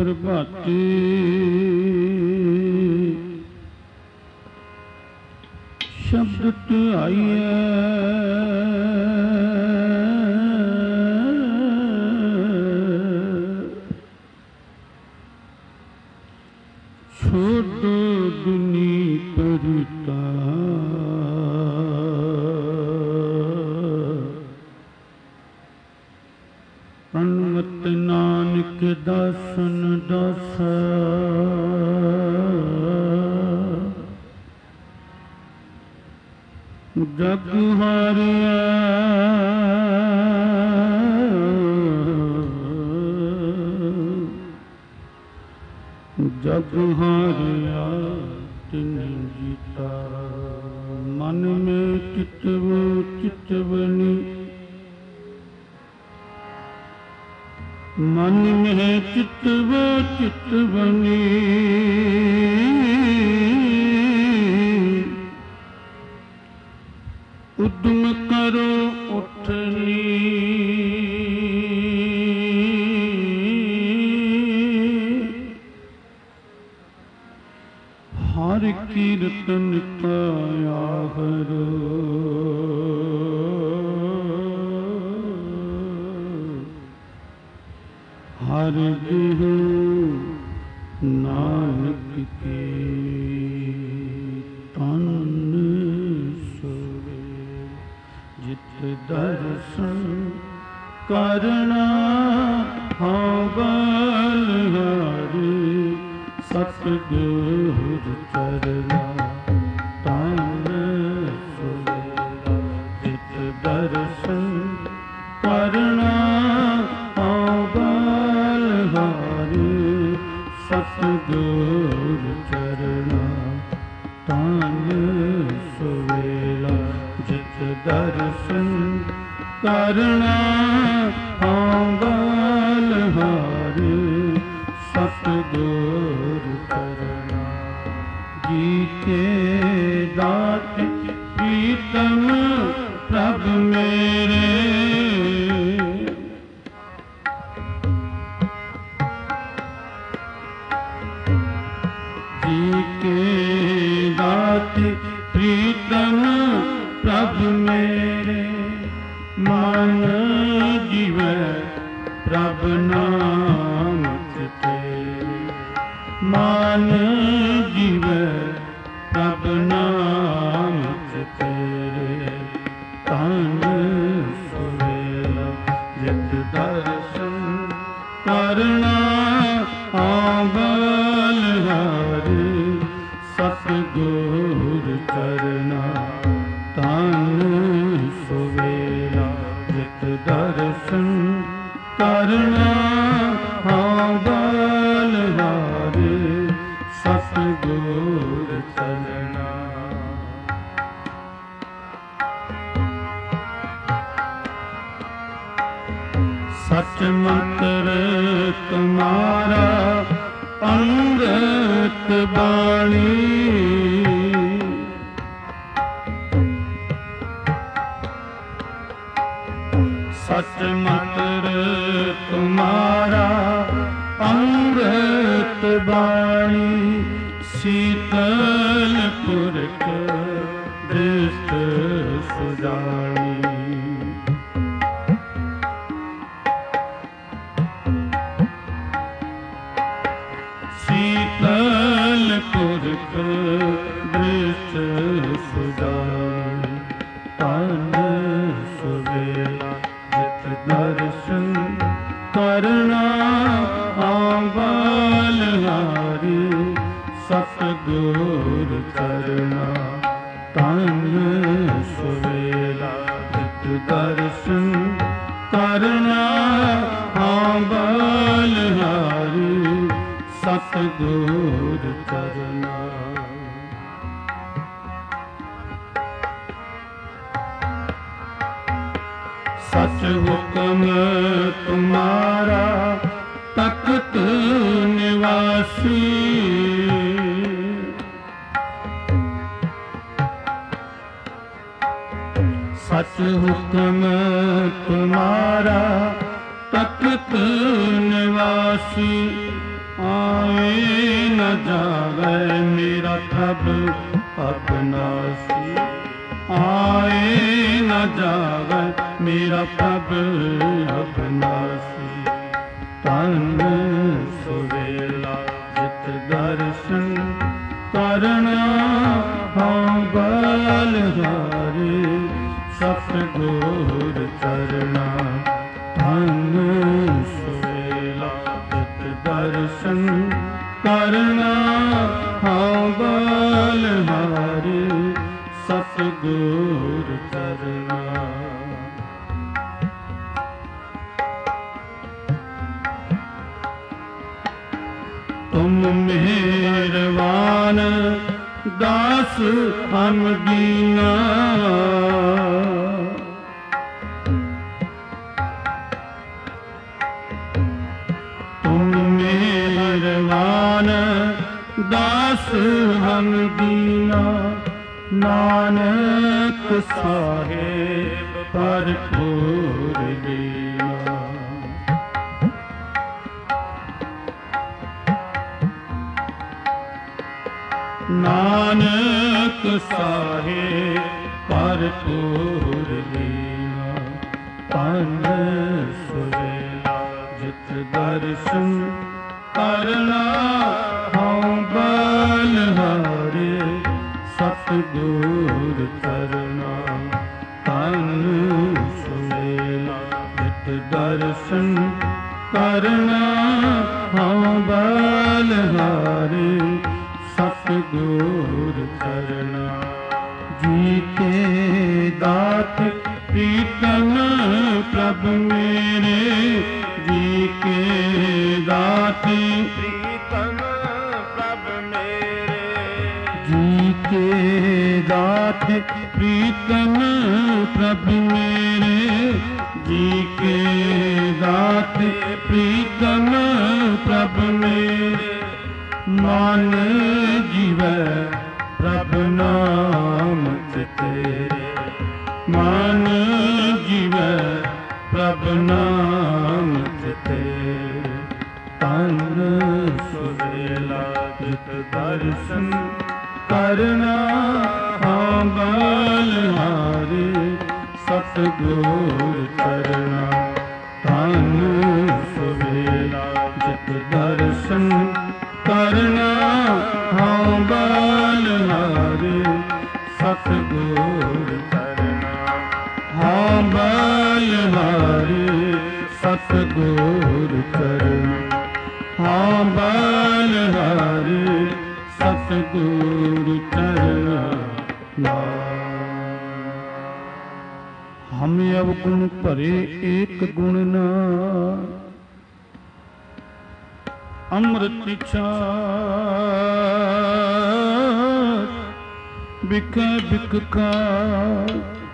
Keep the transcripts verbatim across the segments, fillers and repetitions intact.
ਪ੍ਰਭਾਤੀ ਸ਼ਬਦ ਧਿਆਈਐ ਛੋੜ ਦੁਨੀ ਪਰਤਾ ਅਨਮਤ ਨਾਨਕ ਦਾਸਨ ਦਾਸਾ ਜਗ ਹਾਰਿਆ ਜਗ ਹਾਰਿਆ ਤਿਨ ਜੀਤਾ ਮਨ ਮੇ ਚਿਤਵ ਚਿਤਵਨੀ ਮਨ ਮੇ ਚਿਤਵ ਚਿਤਵਨੀ ਉਦਮ ਕਰੋ ਉਠਨੀ ਹਰ ਕੀਰਤਨ ਪਾਇਆ ਹਰੋ ਹਰ ਦੇਹੁ ਨਾਨਕ ਕੇ ਤਨ ਸੋਵੇ ਜਿਤ ਦਰਸ਼ਨ ਕਰਨਾ ਹਾਂ ਬਲਿਹਾਰੀ ਸਤਿਗੁਰ ਚਰਨਾ ਤਨ ਸੋਵੇ ਜਿਤ ਦਰਸ਼ਨ ਕਰਨਾ ਸਤਿਗੁਰ ਚਰਣਾ ਤਨ ਸੁਵੇਲਾ ਜਿਤ ਦਰਸ਼ਨ ਕਰਨਾ ਹਾਂ ਬਲਿਹਾਰੀ ਸਤਿਗੁਰ ਚਰਣਾ ਜੀ ਕੇ ਦਾਤ ਪ੍ਰੀਤਮ ਪ੍ਰਭ ਮੇਰੇ ਪ੍ਰੀਤਮ ਪ੍ਰਭ ਮੇਰੇ ਮਨ ਜੀਵੈ ਪ੍ਰਭ ਨਾਮ ਤੇਰੇ ਮਨ ਜੀਵੈ ਪ੍ਰਭ ਨਾਮ ਤੇਰੇ ਤਨ ਸੁਵੇਲਾ ਜਿਤ ਦਰਸ਼ਨ ਕਰਨਾ ਹਾਂ ਬਲਿਹਾਰੀ ਸਤਿਗੁਰ ਚਰਣਾ ਤਨ ਸੁਵੇਲਾ ਜਿਤ ਦਰਸ਼ਨ ਕਰਨਾ ਹਾਂ ਬਲਿਹਾਰੀ ਸਤਿਗੁਰ ਚਰਣਾ ਸਚ ਮੰਤਰ ਤੁਮਾਰਾ ਅੰਮ੍ਰਿਤ ਬਾਣੀ ਸਚ ਮੰਤਰ ਤੁਮਾਰਾ ਅੰਮ੍ਰਿਤ ਬਾਣੀ ਸੀਤਲ ਪੁਰਖ ਦ੍ਰਿਸ਼ਟ ਸੁਜਾਣੀ ਸੀਤਲ ਪੁਰਖ ਦ੍ਰਿਸ਼ਟ ਸੁਜਾਣੀ ਤਨ ਸੁਵੇਲਾ ਜਿਤ ਦਰਸ਼ਨ ਕਰਨਾ ਹਾਂ ਬਲਿਹਾਰੀ ਸਤਿਗੁਰ ਚਰਣਾ ਤਨ ਸੁਵੇਲਾ ਜਿਤ ਦਰਸ਼ਨ ਕਰਨਾ ਹਾਂ ਬਲਿਹਾਰੀ ਸਤਿਗੁਰ ਚਰਣਾ ਸਚ ਹੁਕਮ ਤੁਮਾਰਾ ਤਖਤ ਨਿਵਾਸੀ सच हुक्म तुम्हारा तख्त निवासी आए न जावे मेरा प्रभ अविनाशी, आए न जावे मेरा प्रभ अविनाशी। तन सुवेला जित दर्शन करना, हाँ बलहारे सतगुर चरना। धन सुवेला जित दर्शन करना, हाँ बलहारे सतगुर चरना। तुम मेहरबान दास हम दीना, तुम मेहरबान दास हम दीना। नानक साहेब भरपूर दीना। नानक साहेब भरपूर दीना। तन सुवेला जित दर्शन करना, हाँ बलहारे सतगुर चरना। तन सुवेला जित दर्शन करना, हाँ बलहारे सतगुर चरना। जी के दात प्रीतम प्रभ मेरे, जी के दात प्रीतम प्रभ मेरे, जी के दात प्रीतम प्रभ मेरे, जी के दात प्रीतम प्रभ मेरे। मन जीवै प्रभ नाम तेरे, मन जीवै प्रभ नाम तेरे। तन सुवेला जित दर्शन करना, हाँ बलहारे सतगुर चरना। तन सुवेला जित दर्शन करना, हाँ बलहारे सतगुर चरना। हाँ बलहारे सतगुर चरना, हाँ बलहारे सतगुर चरना। हम अवगुण भरे एक गुण ना, अमृत छार बिकै बिककार।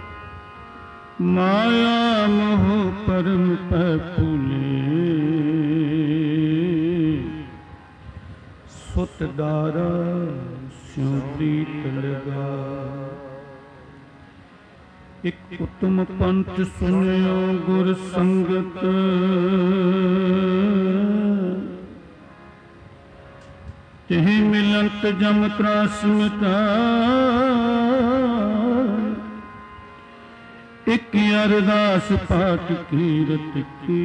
माया मोह परम पै फूले, सुत दारा स्यों प्रीत लगा। एक उत्तम पंथ सुनियो गुर संगत, तिहि मिलंत जम त्रास मिटाय। एक अरदास पाठ कीरत की,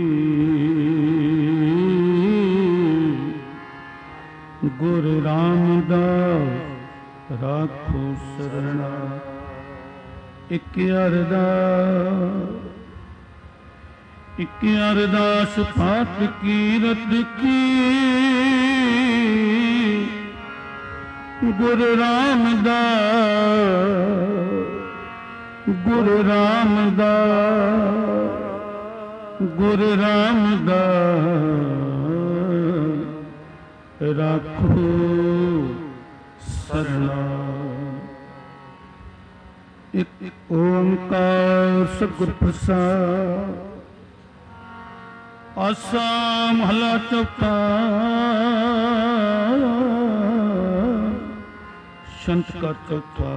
गुर रामदास राखो सरना। एक अरदास, एक अरदास पाठ कीरत की, गुरु रामदास, गुरु रामदास, गुरु रामदास राखो सरना। एक ओंकार सतगुर प्रसाद। आसा महला चौथा। संत का चौथा।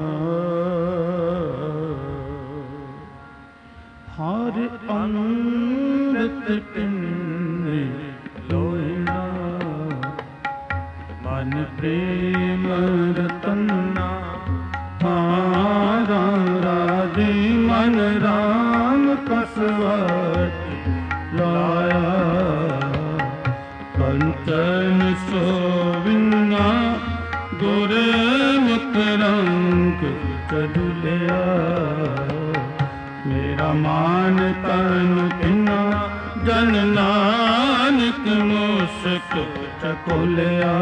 हर अमृत पिंड लोना। प्रेम रतना राम राधे मन राम कसवट लाया कंचन सोविना गुरे मुख रंग चदुलिया मेरा मान तन पिना जन नानक मुस्क चकोलिया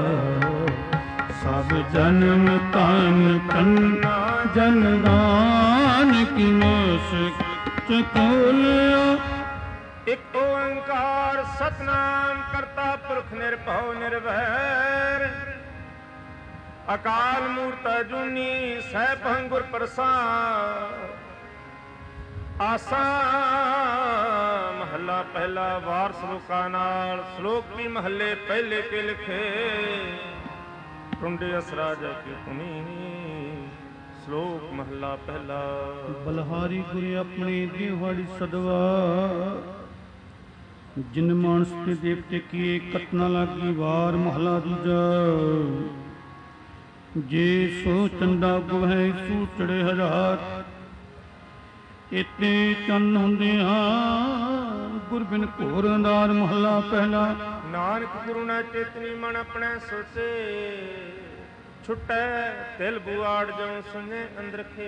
सब जन्म तन कन्ना जन नानक मुस्क चकोलिया। एक ओंकार सतनाम करता पुरख निर्भव निर्वैर अकाल मूरत अजूनी सैभं गुर प्रसाद। आसा महला पहला वार श्लोका नाल श्लोक भी महले पहले के लिखे टुंडे असराज की तुमी श्लोक महला पहला। बलहारी गुरु अपने दिहाड़ी सदवा जिन मानस के देवते किए कटना लागी वार महला दूजा जे सो चंदा गुह सू चढ़े हजार इतने चंद होंदे गुर बिन घोर अंधार महला पहला। नानक गुरु ने चेतनी मन अपने सोचे छुटे तिल बुआड़ जो सुने अंदर खे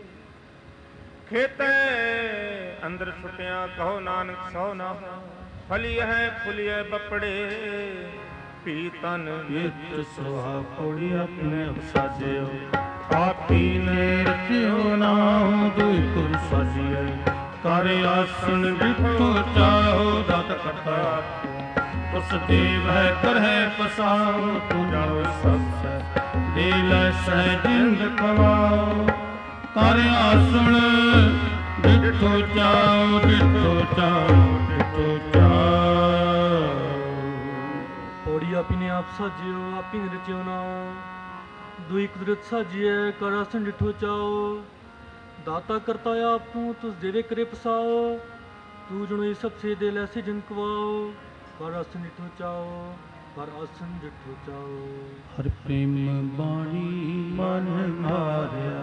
खेते अंदर छुटिया कहो नानक सौ ना फलिय है फुलिय बपड़े पीतन विच सुहा कोड़ी अपने साजियो आपी ने रचियो नाम दुई कुल साजिए कर आसन बिठो चाहो दात कथा उस देव है कर है पसाओ तू जाओ सब दिल सहजिंद कवाओ कर आसन बिठो चाहो बिठो चाहो बिठो चाहो। पौड़ी आपी ने आप साजियो आपी ने रचियो नाम दुई कुदरत साजिए कर आसन डिठो चाओ दाता करता आप तू तुस देवे करे पसाओ तू जनो सबसे दिल ऐसे जिनकवाओ कर आसन डिठो चाओ कर आसन डिठो चाओ। हर प्रेम बाणी मन मारिया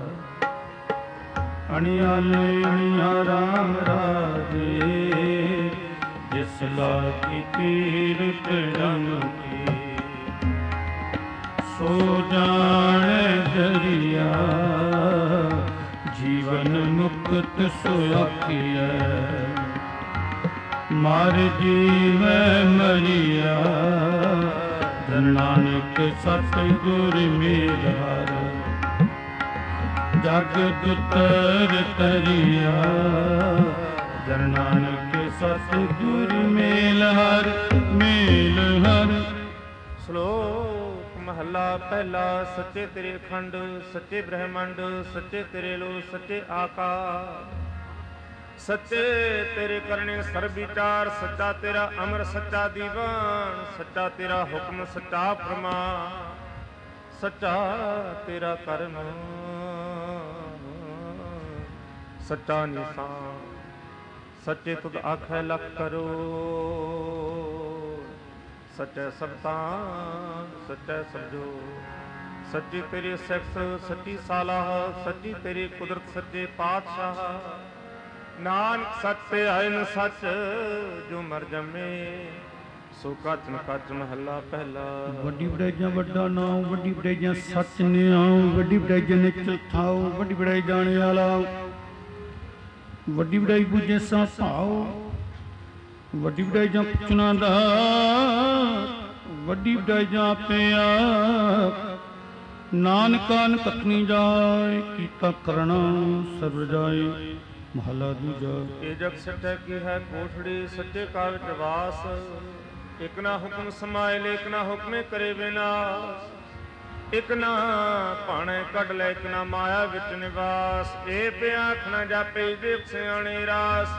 अणियाले अणिया राम राजे जिस लागी पीर पिड़म की सो जाने दरिया जीवन मुक्त सुखिया मार जी मैं मरिया नानक सतगुर मेलार जग दुतर तरिया जन नानक सतगुर मेलहर मेलहर। श्लोक महला पहला सच्चे तेरे अखंड सच्चे ब्रह्मंड सच्चे तेरे लो सच्चे आकाश सच्चे तेरे करने सर्व विचार सच्चा तेरा अमर सच्चा दीवान सच्चा तेरा हुक्म सच्चा फरमान सच्चा तेरा कर्म सच्चा निशान सच्चे तुद आखै लख करो सच्चे सबतान सच्चे समझो सच्ची तेरी सिफ्त सच्ची सालाह सच्ची तेरी कुदरत सच्चे पातशाह नानक सत्य आयन सच जो मर जमे सो कच न कच महला पहला। वड्डी वड्डाइयां वड्डा नाम वड्डी वड्डाइयां सच निआओ वड्डी वड्डाइयां ने चलथाओ वड्डी वड्डाई जाने वाला वड्डी वड्डाई बुझे सा भाओ वड्डी वड्डाइयां पुछना दा वड्डी वड्डाइयां पे आप नानकान कथनी जाए कीता करना सर्व जाए महला दूजा। ये जग सच्चा की है कोठड़ी सच्चे काल जवास एक ना हुक्म समायल एक ना हुक्मे करे विनाश एक ना पाने कढ ले एक ना माया विच निवास ए प्याख ना जापे देव सियाणे रास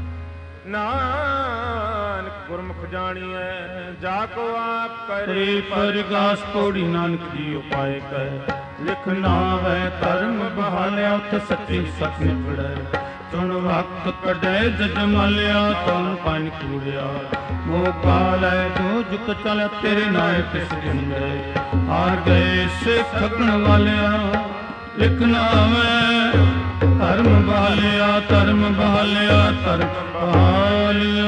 नानक गुरमुख जानिए जाको आप करे परगास पौड़ी नानक जी उपाय कर लिखना है कर्म बहालिया उत सच्ची सच निकड़े ਚੁਣ ਵਕ ਕਢੈ ਜਜਮਾਲਿਆ ਤਨ ਪਾਇਨ ਕੂੜਿਆ ਮੋਹ ਕਾਲੈ ਜੋ ਜੁਕ ਚਲ ਤੇਰੇ ਨਾਏ ਤਿਸ ਜਿੰਦੇ ਹਾਰ ਗਏ ਸੇ ਠਗਣ ਵਾਲਿਆ ਲਿਖਣਾ ਮੈਂ ਧਰਮ ਬਹਾਲਿਆ ਧਰਮ ਬਹਾਲਿਆ ਧਰਮ ਬਹਾਲਿਆ।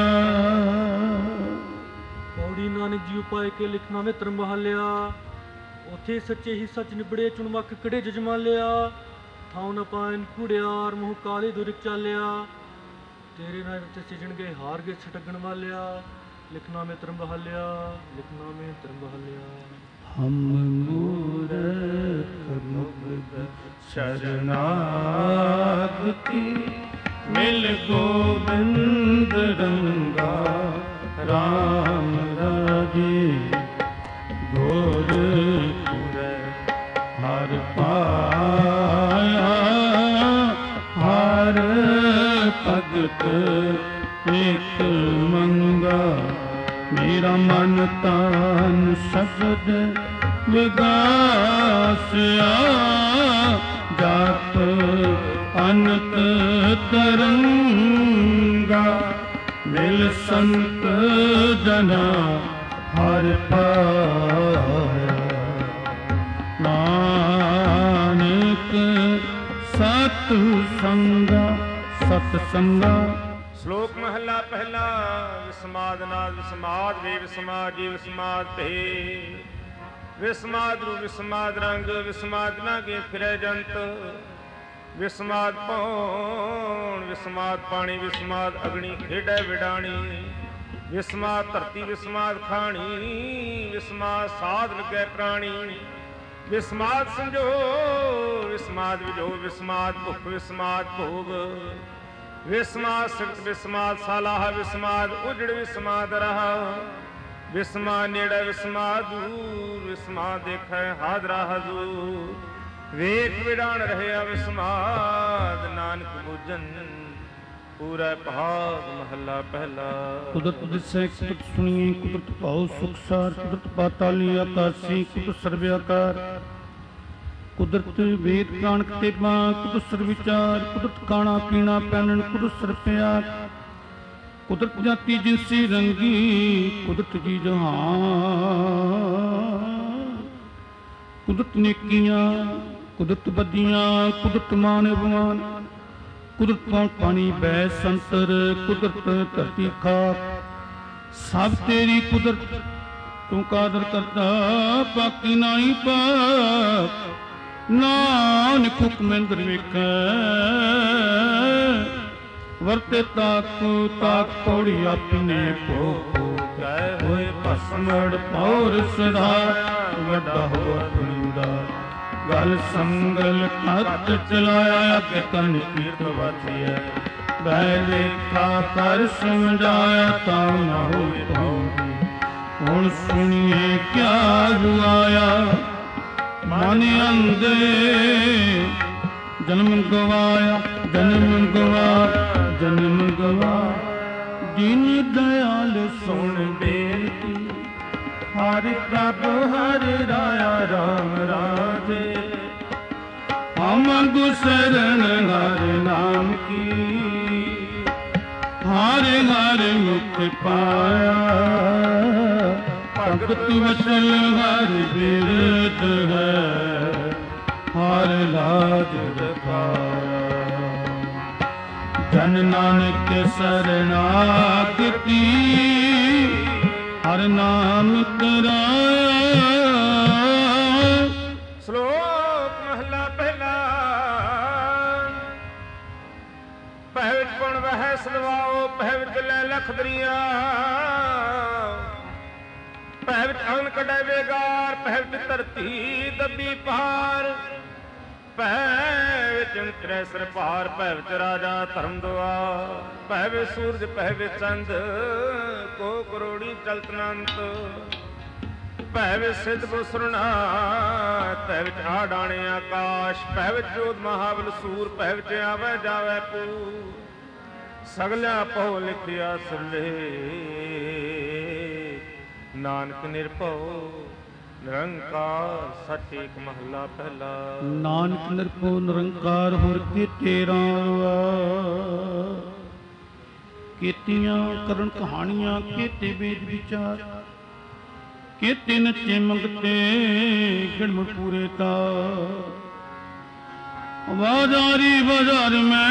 ਪੌੜੀ ਨਾਨਕ ਜੀ ਉਪਾਏ ਕੇ ਲਿਖਣਾ ਮੈਂ ਧਰਮ ਬਹਾਲਿਆ ਉਥੇ ਸੱਚੇ ਹੀ ਸੱਚ ਨਿਬੜੇ ਚੁਣ ਵਕ ਕਢੈ ਜਜਮਾਲਿਆ ਥਾਉ ਨ ਪਾਇਨ ਕੂੜਿਆਰ ਮੂੰਹ ਕਾਲੇ ਦੁਰਿਕ ਚਾਲਿਆ ਤੇਰੇ ਨਾਲ ਤੇ ਸਿਜਣ ਗਏ ਹਾਰ ਗਏ ਛਟਗਣ ਵਾਲਿਆ ਲਿਖਣਾ ਮੈਂ ਧਰਮ ਬਹਾਲਿਆ ਲਿਖਣਾ ਮੈਂ ਧਰਮ ਬਹਾਲਿਆ। ਹਮ ਮੂਰਖ ਮੁਗਧ ਸ਼ਰਨਾਗਤੀ ਮਿਲ ਗੋਬਿੰਦ ਰੰਗਾ ਰਾਮ ਰਾਜੇ ਗੋਰ ਹਰ ਪਾਇਆ ਹਰ ਭਗਤ ਇੱਕ ਮੰਗਾ ਮੇਰਾ ਮਨ ਤਨ ਸ਼ਬਦ ਵਿਗਾਸਿਆ ਜਪ ਅਨੰਤ ਤਰੰਗਾ ਮਿਲ ਸੰਤ ਜਨਾ ਹਰ ਪਾਇਆ ਨਾਨਕ ਸਤ ਸੰਗਾ ਸਤ ਸੰਗਾ। ਸ਼ਲੋਕ ਮਹੱਲਾ ਪਹਿਲਾ। ਵਿਸਮਾਦ ਨਾਦ ਵਿਸਮਾਦ ਵੇ ਵਿਸਮਾਦ ਜੀ ਵਿਸਮਾਦ ਭੇ ਵਿਸਮਾਦ ਰੂ ਵਿਸਮਾਦ ਰੰਗ ਵਿਸਮਾਦ ਨਾ ਗੇ ਫਿਰੈ ਜੰਤ ਵਿਸਮਾਦ ਪੌਣ ਵਿਸਮਾਦ ਪਾਣੀ ਵਿਸਮਾਦ ਅਗਣੀ ਖੇਡੈ ਵਿਡਾਣੀ ਵਿਸਮਾਦ ਧਰਤੀ ਵਿਸਮਾਦ ਖਾਣੀ ਵਿਸਮਾਦ ਸਾਧ ਲੱਗੈ ਪ੍ਰਾਣੀ ਵਿਸਮਾਦ ਸੰਜੋ ਵਿਸਮਾਦ ਵਿਜੋ ਵਿਸਮਾਦ ਭੁਖ ਵਿਸਮਾਦ ਭੋਗ ਵਿਸਮਾਦ ਸਿਫਤ ਵਿਸਮਾਦ ਸਾਲਾਹ ਵਿਸਮਾਦ ਉਜੜ ਵਿਸਮਾਦ ਰਹਾ ਵਿਸਮਾਦ ਨੇੜੇ ਵਿਸਮਾਦ ਦੂਰ ਵਿਸਮਾਦ ਦੇਖੈ ਹਾਜ਼ਰਾ ਹਜ਼ੂਰ ਵੇਖ ਵਿਡਾਣ ਰਹਿਆ ਵਿਸਮਾਦ ਨਾਨਕ ਬੁਝਨ ਪੂਰਾ ਭਾਗ ਮਹੱਲਾ ਪਹਿਲਾ। ਕੁਦਰਤ ਦਿਸੈ ਕੁਦਰਤ ਸੁਣੀਏ ਕੁਦਰਤ ਭਾਉ ਸੁਖਸਾਰ ਕੁਦਰਤ ਪਾਤਾਲੀ ਆਕਾਸੀ ਕੁਦਰਤ ਸਰਬ ਆਕਾਰ ਕੁਦਰਤ ਵੇਦ ਕਾਣਕ ਤੇ ਬਾਂ ਕੁਦਰਤ ਸਰ ਵਿਚਾਰ ਕੁਦਰਤ ਖਾਣਾ ਪੀਣਾ ਪਹਿਨਣ ਕੁਦਰਤ ਸਰ ਪਿਆਰ ਕੁਦਰਤ ਜਾਤੀ ਜਿਨਸੀ ਰੰਗੀ ਕੁਦਰਤ ਜੀ ਜਹਾਨ ਕੁਦਰਤ ਨੇਕੀਆਂ ਕੁਦਰਤ ਬਦੀਆਂ ਕੁਦਰਤ ਮਾਨ ਅਭਿਮਾਨ ਕੁਦਰਤ ਪਾਣੀ ਬੈ ਸੰਤਰ ਕੁਦਰਤ ਧਰਤੀ ਖਾਕ ਸਭ ਤੇਰੀ ਕੁਦਰਤ ਤੂੰ ਕਾਦਰ ਕਰਤਾ ਬਾਕੀ ਨਾਹੀ ਪਾਕ ਨਾਨਕ ਹੁਕਮੈਂਦਰ ਵੇਖੈ ਵਰਤੇ ਤਾਕ ਤਾਕ ਪੌੜੀ ਆਪਣੇ ਭੋ ਕਹਿ ਹੋਏ ਭਸਮੜ ਪੌਰ ਸਦਾ ਵੱਡਾ ਹੋਆ ਤੁੰਦਾ ਗਲ ਸੰਗਲ ਖਤ ਚਲਾਇਆ ਅੱਗੇ ਤਨ ਕੀਰਤ ਵਾਚੀਐ ਬਹਿ ਲੇਖਾ ਕਰ ਸਮਝਾਇਆ ਤਾਂ ਨਾ ਹੋਏ ਪਾਉਂਦੀ ਹੁਣ ਸੁਣੀਏ ਕਿਆ ਹੁਆਇਆ ਮਨ ਅੰਦੇ ਜਨਮ ਗਵਾਇਆ ਜਨਮ ਗਵਾ ਜਨਮ ਗਵਾ ਦੀਨ ਦਇਆਲ ਸੁਣ ਬੇਨਤੀ ਹਰਿ ਪ੍ਰਭ ਹਰਿ ਰਾਇਆ ਰਾਮ ਰਾਜੇ ਹਮ ਗੁਸਰਨ ਹਰਿ ਨਾਮ ਕੀ ਹਰਿ ਹਰਿ ਮੁਖ ਪਾਇਆ ਭਗਤ ਵਚਨ ਹਰਿ ਬਿਰਧ ਹੈ ਹਰਿ ਲਾਜ ਰਖਾਇਆ ਜਨ ਨਾਨਕ ਸਰਨਾਗਤੀ ਹਰਿ ਨਾਮ ਕਰਾਇਆ। ਸ਼ਲੋਕ ਮਹਲਾ ਪਹਿਲਾ। ਪਹਿ ਵਿੱਚ ਪੁਣ ਵਹਿ ਸਦਵਾਓ ਪਹਿ ਵਿੱਚ ਲੈ ਲਖ ਦਰੀਆ ਪਹਿ ਵਿੱਚ ਅਗਨ ਕੱਢੈ ਵੇਗਾਰ ਪਹਿ ਵਿੱਚ ਧਰਤੀ ਦੱਬੀ ਪਹਾੜ ਪਹਿ ਵਿੱਚ ਅੰਤਰੈ ਸਿਰ ਭਾਰ ਪਹਿ ਵਿੱਚ ਰਾਜਾ ਧਰਮ ਦੁਆਰ ਪਹਿ ਵਿੱਚ ਸੂਰਜ ਪਹਿ ਵਿੱਚ ਚੰਦ ਕੋ ਕਰੋੜੀ ਚਲਤ ਅਨੰਤ ਪਹਿ ਵਿੱਚ ਸਿੱਧ ਬੁਸਰਨਾ ਪਹਿ ਵਿੱਚ ਆ ਡਾਣੇ ਆਕਾਸ਼ ਪਹਿ ਵਿੱਚ ਜੋਤ ਮਹਾਬਲ ਸੂਰ ਪਹਿ ਵਿੱਚ ਆਵੈ ਜਾਵੈ ਪੂ ਸਗਲਿਆ ਪਉ ਲਿਖਿਆ ਸੁਲੇ ਨਾਨਕ ਨਿਰਭਉ ਨਿਰੰਕਾਰ ਸੱਚ ਏਕ ਮਹੱਲਾ ਪਹਿਲਾ। ਨਾਨਕ ਨਿਰਭਉ ਨਿਰੰਕਾਰ ਹੁਰ ਕੇ ਤੇਰਾ ਕੀਤੀਆਂ ਕਰਨ ਕਹਾਣੀਆਂ ਕੀਤੇ ਵੇਦ ਵਿਚਾਰ ਕੀਤੇ ਨੱਚੇ ਮੰਗਤੇ ਗਿਣਮ ਪੂਰੇ ਤਾ ਬਾਜ਼ਾਰੀ ਬਾਜ਼ਾਰ ਮੈਂ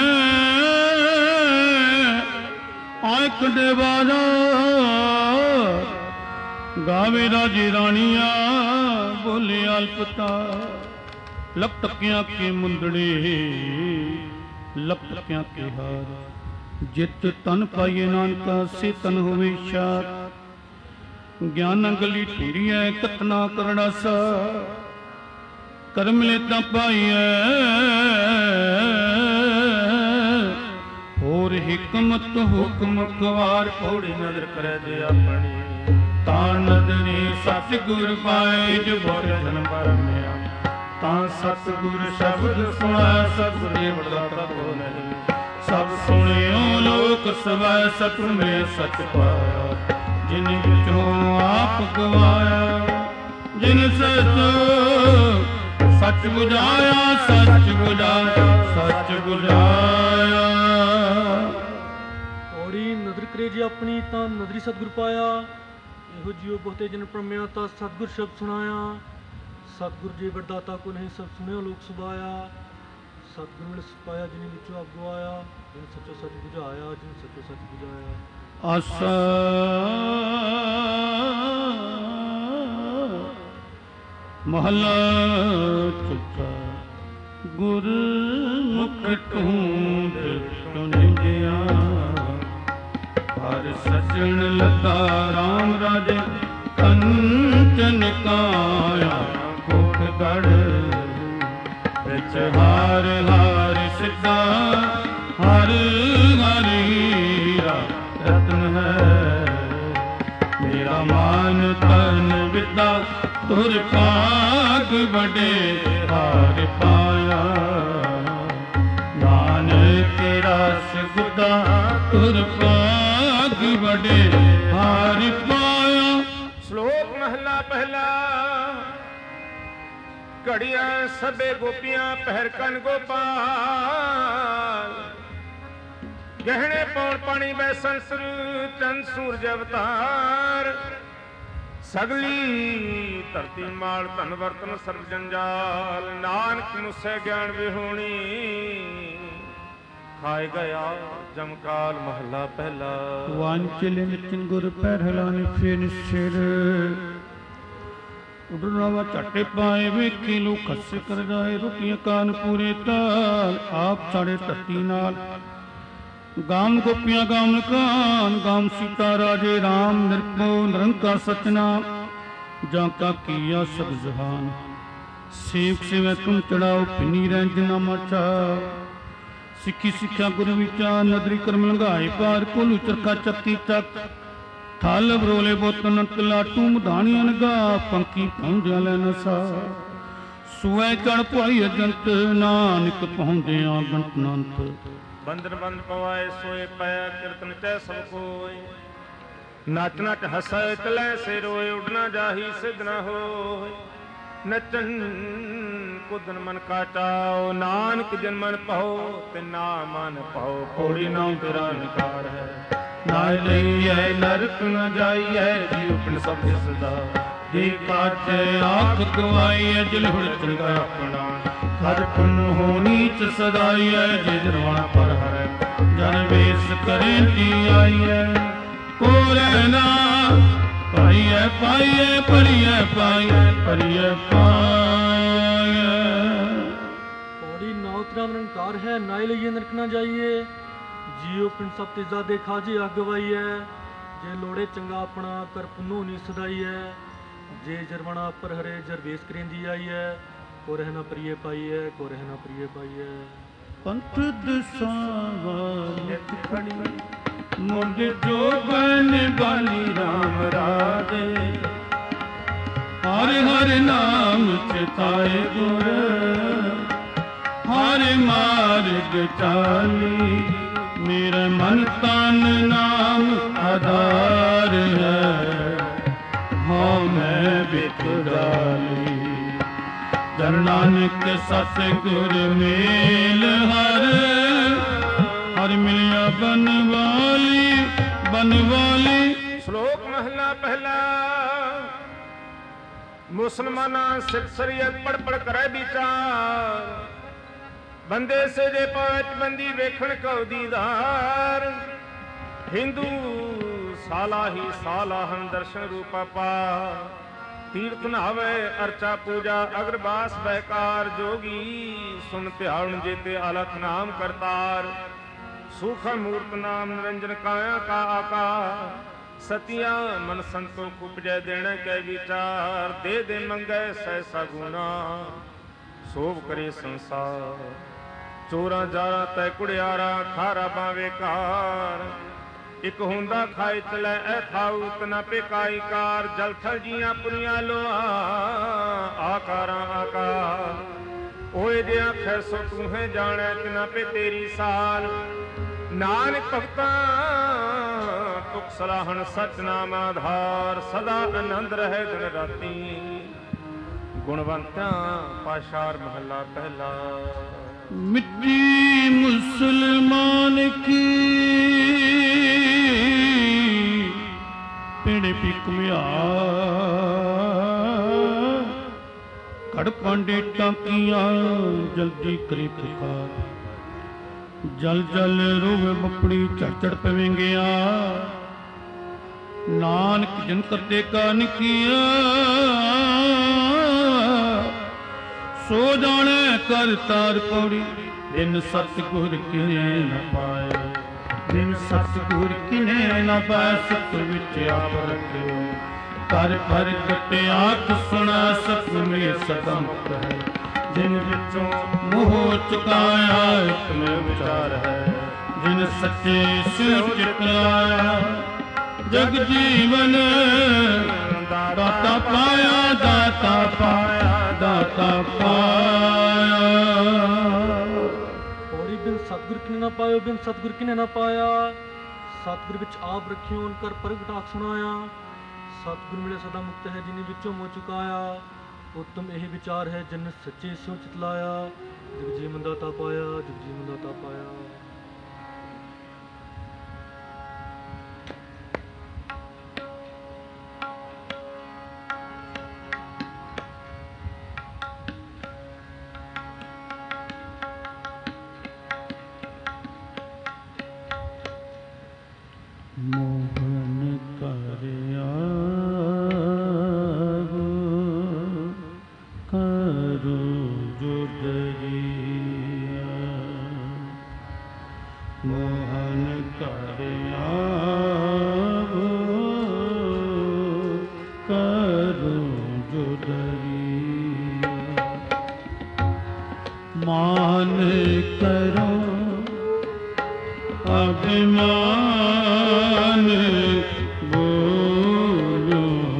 ਆਏ ਕੰਡੇ ਬਾਜ਼ਾਰ ਗਾਵੇ ਰਾਜੇ ਰਾਣੀਆਂ ਬੋਲੇ ਅਲਪਤਾ ਲਪ ਟਕਿਆਂ ਕੇ ਮੁੰਦੜੇ ਲਪ ਟਕਿਆਂ ਕੇ ਹਾਰ ਜਿਤ ਤਨ ਪਾਈਏ ਨਾਨਕਾ ਸੇ ਤਨ ਹੋਵੇ ਸ਼ਾਰ ਗਿਆਨ ਗਲੀ ਢੂਰੀਐ ਕਤਨਾ ਕਰਣਾ ਸਾ ਕਰਮ ਲੈ ਤਾਂ ਪਾਈਐ ਹੋਰ ਹਿਕਮਤ ਹੁਕਮ ਖਵਾਰ ਥੋੜੀ ਨਜ਼ਰ ਕਰੇ ਜੇ ਆਪਣੀ ਤਾਂ ਨਦਰੀ ਸਤਿਗੁਰ ਪਾਏ ਜੋ ਬੋਲ ਜਨਮ ਪਰਮਿਆ ਤਾਂ ਸਤਿਗੁਰ ਸ਼ਬਦ ਸੁਣਾ ਸਤਿਗੁਰੇ ਵਡਾਤਾ ਕੋ ਨਹੀਂ ਸਭ ਸੁਣਿਓ ਲੋਕ ਸਵੈ ਸਤਿ ਮੇ ਸਚ ਪਾਇਆ ਜਿਨ ਵਿਚੋਂ ਆਪ ਗਵਾਇਆ ਜਿਨ ਸਚ ਸੱਚ ਬੁਝਾਇਆ ਸੱਚ ਬੁਝਾਇਆ ਸੱਚ ਬੁਝਾਇਆ। ਔੜੀ ਨਦਰ ਕਰੇ ਜੇ ਆਪਣੀ ਤਾਂ ਨਦਰੀ ਸਤਿਗੁਰ ਪਾਇਆ ਇਹੋ ਜਿਉ ਬਹੁਤੇ ਜਨ ਪ੍ਰਮਿਆ ਤਾਂ ਸਤਿਗੁਰ ਸ਼ਬਦ ਸੁਣਾਇਆ ਸਤਿਗੁਰ ਜੀ ਵਰਦਾਤਾ ਕੋ ਨਹੀਂ ਸਭ ਸੁਣਿਓ ਲੋਕ ਸੁਭਾਇਆ ਸਤਿਗੁਰ ਮਿਲ ਪਾਇਆ ਜਿਨ ਵਿੱਚੋਂ ਆਪ ਗਵਾਇਆ ਜਿਨ ਸੱਚੋ ਸੱਚ ਬੁਝਾਇਆ ਜਿਨ ਸੱਚੋ ਸੱਚ ਬੁਝਾਇਆ। ਆਸਾ ਮਹਲਾ ਚੁੱਕਾ ਗੁਰ ਮੁਖ ਢੂੰਡ ਟੁੰਡਿਆ ਹਰ ਸਜਣ ਲਤਾ ਰਾਮ ਰਾਜੇ ਕੰਚਨ ਕਾਇਆ ਕੋਟ ਗੜ ਵਿੱਚ ਹਾਰ ਹਾਰ ਸਿੱਧਾ ਹਰ ਹਰੀਰਾ ਰਤਨ ਹੈ ਮੇਰਾ ਮਾਨ ਤਨ ਵਿਦਾ ਤੁਰ ਭਾਗ ਬੜੇ ਹਾਰ ਪਾਇਆ ਨਾਨਕ ਰਸ ਗੁਦਾ ਤੁਰ ਭਾਗ ਬੜੇ ਹਾਰ ਪਾਇਆ। ਸ਼ਲੋਕ ਮਹਲਾ ਪਹਿਲਾ। ਘੜੀਆਂ ਸਭੇ ਗੋਪੀਆਂ ਪਹਿਰ ਕਨ ਗੋਪਾਲ ਗਹਿਣੇ ਪੌਣ ਪਾਣੀ ਬੈ ਸੰਸਰ ਚੰਦ ਸੂਰਜ ਅਵਤਾਰ ਸਗਲੀ ਧਰਤੀ ਮਾਲ ਧਨ ਵਰਤਨ ਸਰਬ ਜੰਜਾਲ ਨਾਨਕ ਮੁਸੈ ਗਿਆਨ ਵਿਹੂਣੀ ਖਾਏ ਗਿਆ ਜਮਕਾਲ ਮਹੱਲਾ ਪਹਿਲਾ। ਵਾਂਚਲੇ ਨਿਚਨ ਗੁਰ ਪਹਿਲਾਨ ਫੇਨ ਸਿਰ ਉਡਰਾਵਾ ਝਾਟੇ ਪਾਏ ਵੇਖੀ ਲੋ ਖਸ ਕਰ ਜਾਏ ਰੁਟੀਆਂ ਕਾਨ ਪੂਰੇ ਤਾਲ ਆਪ ਸਾੜੇ ਧਰਤੀ ਨਾਲ ਗਾਮ ਗੋਪੀਆਂ ਗਾਮ ਕਾਨ ਗਾਮ ਸੀਤਾ ਰਾਜੇ ਰਾਮ ਨਿਰਭਉ ਨਿਰੰਕਾਰ ਸਚਨਾਮ ਜਾਂ ਕਾ ਕੀਆ ਸਭ ਜਹਾਨ ਸੇਵਕ ਸੇਵੈ ਤੁਮ ਚੜਾਓ ਪਿੰਨੀ ਰੰਜ ਨਾ ਮਚਾ ਸਿੱਖੀ ਸਿੱਖਿਆ ਗੁਰ ਵਿਚਾਰ ਨਦਰੀ ਕਰਮ ਲੰਘਾਏ ਪਾਰ ਕੋਲੂ ਚਰਖਾ ਚੱਤੀ ਚੱਕ ਥਲ ਬਰੋਲੇ ਬੋਤਨ ਤਲਾਟੂ ਮਧਾਣੀਆਂ ਨਗਾ ਪੰਕੀ ਪਹੁੰਚਿਆ ਲੈ ਨਸਾ ਸੁਐ ਚੜ ਭਾਈ ਅਜੰਤ ਨਾਨਕ ਪਹੁੰਚਿਆ ਗੰਤ ਨੰਤ ਬੰਦਨ ਬੰਦ ਪਵਾਏ ਸੋਏ ਪਾਇਆ ਕੀਰਤਨ ਚੈ ਸਭ ਕੋਇ ਨੱਚ ਨੱਚ ਹਸੈ ਤਲੈ ਸੇ ਰੋਏ ਉਡਣਾ ਜਾਹੀ ਸਿਧ ਨ ਹੋਇ ਨਚਨ ਕੁਦਨ ਮਨ ਕਾਟਾਓ ਨਾਨਕ ਜਨ ਮਨ ਪਾਓ ਤੇ ਨਾ ਮਨ ਪਾਓ ਕੋੜੀ ਨਾਮ ਤੇਰਾ ਨਿਕਾਰ ਹੈ ਨਾ ਲਈਐ ਨਰਕ ਨ ਜਾਈਐ ਜੀਉ ਪਿੰਡ ਸਭ ਸਦਾ ਜੇ ਕਾਟੇ ਆਖ ਗਵਾਈਐ ਜਿਲ ਹੁੜ ਚੰਗਾ ਆਪਣਾ ਹਰ ਪੁੰਨ ਹੋ ਨੀਚ ਸਦਾਈਐ ਜੇ ਜਰਵਾਣਾ ਪਰ ਹਰੈ ਜਨ ਵੇਸ ਕਰੇ ਜੀ ਆਈਐ ਕੋਰੇ ਨਾ ਪਾਈਐ ਪਾਈਐ ਪਰੀਐ ਪਾਈਐ ਪਰੀਐ ਪਾਈਐ। ਪੌੜੀ ਨਾਉ ਤੇਰਾ ਨਿਰੰਕਾਰ ਹੈ ਨਾਇ ਲਈਏ ਨਰਕ ਨਾ ਜਾਈਏ ਜੀਉ ਪਿੰਡ ਸਭ ਤੇ ਜਾਦੇ ਖਾਜੇ ਅਗਵਾਈਐ ਜੇ ਲੋੜੇ ਚੰਗਾ ਆਪਣਾ ਕਰ ਪੁੰਨੋ ਨੀ ਸਦਾਈਐ ਜੇ ਜਰਵਣਾ ਪਰ ਹਰੇ ਜਰਵੇਸ ਕਰੇਂਦੀ ਆਈਐ ਕੋ ਰਹਿਣਾ ਪ੍ਰੀਏ ਪਾਈਐ ਕੋ ਰਹਿਣਾ ਪ੍ਰੀਏ ਪਾਈਐ। ਪੰਥ ਦਸਾਵਾ ਨਿਤ ਖੜੀ ਮੁੰਡ ਜੋਗਨ ਬਾਲੀ ਰਾਮ ਰਾਜੇ ਹਰ ਹਰ ਨਾਮ ਚਿਤਾਏ ਗੁਰ ਹਰ ਮਾਰਗ ਚਾਲੀ ਮੇਰੇ ਮਨ ਤਨ ਨਾਮ ਆਧਾਰ ਹੈ ਹਉ ਮੈਂ ਬਿਖ ਡਾਲੀ। ਜਨ ਨਾਨਕ ਸਤ ਗੁਰ ਮੇਲ ਹਰ, ਹਰ ਮਿਲਿਆ ਬਨਵਾਲੀ ਬਨਵਾਲੀ। ਸ਼ਲੋਕ ਮਹਲਾ ਪਹਿਲਾ। ਮੁਸਲਮਾਨਾਂ ਸਿੱਖ ਸ਼ਰੀਅਤ ਪੜ ਪੜ ਕਰੇ ਵਿਚਾਰ, ਬੰਦੇ ਸੇ ਜੇ ਪਾਵਤ ਬੰਦੀ ਵੇਖਣ ਕਉ ਦੀਦਾਰ। ਹਿੰਦੂ ਸਾਲਾ ਹੀ ਸਾਲਾ ਹਨ ਦਰਸ਼ਨ ਰੂਪਾ ਪਾ, ਤੀਰਥ ਨਹਾਵੇ ਅਰਚਾ ਪੂਜਾ ਅਗਰਬਾਸ ਬਹਿਕਾਰ। ਜੋਗੀ ਸੁਨ ਧਿਆਨ ਜੇਤੇ ਅਲਖ ਨਾਮ ਕਰਤਾਰ, ਸੂਖਮ ਮੂਰਤ ਨਾਮ ਨਿਰੰਜਨ ਕਾਇਆ ਕਾ ਆਕਾਰ। ਸਤਿਆਂ ਮਨ ਸੰਤੋਖ ਉਪਜੈ ਦੇਣ ਕੈ ਵਿਚਾਰ, ਦੇ ਦੇ ਮੰਗੈ ਸੈਸਾ ਗੁਣਾ ਸੋਭ ਕਰੇ ਸੰਸਾਰ। ਚੋਰਾਂ ਜਾਰਾ ਤੈ ਕੁੜਿਆਰਾ ਖਾਰਾ ਬਾਵੇ ਕਾਰ, ਇਕ ਹੁੰਦਾ ਖਾਏ ਚਲੈ ਐ ਥਾਉ ਤਨਾ ਪੇਕਾਈ ਕਾਰ। ਜਲ ਥਲ ਜੀਆਂ ਪੁਰੀਆਂ ਲੋਆ ਆਕਾਰਾਂ ਆਕਾਰ, ਓਏ ਜੇ ਆਖੈ ਸੋ ਤੂੰ ਹੈ ਜਾਣੈ ਤਿਨਾ ਪੇ ਤੇਰੀ ਸਾਲ। ਨਾਨਕ ਭਗਤਾਂ ਤੁਕ ਸਲਾਹਣ ਸਚ ਨਾਮ ਆਧਾਰ, ਸਦਾ ਆਨੰਦ ਰਹੇ ਦਿਨ ਰਾਤੀ। ਗੁਣਵੰਤਾਂ ਪਾਸ਼ਾਰ ਮਹੱਲਾ ਪਹਿਲਾ। ਮਿੱਟੀ ਮੁਸਲਮਾਨ ਕੀ ਪਿੰਡ ਪਿਕ ਮਿਆ, ਘੜ ਪਾਂਡੇ ਟਾਕੀਆਂ ਜਲਦੀ ਕਰੀ ਪੁਕਾਰ। ਜਲ ਜਲ ਰੋਵੇ ਬਪੜੀ ਝੜ ਝੜ ਪਵੇਂਗਿਆ, ਨਾਨਕ ਜਨ ਕਰਤੇ ਕਾਨ ਕੀਆ। ਸੋ ਜਾਣੈ ਕਰ ਤਾਰ ਪੌੜੀ, ਬਿਨ ਸਤਿਗੁਰ ਕਿਨੇ ਨ ਪਾਇਆ। ਬਿਨ ਸਤਿਗੁਰ ਕਿਨੇ ਨ ਪਾਇਆ, ਸਤਿ ਵਿੱਚ ਆਪ ਰੱਖਿਓ। ਕਰ ਪਰ ਕਟਿ ਆਖ ਸੁਣਾ, ਸਤਿ ਮੇ ਸਦਾ ਮੁਕਤ ਹੈ। ਜਿਨ ਵਿੱਚੋਂ ਮੋਹ ਚੁਕਾਇਆ ਇਕ ਮੈਂ ਵਿਚਾਰ ਹੈ। ਜਿਨ ਸੱਚੇ ਸਿਉ ਚਿਤ ਲਾਇਆ, ਜਗ ਜੀਵਨ ਦਾਤਾ ਪਾਇਆ। ਦਾਤਾ ਪਾਇਆ ਦਾਤਾ ਪਾਇਆ। ਪੌੜੀ ਬਿਨ ਸਤਿਗੁਰ ਕਿਨੇ ਨਾ ਪਾਇਓ, ਬਿਨ ਸਤਿਗੁਰ ਕਿਨੇ ਨਾ ਪਾਇਆ। ਸਤਿਗੁਰ ਵਿੱਚ ਆਪ ਰੱਖਿਓ ਓਨ ਕਰ ਪ੍ਰਗਟਾਖ ਸੁਣਾਇਆ। ਸਤਿਗੁਰ ਮਿਲੇ ਸਦਾ ਮੁਕਤ ਹੈ, ਜਿਨੇ ਵਿੱਚੋਂ ਮੋਹ ਚੁਕਾਇਆ। ਉੱਤਮ ਇਹ ਵਿਚਾਰ ਹੈ, ਜਨ ਸੱਚੇ ਸਿਉ ਚਿਤ ਲਾਇਆ। ਜਗ ਜੀਵਨ ਦਾਤਾ ਪਾਇਆ, ਜਗ ਜੀਵਨ ਦਾਤਾ ਪਾਇਆ। ਮੋਹਨ ਕਰਿਆ ਕਰੋ ਜੁਦਰੀਆ। ਮੋਹਨ ਕਰਿਆ ਕਰੋ ਜੁਦਰੀਆ। ਮਾਨ ਕਰੋ ਅਭਿਮਾਨ ਬੋਲੋ।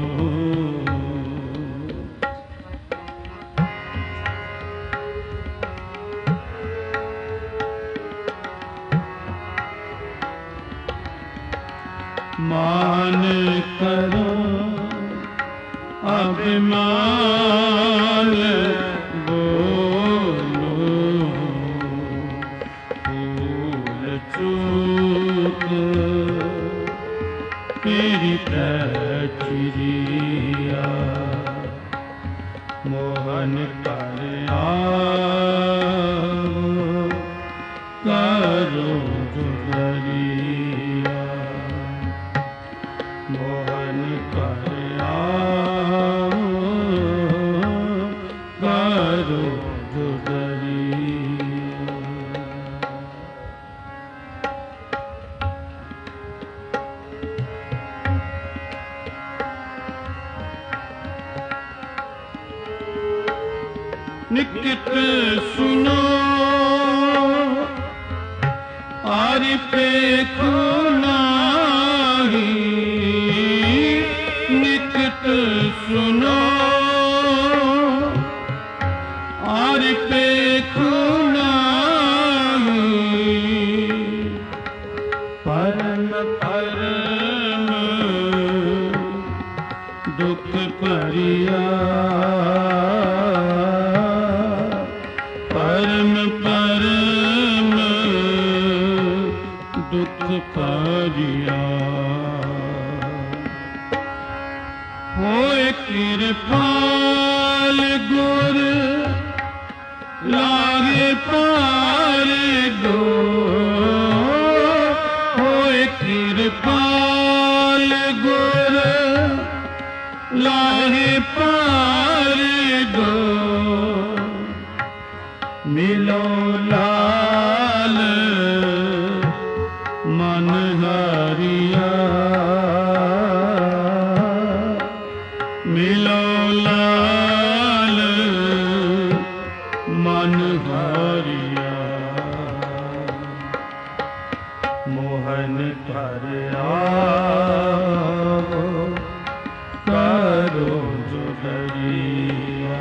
ਮਾਨ ਕਰੋ ਅਭਿਮਾਨ ਬੋਲੋ। ਭੂਲ ਚੂਕ ਤੇਰੀ ਪ੍ਰਚਿਰਿਆ। ਮੋਹਨ ਕਰਿਆ ਕਰੋ ਜੁਦਰੀਆ। ਮੋਹਨ ਕਰਿਆ ਕਰੋ ਜੁਦਰੀਆ। ਨਿਕਟ ਸੁਨੋ ਆਰਿ ਪੇਖੋ ਨਾਹੀ। ਨਿਕਟ ਸੁਨੋ ਆਰਿ ਪੇਖੋ ਨਾਹੀ। ਪਰਮ ਪਰਮ दुख भरिया परम परम दुख भरिया होए कृपाल गुर लागे पार दो होए कृपाल गुर लागे पार दो मिलो लाल मन हारिया मिलो लाल मन हारिया मोहन घर आओ करो जुदरिया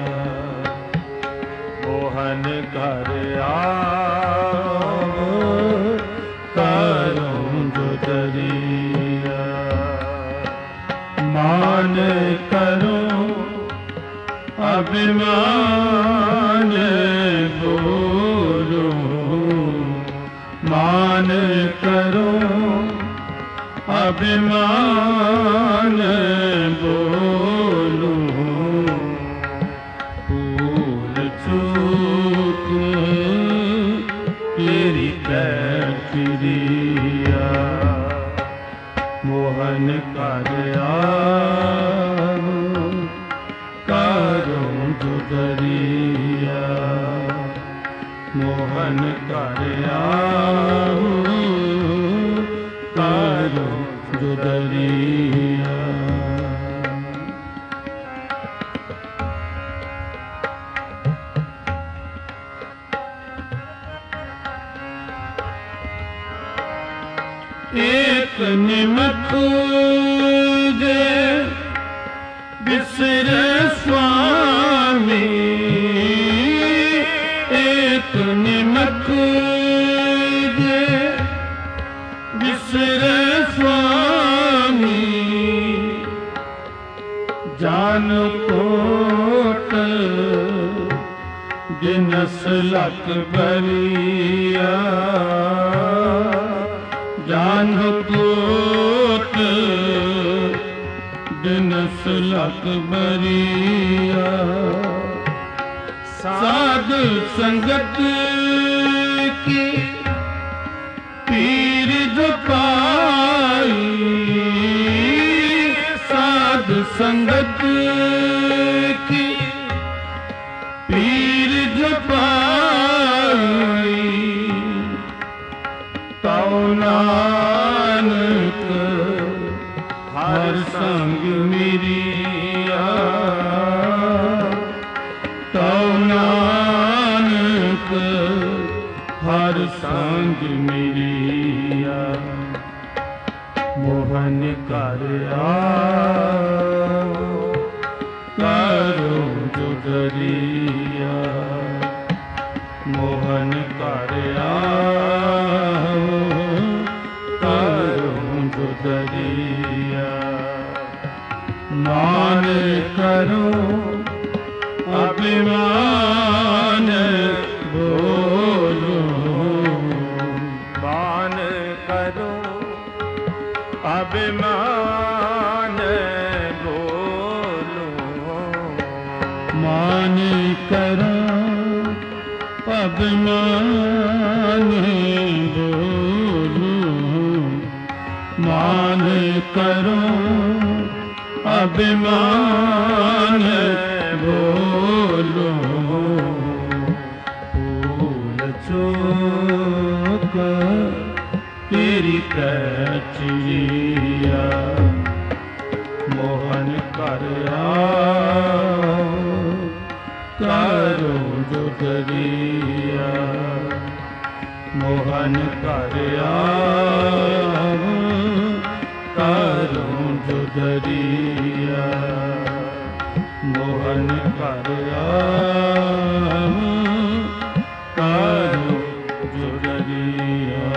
मोहन घर आओ करो जुदरिया मान करो अभिमान बोलो मान करो अभिमान बोलो भूल चूक तेरी कैफिरिया मोहन कर आओ करो जुदरिया मोहन कर आओ करो जुदरिया एक निमक जे बिसर स्वामी एक निमक जे बिसर स्वामी जान कोट दिनस लख बरिया जान कोट दिनस लख बरिया साध संगत की पीर जो पाई साध संगत की पीर जो पाई तौ नानक हर संग मेरिया तौ नानक हर संग मेरिया मोहन कर आओ करो जुदरिया मोहन कर आओ करो जुदरिया मान करो अभिमान बोलो मान करो अभिमान बोलो मान करो अभिमान बोलो मान करो अभिमान बोलो भूल चूक तेरी कैफिरिया मोहन कर आओ करो जुदरिया मोहन कर आओ करो जुदरिया मोहन कर आओ करो जुदरिया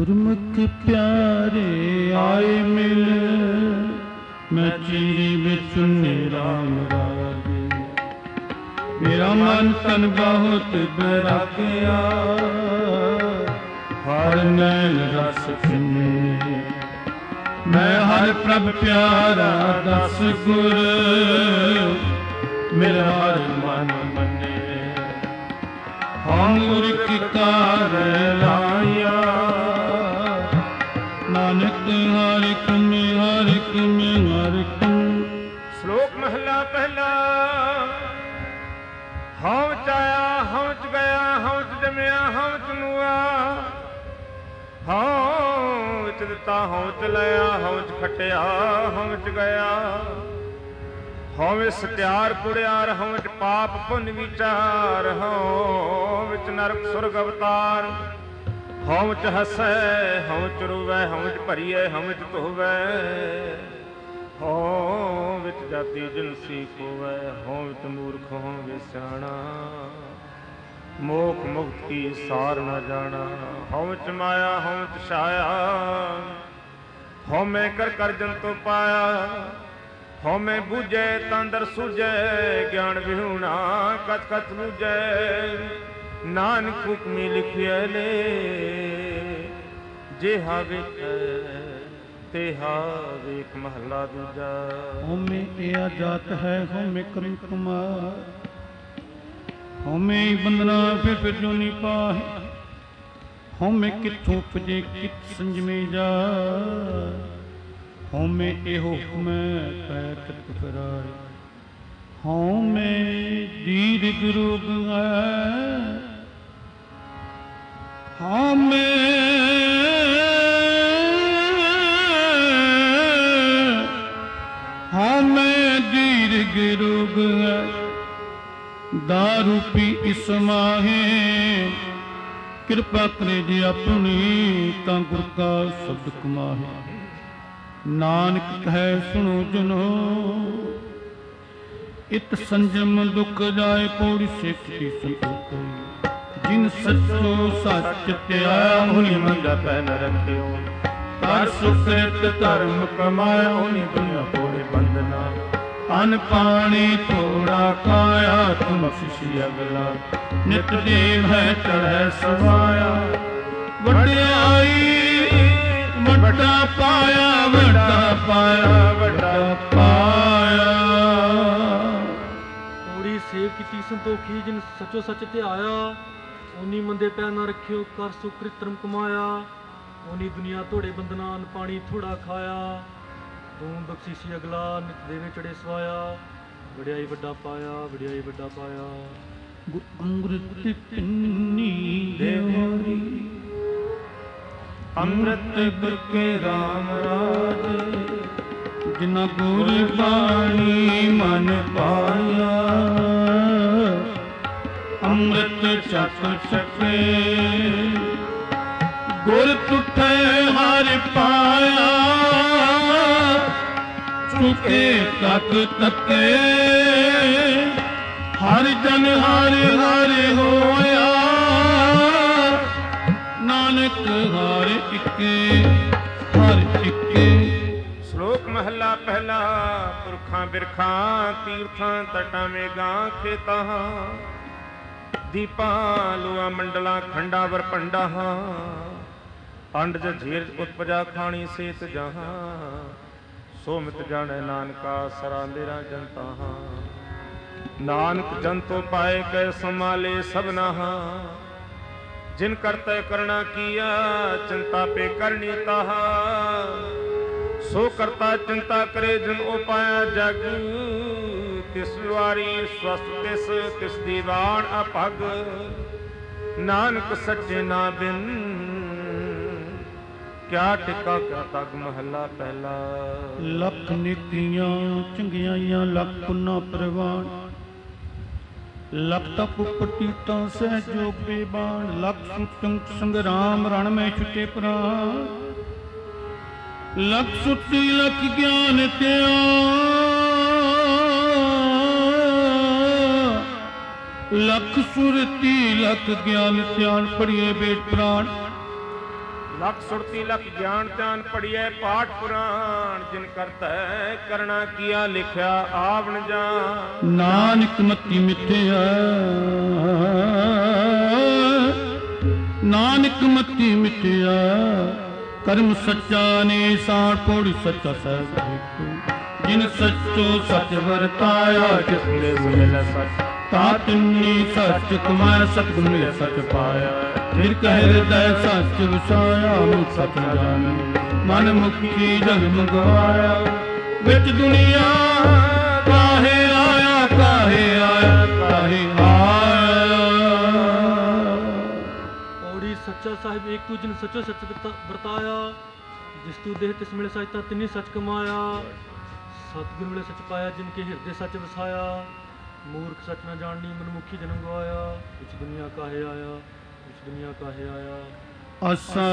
ਗੁਰਮੁਖ ਪਿਆਰੇ ਆਏ ਮਿਲ, ਮੈਂ ਚੀਰੀ ਵਿੱਚ ਰਾਮ ਰਾਜੇ। ਮੇਰਾ ਮਨ ਤਨ ਬਹੁਤ ਬੈਰਾਗਿਆ, ਹਰ ਨੈਣ ਰਸ ਪੀਨੇ। ਮੈਂ ਹਰ ਪ੍ਰਭ ਪਿਆਰਾ ਦਸ ਗੁਰ, ਮੇਰਾ ਹਰ ਮਨ ਮੰਨੇ। ਹਮ ਗੁਰ ਕੀ ਕਾਰ ਲਾਇਆ, ਨਾਨਕ ਹਰਿ ਕਮੇ ਹਰਿ ਕਮੇ ਹਰਿ ਕਮੇ। ਸ਼ਲੋਕ ਮਹਲਾ ਪਹਿਲਾ। ਹਉ ਚ ਆਇਆ ਹਉ ਚ ਗਿਆ, ਹਉ ਚ ਜੰਮਿਆ ਹਉ ਚ ਨੂਆ। ਹਉ ਚ ਦਿੱਤਾ ਹਉ ਚ ਲਿਆ, ਹਉ ਚ ਖਟਿਆ ਹਉ ਚ ਗਿਆ। ਹਉ ਵਿੱਚ ਸਤਿਆਰ ਪੁੜਿਆਰ, ਹਉ ਚ ਪਾਪ ਪੁੰਨ ਵਿਚਾਰ। ਹਉ ਵਿੱਚ ਨਰਕ ਸੁਰਗ ਅਵਤਾਰ। ਹਉ ਚ ਹਸੈ ਹਉ ਚ ਰੋਵੈ, ਹਉ ਚ ਭਰੀਐ ਹਉ ਚ ਧੋਵੈ। ਹਉ ਵਿੱਚ ਜਾਤੀ ਜਿਨਸੀ ਕੋਵੈ, ਹਉ ਵਿੱਚ ਮੂਰਖ ਹਉ ਵਿੱਚ ਸਿਆਣਾ। ਮੋਖ ਮੁਕਤ ਕੀ ਸਾਰ ਨ ਜਾਣਾ। ਹਉ ਵਿੱਚ ਮਾਇਆ ਹਉ ਵਿੱਚ ਛਾਇਆ, ਹਉ ਮੈਂ ਕਰ ਕਰ ਜੰਤੋ ਪਾਇਆ। ਹਉ ਮੈਂ ਬੂਝੈ ਤਾਂ ਅੰਦਰ ਸੂਝੈ, ਗਿਆਨ ਵਿਹੂਣਾ ਕਤ ਕਤ ਲੂਝੈ। ਨਾਨਕ ਹੁਕਮੀ ਲਿਖਿਆ ਲੈ, ਜਿਹਾ ਵੇਖੈ ਤੇਹਾ ਵੇਖ। ਮਹਲਾ ਦੂਜਾ। ਹਉਮੈ ਇਹ ਜਾਤ ਹੈ ਹਉਮੈ ਕਰਮ ਕਮਾਰ, ਹਉਮੈ ਬੰਦਨਾ ਫਿਰ ਫਿਰ ਜੋਨੀ ਪਾਹੇ। ਹਉਮੈ ਕਿੱਥੋਂ ਉਪਜੇ ਕਿਤ ਸੰਜਮੇ ਜਾ, ਹਉਮੈ ਇਹੋ ਹੁਕਮੈ ਪੈ ਤਤ ਫਿਰਾਏ। ਹਉਮੈ ਦੀਰਘ ਰੋਗ ਹੈ, ਹਉਮੈ ਹਉਮੈ ਦੀਰਘ ਰੋਗ ਹੈ। ਦਾਰੂ ਪੀ ਇਸ ਮਾਹੇ, ਕਿਰਪਾ ਕਰੇ ਜੇ ਆਪਣੀ, ਤਾਂ ਗੁਰ ਕਾ ਸ਼ਬਦ ਕਮਾਹੇ। ਨਾਨਕ ਕਹੈ ਸੁਣੋ ਜਨੋ, ਇਤ ਸੰਜਮ ਦੁਖ ਜਾਏ। ਪੌੜੀ ਸਿੱਖ ਦੀ ਸੰਤੋਖ, ਜਿਨ ਸੱਚੋ ਸੱਚ ਧਿਆਇਆ, ਉਹਨੀ ਮੰਗਾ ਪੈ ਨ ਰੱਖਿਓ। ਕਰ ਸੁਕ੍ਰਿਤ ਧਰਮ ਕਮਾਇਆ, ਉਹਨੀ ਦੁਨੀਆ ਕੋੜੇ ਬੰਦਨਾ। ਅਨ ਪਾਣੀ ਥੋੜਾ ਖਾਇਆ, ਤੁਮ ਸਿਸ਼ੀ ਅਗਲਾ। ਨਿਤ ਦੇਵ ਹੈ ਚੜ੍ਹੈ ਸਵਾਇਆ, ਵਡਿਆਈ ਵੱਡਾ ਪਾਇਆ, ਵੱਡਾ ਪਾਇਆ, ਵੱਡਾ ਪਾਇਆ। ਪੂਰੀ ਸੇਵ ਕੀਤੀ ਸੰਤੋਖੀ, ਜਿਨ ਸੱਚੋ ਸੱਚ ਧਿਆਇਆ। ਓਨੀ ਮੰਦੇ ਪੈ ਨਾ ਰੱਖਿਓ, ਕਰ ਸੁਕ੍ਰਿਤ ਧਰਮ ਕਮਾਇਆ। ਓਨੀ ਦੁਨੀਆ ਧੋੜੇ ਬੰਦਨਾ, ਅਨ ਪਾਣੀ ਥੋੜਾ ਖਾਇਆ। ਤੂੰ ਬਖਸ਼ੀਸ਼ੀ ਅਗਲਾ, ਨਿਤ ਦੇਵੇ ਚੜੇ ਸਵਾਇਆ। ਵਡਿਆਈ ਵੱਡਾ ਪਾਇਆ, ਵਡਿਆਈ ਵੱਡਾ ਪਾਇਆ। ਗੁਰ ਅੰਮ੍ਰਿਤ ਪਿੰਨੀ ਦੇਵਰੀ, ਅੰਮ੍ਰਿਤ ਗੁਰ ਕੇ ਰਾਮ ਰਾਜ। ਜਿਨਾ ਗੁਰ ਬਾਣੀ ਮਨ ਪਾਇਆ, ਅੰਮ੍ਰਿਤ ਛਕ ਛਕੇ। ਗੁਰ ਤੁਠੈ ਹਰਿ ਪਾਇਆ, ਚੁਕੇ ਤਕ ਤਕੇ। ਹਰਿ ਜਨ ਹਰਿ ਹਰਿ ਹੋਇਆ, ਨਾਨਕ ਹਰਿ ਇਕੇ ਹਰਿ ਇਕੇ। ਸ਼ਲੋਕ ਮਹਲਾ ਪਹਿਲਾ। ਪੁਰਖਾਂ ਬਿਰਖਾਂ ਤੀਰਥਾਂ ਤਟਾਂ ਮੇਘਾਂ ਖੇਤਾਂ। ਦੀਪਾਂ ਲੋਆ ਮੰਡਲਾਂ ਖੰਡਾ ਵਰ ਭੰਡਾ। ਅੰਡ ਜਝੀਰ ਉਤਪਜਾ ਖਾਣੀ ਸੇਤ ਜਹਾਂ। ਸੋ ਮਿਤ ਜਾਣੈ ਨਾਨਕਾ ਸਰਾ ਮੇਰਾ ਜਨਤਾ। ਨਾਨਕ ਜਨ ਤੋ ਪਾਏ ਕੈ ਸੰਭਾਲੇ ਸਭਨਾ। ਜਿਨ ਕਰਤੈ ਕਰਣਾ ਕੀਆ, ਚਿੰਤਾ ਪੇ ਕਰਨੀ ਤਾਹਾ। ਸੋ ਕਰਤਾ ਚਿੰਤਾ ਕਰੇ ਜਿਨ ਉਪਾਇਆ ਜਗ। ਤਿਸ ਵਾਰੀ ਸਵਸਤ ਤਿਸ, ਤਿਸ ਦੀਵਾਨ ਅਭਗ। ਨਾਨਕ ਸੱਚੇ ਨਾ ਬਿਨ, ਕਿਆ ਟਿਕਾ ਕਿਆ ਤਗ। ਮਹੱਲਾ ਪਹਿਲਾ। ਲੱਖ ਨੀਤੀਆਂ ਚੰਗਿਆਈਆਂ, ਲੱਖ ਪੁੰਨਾ ਪ੍ਰਵਾਨ। ਲੱਖ ਤਪ ਪਟੀਤਾਂ ਸਹਿਜੋ ਬੇਬਾਨ। ਲੱਖ ਸੁਤੰਕ ਸੰਗਰਾਮ, ਰਣ ਮੈਂ ਛੁਟੇ ਪ੍ਰਾਨ। ਲੱਖ ਸੁਤੀ ਲੱਖ ਗਿਆਨ ਧਿਆਨ, ਲੱਖ ਸੁਰਤੀ ਲੱਖ ਗਿਆਨ ਧਿਆਨ। ਪੜੀਏ ਬੇਟ ਪ੍ਰਾਣ। लख सुरती लख ज्ञान ध्यान पढ़िए पाठ पुराण जिन करता है करना किया लिखया आवण जान नानक मति मिथ्या नानक मति मिथ्या कर्म सच्चा ने साण पौड़ी सच्चा सहज जिन सच्चो सच वरताया जिसने मिल सच तातनी सच कमाया सतगुर में सच पाया फिर कह हृदय सच वसाया मुझ सच जाने मन मुक्ति जग गवाया विच दुनिया काहे आया काहे आया काहे आया। पौड़ी सच्चा साहिब एक तू जिन सचो सच वरताया जिस तू देह तिस मिले सच तिनी सच कमाया सतगुर मिले सच पाया जिनके हृदय सच वसाया मूर्ख सच न जाननी मनमुखी जन्म गवाया इस दुनिया काहे आया इस दुनिया काहे आया। आसा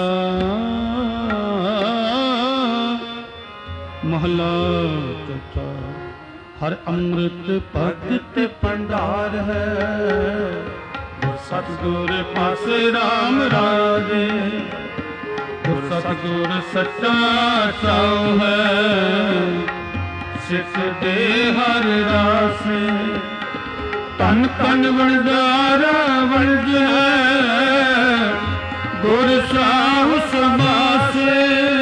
महला चौथा हर अमृत भगत भंडार है गुर सतगुर पास राम राजे गुर सतगुर सच्चा साऊ है सिख दे हर रासे तन तन वणजारा वणज है गुर साहु समासे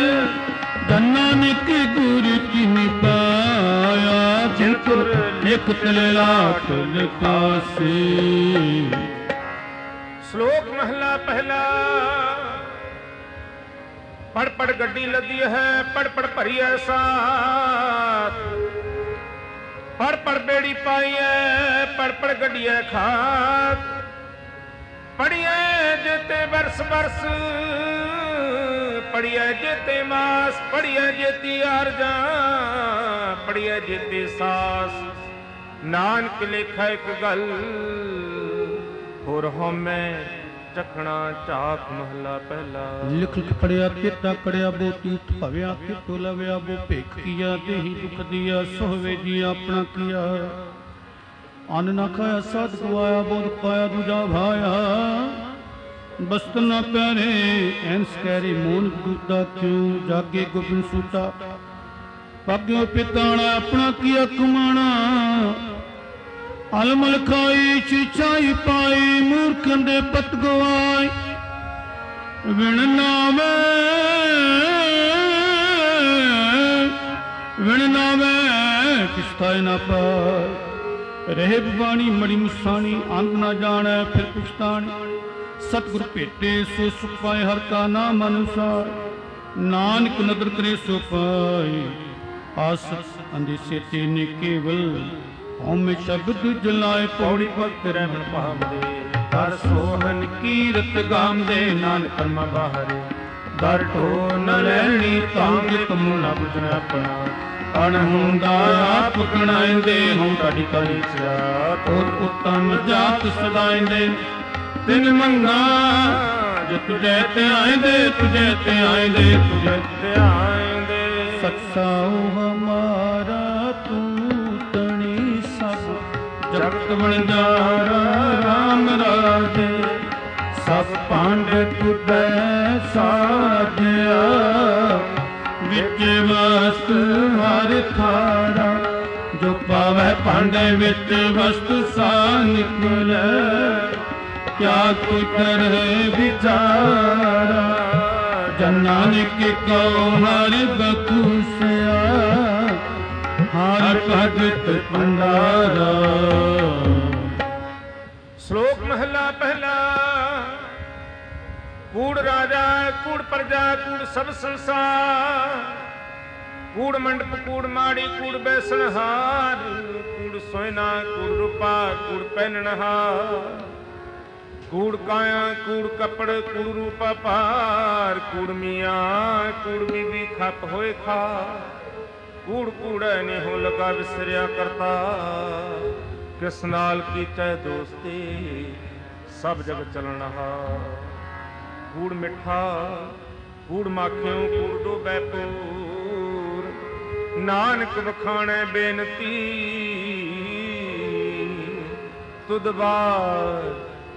नानक गुर तिन पाया जिन तुर लिखत लाट लिखासे। श्लोक महला पहला पढ़ पढ़ गड्डी लदी है पढ़ पढ़ भरी है साथ पढ़ पढ़ बेड़ी पाई है पढ़ पढ़ गड्डी है खाक पढ़िए जेते बरस बरस पढ़िए जेते मास पढ़िए जेती आरजा पढ़िए जेते सास नानक लिखा एक गल होर होमे चखना चाक महला पहला लिख लिख पढ़िया तेता कड़िया बो तीर्थ भव्या कितो लव्या बो भेख किया देही दुख दिया सोहवे जी अपना किया अन्न न खाया साध गवाया बोध पाया दूजा भाया बस्त न प्यारे एंस कैरे मोन दूता क्यों जागे गोबिंद सूता पाग्यो पिताना अपना किया कमाना अलमल खाई छिछाई पाई मूर्खन दे पत गवाई विण नावे विण नावे किस्ताए ना पाए रहे बाणी मड़ी मुसानी अंग ना जाने फिर पुछतानी सतगुर भेटे सो सुख पाए हर का नाम अनुसार नानक नदर करे सो पाए आस अंदेसे तेने केवल होम शब्द जलाए पौड़ी भक्त रहमन पावदे कर सोहन कीरत गामदे नानक कर्म बाहरे दर ढो न लैनी तांग तुम न बुझना अपना अण हुंदा आप गणाइंदे हूं ताड़ी करी सियात और उत्तम जात सदाइंदे तिन मंगा जो तुझे ते आइंदे तुझे ते आइंदे तुझे ते आइंदे सत्साऊ हमारा तू जगत बंजारा राम राजे सब पांड तुदै साजया विच वस्त हर थारा जो पावै पांडे विच वस्त सा निकलै क्या कोई करे विचारा जन नानक को हर बखुशिया हर भगत भंडारा। श्लोक महला पहला कूड़ राजा कूड़ प्रजा कूड़ सब संसार कूड़ मंडप कूड़ माड़ी कूड़ बैसनहार कूड़ सोयना कूड़ रूपा कूड़ पहननहार कूड़ काया कूड़ कपड़ कूड़ रूपा पार कूड़ मियाँ कूड़ बीबी खप होए खा कूड़ कूड़े ने हो लगा विसरिया करता किस नाल की चाहे दोस्ती सब जग चलना कूड़ मिठा कूड़ माखियों कूड़ डोबे पूर नानक वखाणे बेनती तुद बार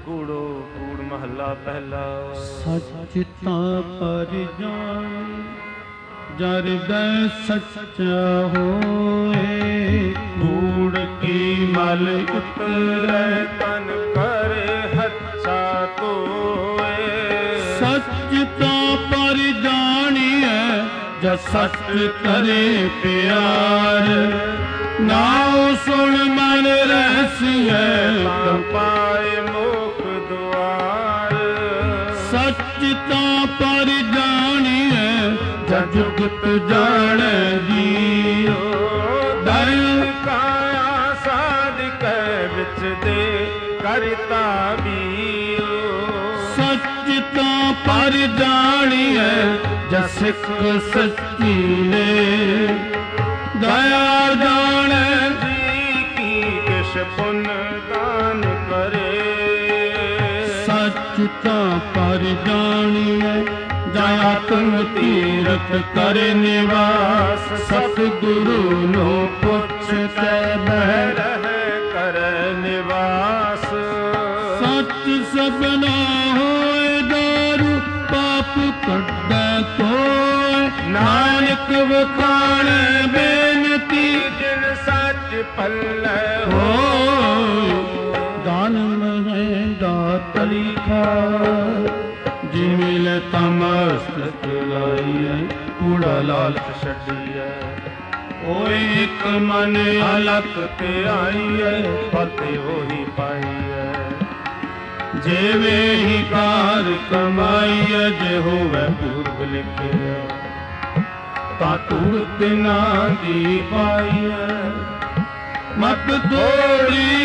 ਕੂੜੋ ਕੂੜ ਮਹੱਲਾ ਪਹਿਲਾ। ਸੱਚ ਤਾਂ ਪਰ ਜਾਣ ਜਰ ਦੈ ਸੱਚਾ ਹੋਏ, ਕੂੜ ਕੀ ਮਲ ਉਤਰੈ ਤਨ ਕਰ ਹੱਛਾ ਧੋਏ। ਸੱਚ ਤਾਂ ਪਰ ਜਾਣੀਐ ਜਦ ਸੱਚ ਕਰੇ ਪਿਆਰ, ਨਾਉ ਸੁਣ ਮਨ ਰਹਿਸੀਐ ਤਾਂ ਪਾਏ ਮੋਖ ਦੁਆਰ। ਸੱਚ ਤਾਂ ਪਰ ਜਾਣੀਐ ਜਦ ਜੁਗਤ ਜਾਣੈ ਜੀਉ, ਦਇ ਕਾਇਆ ਸਾਧਿਕੈ ਵਿੱਚ ਦੇ ਕਰਤਾ ਬੀਉ। ਸੱਚ ਤਾਂ ਪਰ ਜਾਣੀਐ ਜਦ ਸਿੱਖ ਸੱਚੀ ਨੇ, ਦਇਆ ਜਾਣੈ ਜੀ ਕੀ ਕਿਛ ਪੁੰਨ ਦਾਨ ਕਰੇ। ਸੱਚ ਤਾਂ ਪਰ ਜਾਣੀਐ ਦਇਆ ਤੁਮ ਤੀਰਥ ਕਰੇ ਨਿਵਾਸ, ਸਤਿਗੁਰੂ ਨੂੰ ਪੁੱਛ ਕੇ ਬਹਿ ਰਹਿ ਕਰ ਨਿਵਾਸ। ਸੱਚ ਸਭਨਾ ਹੋਏ ਦਾਰੂ ਪਾਪ ਕੱਢੈ ਕੋਇ, ਨਾਨਕ ਵਖਾਣੈ ਬੇਨਤੀ ਜਿਨ ਸੱਚ ਪੱਲੇ ਹੋਇ। ਦਾਨ ਮਹਿ ਦਾਤ ਲਿਖਾ ਜਿਵੇਂ ਲੈ ਤਮਸਤਕ ਲਾਈਐ, ਕੂੜਾ ਲਾਲਚ ਛੱਡੀਐ। ਓਏ ਇੱਕ ਮਨ ਅਲਖ ਤੇ ਆਈਐ, ਫਤਿ ਉਹੀ ਪਾਈਐ। ਜਿਵੇਂ ਹੀ ਕਾਰ ਕਮਾਈਐ, ਜੇ ਹੋਵੇ ਪੂਰਬ ਲਿਖਿਆ ਤਾਂ ਧੂੜ ਤਿਨਾ ਦੀ ਪਾਈਐ। ਮਤ ਤੋੜੀ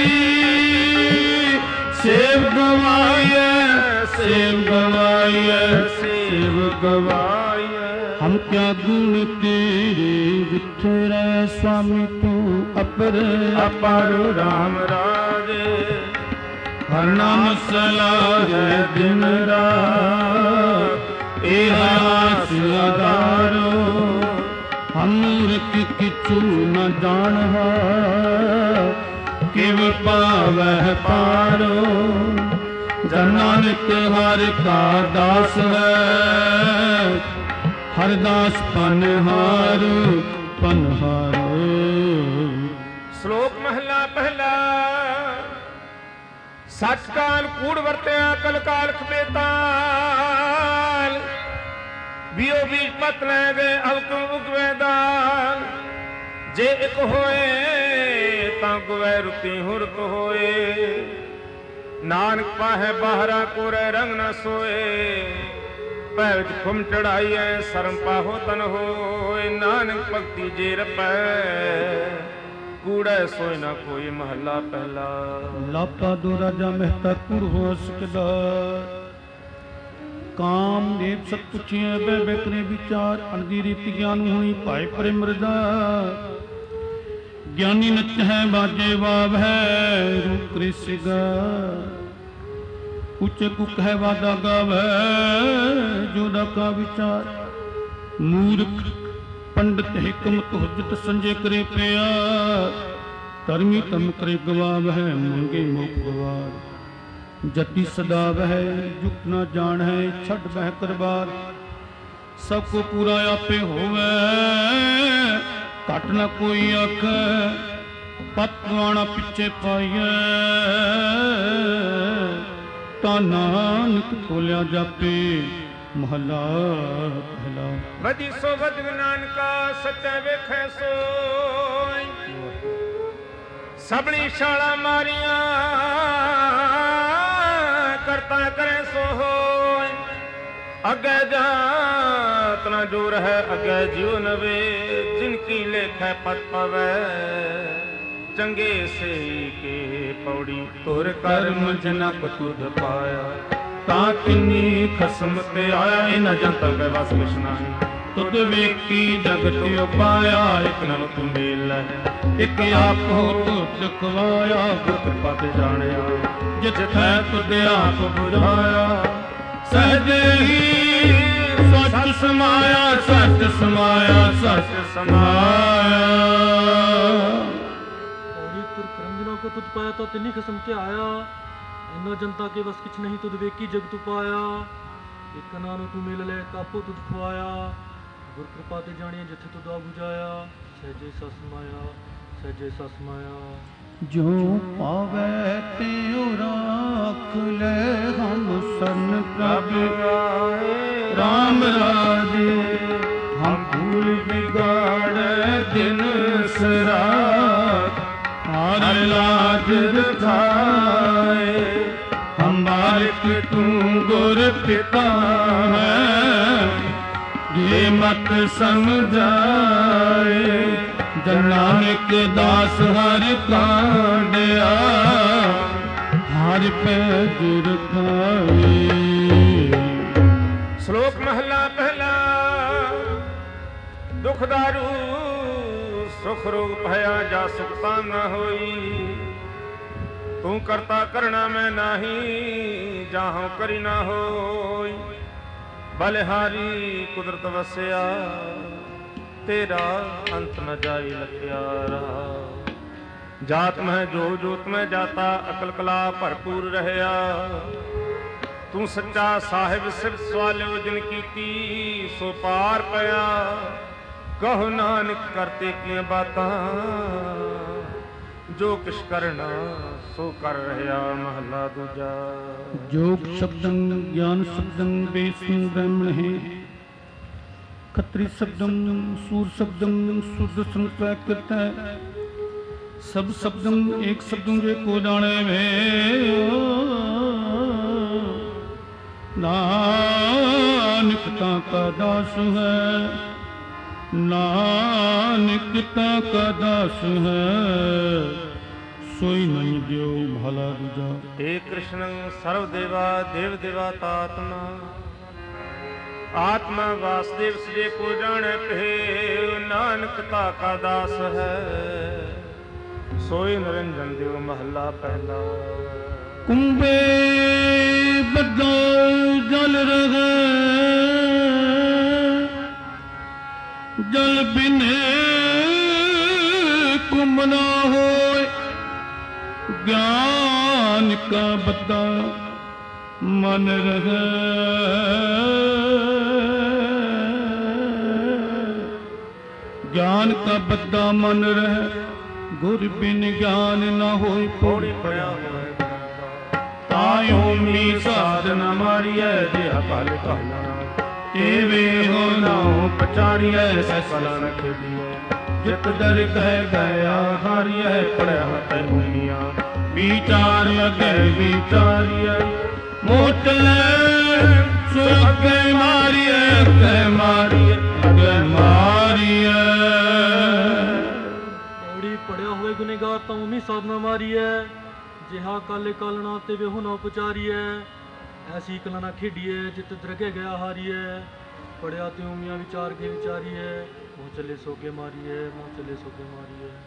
ਸੇਵ ਗਵਾਈਐ, ਸੇਵ ਗਵਾਈਐ, ਸੇਵ ਗਵਾਈਐ। ਹਮ ਕਿਆ ਗੁਣ ਤੇਰੇ ਵਿਥਰੈ, स्वामी ਤੂੰ ਅਪਰ ਅਪਰ ਰਾਮ ਰਾਜੇ। ਹਰ ਨਾਮ ਸਲਾਹੈ ਦਿਨ ਰਾਤ, ਇਹ ਆਸ ਆਧਾਰੋ। ਹਮ ਮੂਰਖ ਕਿਛੂ ਨ ਜਾਣਹਾ, ਕਿਵ ਪਾਵਹਿ ਪਾਰੋ। ਜਨ ਨਾਨਕ ਹਰਿ ਕਾ ਦਾਸ ਹੈ, ਹਰਿ ਦਾਸ ਪਨਹਾਰੂ ਪਨਹਾਰੂ। ਸ਼ਲੋਕ ਮਹਲਾ ਪਹਿਲਾ। ਸੱਚ ਕਾਲ ਕੂੜ ਵਰਤਿਆ ਕਲ ਕਾਲਖ ਬੇਤਾਲ, ਬੀਓ ਬੀਜ ਪਤ ਲੈ ਗਏ ਅਵਕੁ ਉਗਵੇ ਦਾਲ। ਜੇ ਇੱਕ ਹੋਏ ਤਾਂ ਗੁਵੈ ਰੁਤੀ ਹੁਰਤ ਹੋਏ, ਨਾਨਕ ਪਾਹੈ ਬਾਹਰਾ ਕੋਰੇ ਰੰਗ ਨ ਸੋਏ। ਭੈ ਵਿੱਚ ਖੁਮ ਚੜਾਈਐ ਸਰਮ ਪਾਹੋ ਤਨ ਹੋਏ, ਨਾਨਕ ਭਗਤੀ ਜੇ ਰਪੈ ਕੂੜੈ ਸੋਇ ਨਾ ਕੋਈ ਮਹੱਲਾ ਪਹਿਲਾ। ਲਾਪਾ ਦੋ ਰਾਜਾ ਮਹਿਤਾ ਕੁੜ ਹੋ ਸਕਦਾ, ਕਾਮ ਦੇਵ ਸਤ ਪੁੱਛਿਆ ਬੈ ਬੈਕਰੇ ਵਿਚਾਰ। ਅਣਦੀ ਰੀਤੀ ਗਿਆਨ ਹੋਣੀ ਭਾਇ ਪਰੇ ਮਰਦਾ, ਗਿਆਨੀ ਨਚ ਹੈ ਬਾਜੇ ਵਾਵ ਹੈ ਰੂਪ ਕ੍ਰਿ ਸਿਗਾ। ਉੱਚੇ ਕੁਕ ਹੈ ਵਾਦਾ ਗਾਵੈ ਜੋਦਾ ਕਾ ਵਿਚਾਰ। ਮੂਰਖ ਪੰਡਤ ਹਿਕਮਤ ਹੁਜਤ ਸੰਜੇ ਕਰੇ ਪਿਆਰ, ਧਰਮੀ ਧਰਮ ਕਰੇ ਗਵਾਵ ਹੈ ਮੰਗੇ ਮੁਖ ਗਵਾਰ। ਜਤੀ ਸਦਾ ਵਹਿ ਜੁਗਤ ਨ ਜਾਣ ਹੈ, ਛੱਡ ਬਹਿ ਕਰਬਾਰ। ਸਭ ਕੋ ਪੂਰਾ ਆਪੇ ਹੋਵੇ, ਘਟ ਨ ਕੋਈ ਆਖੈ। ਪਤਵਾਣਾ ਪਿੱਛੇ ਪਾਈਐ, ਤਾਂ ਨਾਨਕ ਖੋਲਿਆ ਜਾਪੇ ਮਹਲਾ ਪਹਿਲਾ। ਵਧੀ ਸੋ ਵਧ ਨਾਨਕਾ ਸੱਚਾ ਵੇਖੈ ਸੋਇ, ਸਭਨੀ ਛਾਲਾਂ ਮਾਰੀਆਂ ਕਰਤਾ ਕਰੇ ਸੋ ਹੋਇ। ਅੱਗੇ ਜਾਤ ਨ ਜੋਰ ਹੈ ਅੱਗੇ ਜਿਉ ਨਵੇ, ਜਿਨ ਕੀ ਲੇਖੈ ਪਤ ਪਵੈ ਚੰਗੇ ਸੇ ਕੇ ਪੌੜੀ। ਤੁਰ ਕਰਮ ਜਨਕ ਤੁਧ ਪਾਇਆ, ਤਾਂ ਕਿੰਨੀ ਖਸਮ ਤੇ ਆਇਆ। ਇਨ ਜੰਤਰ ਕੈ ਵਸ ਕੁਛ ਨਾਹੀ, ਤੁਧ ਵੇਖੀ ਜਗਤ ਉਪਾਇਆ। ਇਕ ਨਾਲ ਤੂੰ ਮੇਲ ਹੈ, ਇਕ ਆਪ ਹੋ ਤੁਧ ਖਵਾਇਆ। ਗੁਰ ਕਿਰਪਾ ਤੇ ਜਾਣਿਆ, ਜਿਥੈ ਤੁਧ ਆਪ ਬੁਝਾਇਆ। ਸਹਜੇ ਹੀ ਸੱਚ ਸਮਾਇਆ, ਸੱਚ ਸਮਾਇਆ, ਸੱਚ ਸਮਾਇਆ। और तुर करम दिनों को तुझ पाया तो तिन्ही खसम के आया। इन्ना जनता के बस किछ नहीं तुद वेकी जग तू पाया, एक नानू तू मिल ले कापो तुद खुआया, गुर कृपा ते जानिए जिथे तुद आ बुझाया, सहजे सस माया सहजे सस माया। जो पावे त्यों राख ले हम सन प्रभ राम राजे, हम भूल बिगाड़े दिन सरात हर लाज दिखाए, हम बालक तू गुर पिता है ये मत समझाए, जन नानक दास हर कांडिया हर पैज रखाए। श्लोक महला पहला। दुख दारू सुख रोग भया जा सुखता न होई, तू करता करना मैं नाही जाहूं करी ना होई, बलिहारी कुदरत वसिया तेरा अंत न जाई लखिया रहा, जात में जो जोत में जाता अकल कला भरपूर रहया, तू सच्चा साहिब सिर सवालो जिन कीती सो पार पया, कहो नानक करते किए बातां जो किश करना सो कर रहया। महला दूजा। जोग शब्दं ज्ञान शब्दं वेद ब्राह्मण है, खत्री शब्दम सूर शब्दम शुद्ध संप्रकृत है, सब शब्दम एक शब्दों के को जाने में नानकता का दास है, नानकता का दास है सोई नहीं देव भला दूजा। हे कृष्ण सर्वदेवा देव देवातात्मा, आत्मा वासुदेव से को जाने पे नानकता का दास है सोई निरंजन देव। महला पहला। कुंभे बदो जल रहे जल बिने कुंभ ना हो, ज्ञान का बद्दा मन रहे, ज्ञान का बद्दा मन रहे, गुर बिन ज्ञान न हो। पौड़ी पड़ा तायो मी साधना मारिए जिहा पल कहना, एवे हो नाउ पचारिए सैसला न खेलिए, जित दर कह गया हारिए पड़या है भूमिया, विचार अगे विचारिए मोटले सो अगे मारिए अगे मारिए अगे मारिए। पौड़ी पड़िया हुए गुनेगार ताऊ मी साधना मारी है, जिहा काले कालना ते वेहु ना उपचारी है, ऐसी कला ना खेडी है जित द्रगे गया हारी है, पड़िया त्यों मियाँ विचार के विचारी है, मुँह चले सोके मारी है मुँह चले सोके मारी है।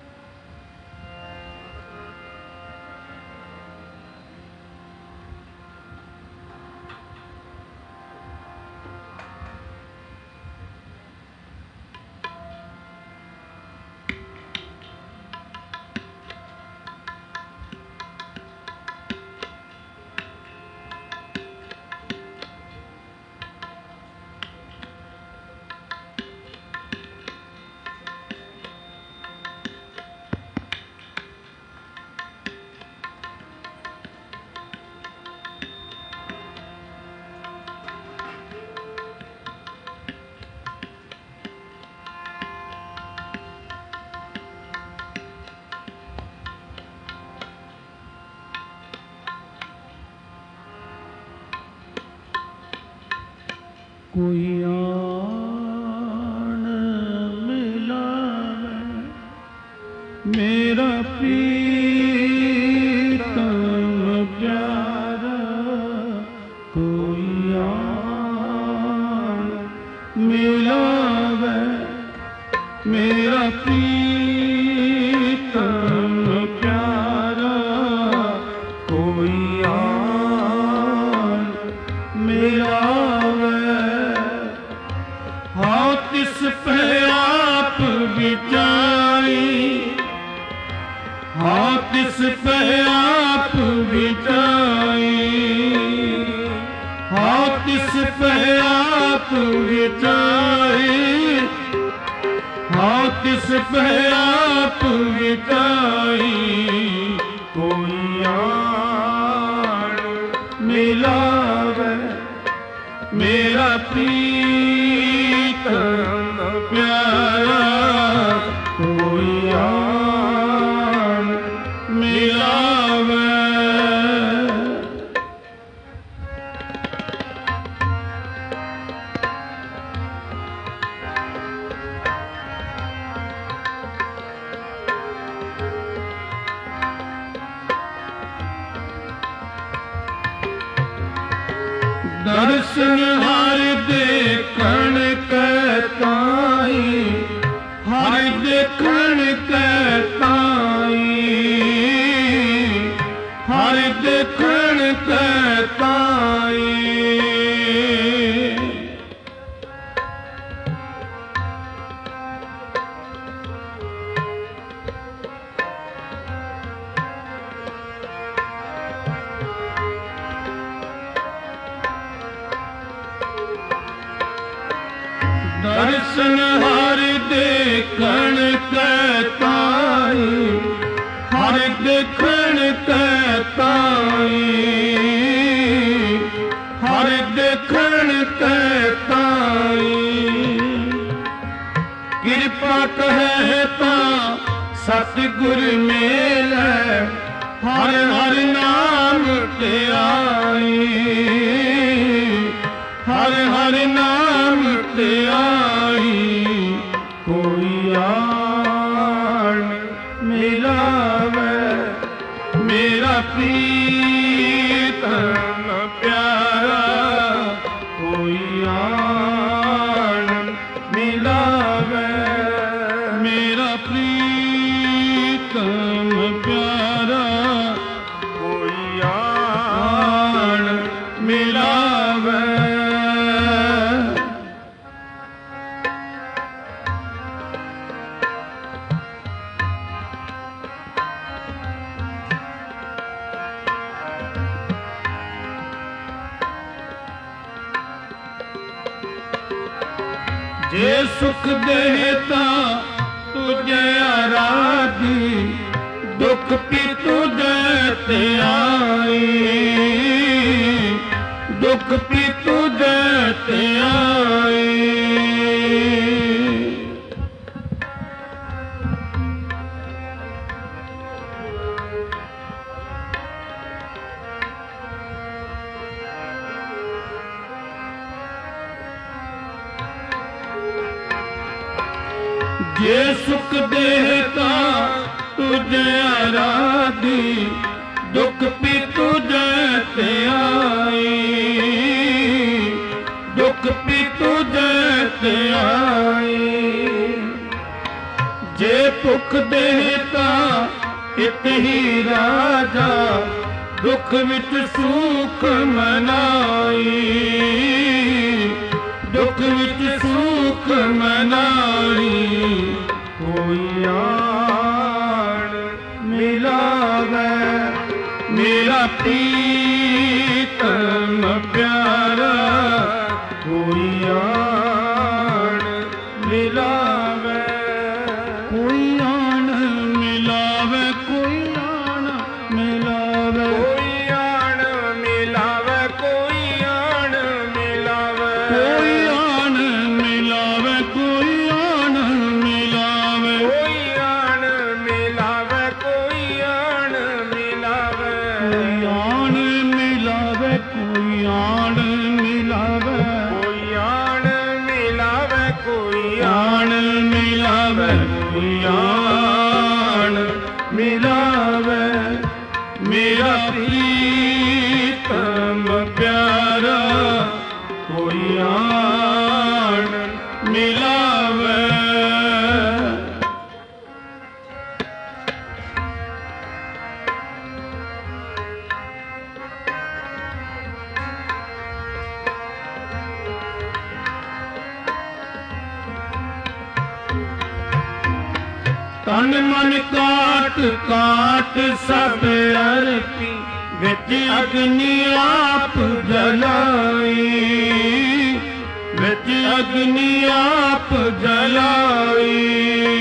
कोई आन मिलावे मेरा प्रीतम प्यारा, कोई आन मिलावे मेरा प्रीतम प्यारा, कोई आन मिलावे हाँ तिस पे आप विटाई, हाँ तिस पे आप विटाई, हाँ तिस पे आप विटाई। कोई आन मिलावे मेरा प्रीतम प्यारा, कोई आन मिलावे। दर्शन हर देखण कहताई, हर देखण कहताई, हर देखण कहताई। दर्शन हर देखण कहताई, हर देखण कहताई, हर देखण कहताई। कृपा कहता सतगुर मेलै, हर हर नाम ते आई, हर हर नाम ते आई। कोई आन मिलावे मेरा प्रीतम प्यारा, कोई आन मिलावे मेरा प्रीतम प्यारा, कोई आन मिलावे। जे सुख देता तुझे आराधी, दुख भी तुझे ते आई, दुख भी तुझे ते आई। जे सुख देता तुझे आराधी, दुख भी तुझे ते आई, दुख भी तुझे ते आई। जे भुख देता इत ही राजा, दुख विच सुख मनाई, दुख विच सुख मनाई। कोई आन मिलावे मेरा प्रीतम प्यारा, कोई आन मिलावे, कोई आन मिलावे, कोई आन मिलावे, कोई आन मिलावे, कोई आन मिलावे, कोई आन मिलावे, कोई आन मिलावे, कोई आन मिलावे, कोई आन मिलावे, कोई आन मिलावे, कोई आन मिलावे, कोई आन मिलावे, कोई आन मिलावे, कोई आन मिलावे मेरा प्रीतम प्यारा, कोई आन मिलावे। ਤਨ ਮਨ ਕਾਟ ਕਾਟ ਸਭ ਅਰਪੀ, ਵਿੱਚ ਅਗਨੀ ਆਪ ਜਲਾਈ, ਵਿੱਚ ਅਗਨੀ ਆਪ ਜਲਾਈ।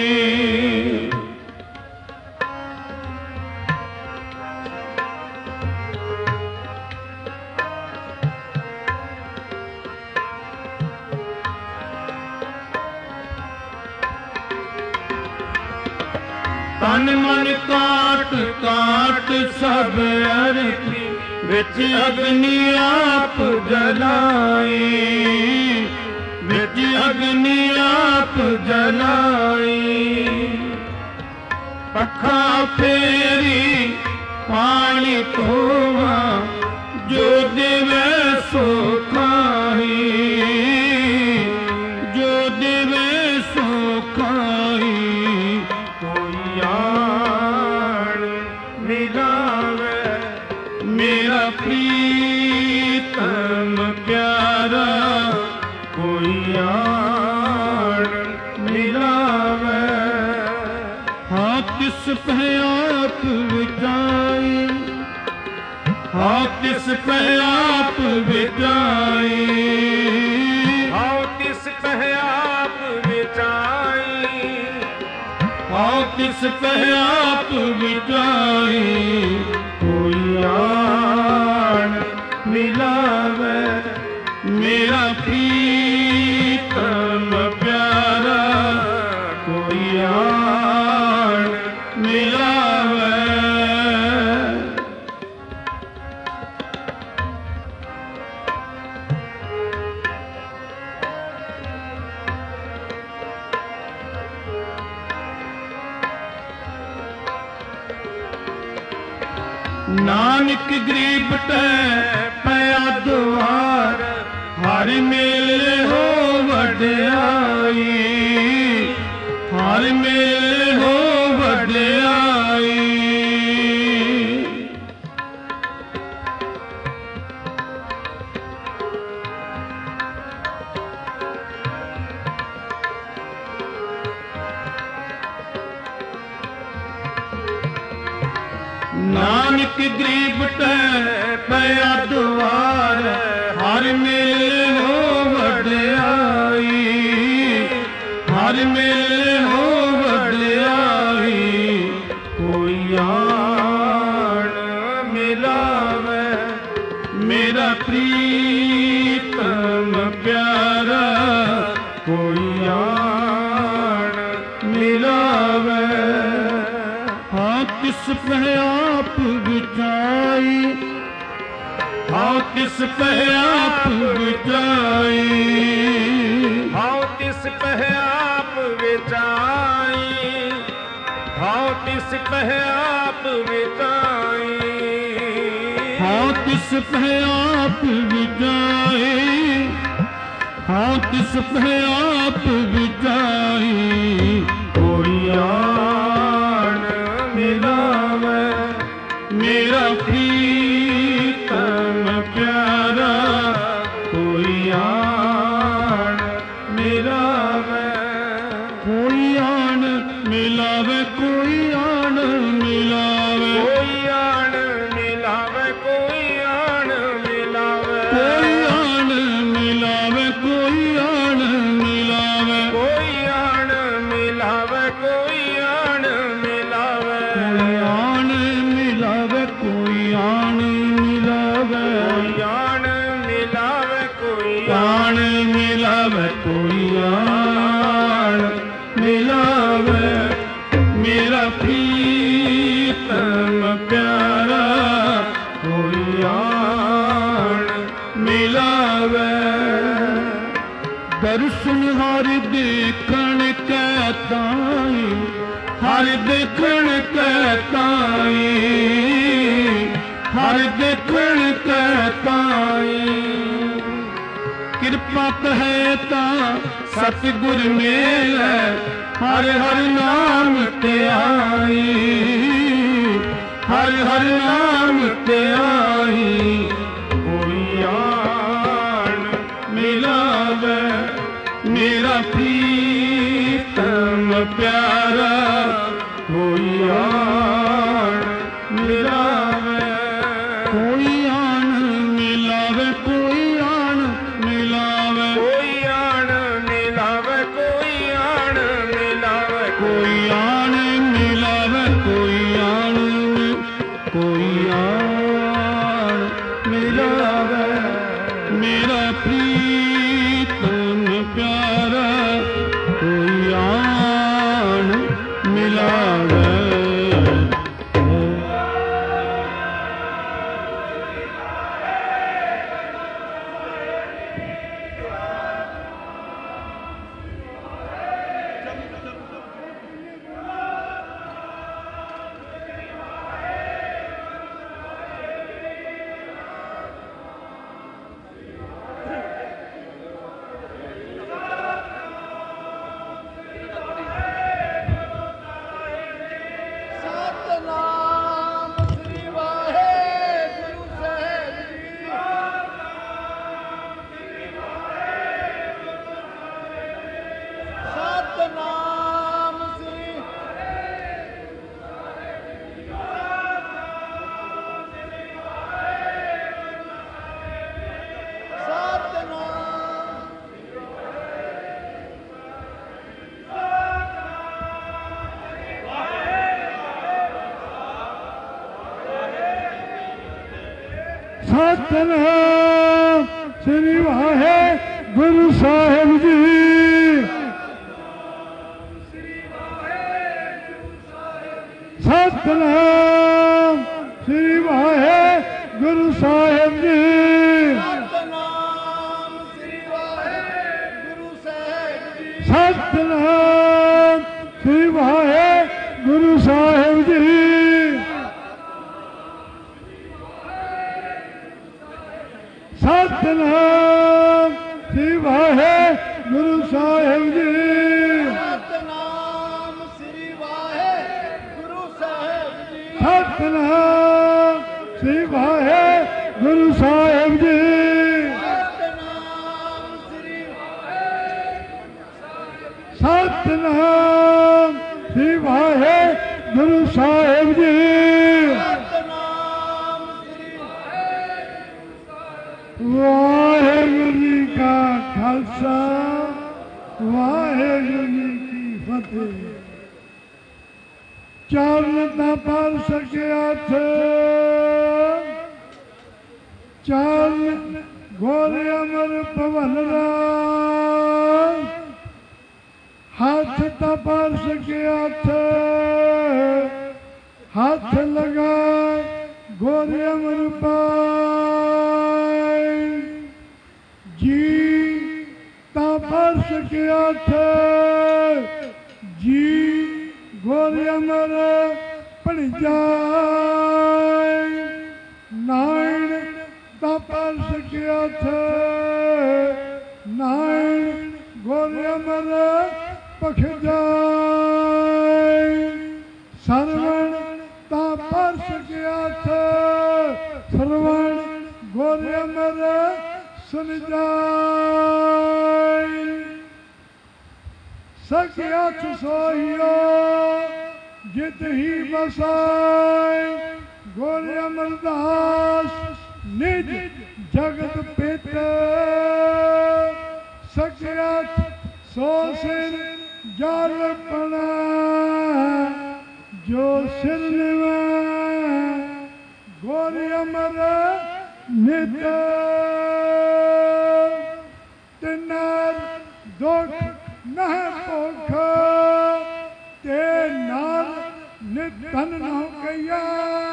ਤਨ ਮਨ ਕਾਟ ਕਾਟ ਸਭ ਅਰਪੀ, ਵਿੱਚ ਅਗਨੀ ਆਪ ਜਲਾਈ, ਵਿੱਚ ਅਗਨੀ ਆਪ ਜਲਾਈ। ਪੱਖਾ ਫੇਰੀ ਪਾਣੀ ਧੋਵਾਂ, ਜੋ ਦੇਵੇ ਸੋ ਖਾਹੀ, ਜੋ ਦੇਵੇ ਸੋ ਖਾਹੀ। ਕੋਈ ਆਣ ਮਿਲਾਵੇ ਮੇਰਾ ਪ੍ਰੀਤਮ ਪਿਆਰਾ, ਕੋਈ ਆਣ ਮਿਲਾਵੇ। ਹਾਂ ਤਿਸ ਪੈ ਆਪ ਵਿਚਾਈ, ਹਾਂ ਤਿਸ ਪੈ ਆਪ ਵਿਚਾਈ, ਹਾਂ ਤਿਸ ਪੈ ਆਪ ਵਿਚਾਈ, ਹਾਂ ਤਿਸ ਪੈ ਆਪ ਵਿਚਾਈ। ਕੋਈ ਆਣ ਮਿਲਾਵੇ ਮੇਰਾ ਪ੍ਰੀਤਮ ਪਿਆਰਾ, ਕੋਈ ਆਣ ਮਿਲਾਵੇ। ਨਾਨਕ ਗਰੀਬ ਟੈ ਪਿਆ ਦੁਆਰ, ਹਰ ਮੇਲੇ ਹੋ ਵਡਿਆਈ, ਹਰ ਮੇਲੇ ਹੋ ਵਡਿਆਈ। ਨਾਨਕ ਗਰੀਬ ਟੈ ਪਿਆ ਦੁਆਰ, ਹਰ ਮੇਲੇ ਹੋ ਵਡਿਆਈ, ਹਰ ਮੇਲੇ ਹੋ ਵਡਿਆਈ। ਕੋਈ ਆਣ ਮਿਲਾਵੇ ਮੇਰਾ ਪ੍ਰੀਤਮ ਪਿਆਰਾ, ਕੋਈ ਆਣ ਮਿਲਾਵੇ। ਹਾਂ ਤਿਸ ਪੈ ਆਪ ਵਿਚਾਈ, ਹਾਂ ਤਿਸ ਪੈ ਆਪ ਵਿਚਾਈ, ਹਾਂ ਤਿਸ ਪੈ ਆਪ ਵਿਚਾਈ, ਹਾਂ ਤਿਸ ਪੈ ਆਪ ਵਿਚਾਈ, ਹਾਂ ਤਿਸ ਪੈ ਆਪ ਵਿਚਾਈ, ਹਾਂ ਤਿਸ ਪੈ ਆਪ ਵਿਚਾਈ। ਕੋਈ ਆਣ ਮਿਲਾਵੇ ਮੇਰਾ ਪ੍ਰੀਤਮ ਪਿਆਰਾ, ਕੋਈ ਆਣ ਮਿਲਾਵੇ। ਕੋਈ ਆਣ ਮਿਲਾਵੇ, ਕੋਈ ਆਣ ਮਿਲਾਵੇ, ਕੋਈ ਆਣ ਮਿਲਾਵੇ, ਕੋਈ ਆਣ ਮਿਲਾਵੇ, ਕੋਈ ਆਣ ਮਿਲਾਵੇ, ਕੋਈ ਆਣ ਮਿਲਾਵੇ, ਕੋਈ ਆਣ ਮਿਲਾਵੇ, ਕੋਈ ਆਣ ਮਿਲਾਵੇ, ਕੋਈ ਆਣ ਮਿਲਾਵੇ, ਕੋਈ ਆਣ ਮਿਲਾਵੇ, ਕੋਈ ਆਣ ਮਿਲਾਵੇ, ਕੋਈ ਆਣ ਮਿਲਾਵੇ, ਕੋਈ ਆਣ ਮਿਲਾਵੇ ਮੇਰਾ ਪ੍ਰੀਤਮ ਪਿਆਰਾ, ਕੋਈ ਆਣ ਮਿਲਾਵੇ। ਦਰਸ਼ਨ ਹਰ ਦੇਖਣ ਕੈ ਤਾਈ, ਹਰ ਦੇਖਣ ਕੈ ਤਾਈ, ਹਰ ਦੇਖਣ ਕੈ ਤਾਈ। ਕਿਰਪਾ ਕਹੈ ਤਾਂ ਸਤਿਗੁਰ ਮੇਲੈ, ਹਰ ਹਰ ਨਾਮ ਧਿਆਈ, ਹਰ ਹਰ ਨਾਮ ਧਿਆਈ। ਕੋਈ ਆਣ ਮਿਲਾਵੇ ਮੇਰਾ ਪ੍ਰੀਤਮ ਪਿਆਰਾ, ਮਿਲਾਵੇ, ਕੋਈ ਆਣ ਮਿਲਾਵੇ, ਕੋਈ ਆਣ ਮਿਲਾਵੇ, ਕੋਈ ਆਣ ਮਿਲਾਵੇ, ਕੋਈ ਆਣ ਮਿਲਾਵੇ, ਕੋਈ ਆਣ ਮਿਲਾਵੇ, ਕੋਈ ਆਣ ਕੋਈ ਆਣ ਮਿਲਾਵੇ। ਮੇਰਾ ਪ੍ਰੀਤਮ ਪਿਆਰਾ ਕੋਈ ਆਣ ਮਿਲਾਵੇ। ਸਤਿਨਾਮ ਸ੍ਰੀ ਵਾਹਿਗੁਰੂ ਸਾਹਿਬ ਜੀ। ਸਤਿਨਾਮ ਸ੍ਰੀ ਵਾਹਿਗੁਰੂ ਸਾਹਿਬ ਜੀ। ਸਤਿਨਾਮ ਸ੍ਰੀ ਵਾਹਿਗੁਰੂ ਸਾਹਿਬ ਜੀ। ਸਤਿਨਾਮ ਸ੍ਰੀ ਵਾਹਿਗੁਰੂ ਸਾਹਿਬ ਜੀ। ਸਤਿਨਾਮ ਸ੍ਰੀ ਵਾਹਿਗੁਰੂ ਸਾਹਿਬ ਜੀ। ਸਤਿਨਾਮ ਸ੍ਰੀ ਵਾਹਿਗੁਰੂ ਸਾਹਿਬ ਜੀ। ਸਤਿਨਾਮ ਸ੍ਰੀ ਵਾਹਿਗੁਰੂ ਸਾਹਿਬ ਜੀ। ਸਤਿਨਾਮ ਸ੍ਰੀ ਸਤਿਨਾਮ ਸ੍ਰੀ ਵਾਹਿਗੁਰੂ ਸਾਹਿਬ ਜੀ। ਸਤਿਨਾਮ ਸ੍ਰੀ ਵਾਹਿਗੁਰੂ ਜੀ ਕਾ ਖਾਲਸਾ ਵਾਹਿਗੁਰੂ ਜੀ ਕੀ ਫਤਿਹ। ਚਰਨ ਤਾਂ ਪਰ ਸਕਿਆ ਥੇ, ਚਰਨ ਗੋਰੇ ਅਮਰ ਭਵਨ ਰਾਮ। ਹੱਥ ਤਾਂ ਪਰ ਸਕਿਆ ਥੇ, ਹੱਥ ਲਗਾ ਗੋਰੇ ਅਮਰ ਪਾਈ। ਜੀ ਤਾਂ ਪਰ ਸਕਿਆ ਥੇ, ਜੀ ਗੋਰੇ ਅਮਰ ਪੜ ਜਾਏ। ਨਾਇਣ ਤਾਂ ਪਰ ਸਕਿਆ ਥੇ, ਨਾਇਣ ਗੋਰੇ ਅਮਰ ਪਖ ਜਾਏ। ਸਰਵਣ ਤਾਂ ਪਰ ਸਕਿਆ ਥੇ, ਸਰਵਣ ਗੋਰੇ ਅਮਰ ਸੁਨ ਜਾਏ। ਸਕਿਆ ਸੋਈਓ ਜਿਤ ਹੀ ਬਸਾਏ। ਗੋਰੇ ਅਮਰਦਾਸ ਨਿਜ ਜਗਤ ਪਿਤ। ਸਕਿਆ ਸੋ ਸਿਰ ਜਲ ਪਣਾ, ਜੋ ਸਿਰ ਨਿਵਾ ਗੋਰੇ ਅਮਰ ਨਿਤ। ਤਿੰਨਰ ਦੁਖ ਨਹ ਭੁਖ, ਤੇ ਨਾਲ ਨਿਧਨ ਨ ਕਈਆ।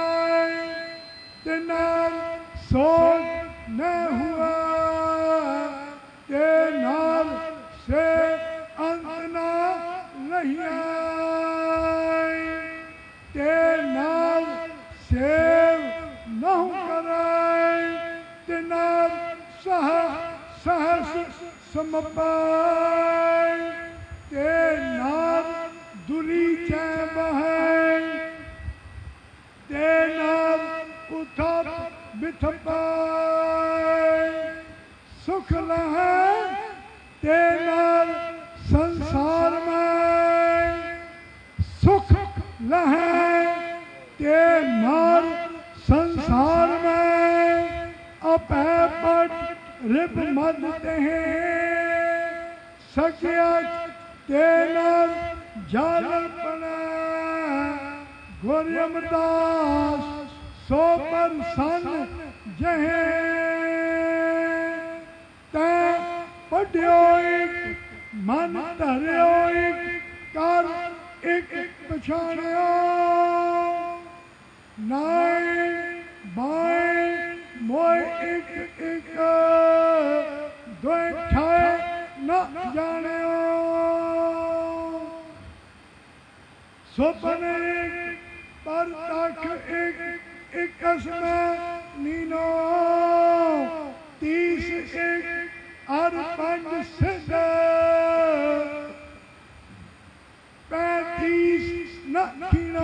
ਤਿੰਨਰ ਸੋਗ ਨ ਹੁਆ, ਤੇ ਨਾਲ ਸੇ ਅੰਤ ਨ ਰਹੀਆ। ਤੇ ਨਾਲ ਸੇਵ ਨਹੁ ਕਰਾਏ, ਤੇ ਨਾਲ ਸਹ सहस समपाय। ते नार दुरी चै बहाय, ते नार उठप बिथपाय। सुख लहै ते नार संसार में, सुख लहै ते नार ਰਿਪ ਮਦ ਤਹਿ ਸਕਿਆ ਤੇ ਨਾਲ ਜਾਲ ਪਣਾ ਗੁਰ ਅਮਰਦਾਸ ਸੋ ਪਰਸਨ ਜਹੇ ਤੈ ਪੜਿਓ ਇੱਕ ਮਨ ਧਰਿਓ ਇੱਕ ਕਰ ਇੱਕ ਪਛਾਣਿਓ ਨਾਇ ਬਾਇ ਮੋਇ ਇੱਕ ਇੱਕ ਦੋਇ ਠਾਇ ਨ ਜਾਣਿਓ ਸੁਪਨ ਇੱਕ ਪਰ ਤਖ ਇੱਕ ਇੱਕ ਅਸਮੈ ਨੀਨੋ ਤੀਸ ਇੱਕ ਅਰ ਪੰਜ ਸਿੱਧ ਪੈਂਤੀਸ ਨ ਖੀਣੋ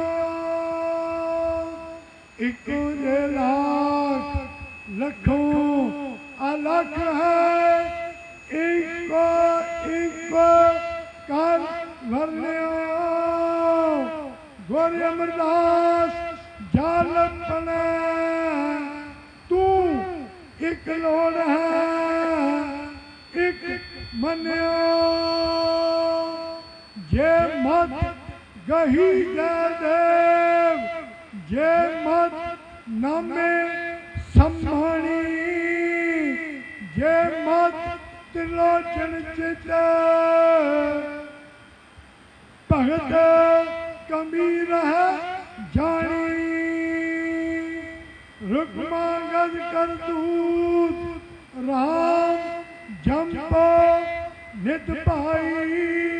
ਇੱਕੋ ਜੇ ਲੱਖ ਲੱਖੋਂ ਅਲਖ ਹੈ ਇੱਕੋ ਇੱਕੋ ਕਰ ਵਰਨਿਓ ਗੁਰ ਅਮਰਦਾਸ ਜਲ ਪਲੇ ਤੂੰ ਇੱਕ ਲੋੜ ਹੈ ਇੱਕ ਮੰਨਿਓ ਜੇ ਮਤ ਗਹੀ ਜੈ ਦੇਵ ਜੇ ਮਤ ਨਾਮੇ ਸੰਭਾਣੀ ਜੇ ਮਤ ਤਿਲੋਚਨ ਚਿਤ ਭਗਤ ਕਬੀਰ ਹੈ ਜਾਣੀ ਰੁਕਮਾ ਗਜ ਕਰ ਦੂਤ ਰਾਮ ਜੰਪੋ ਨਿਤ ਭਾਈ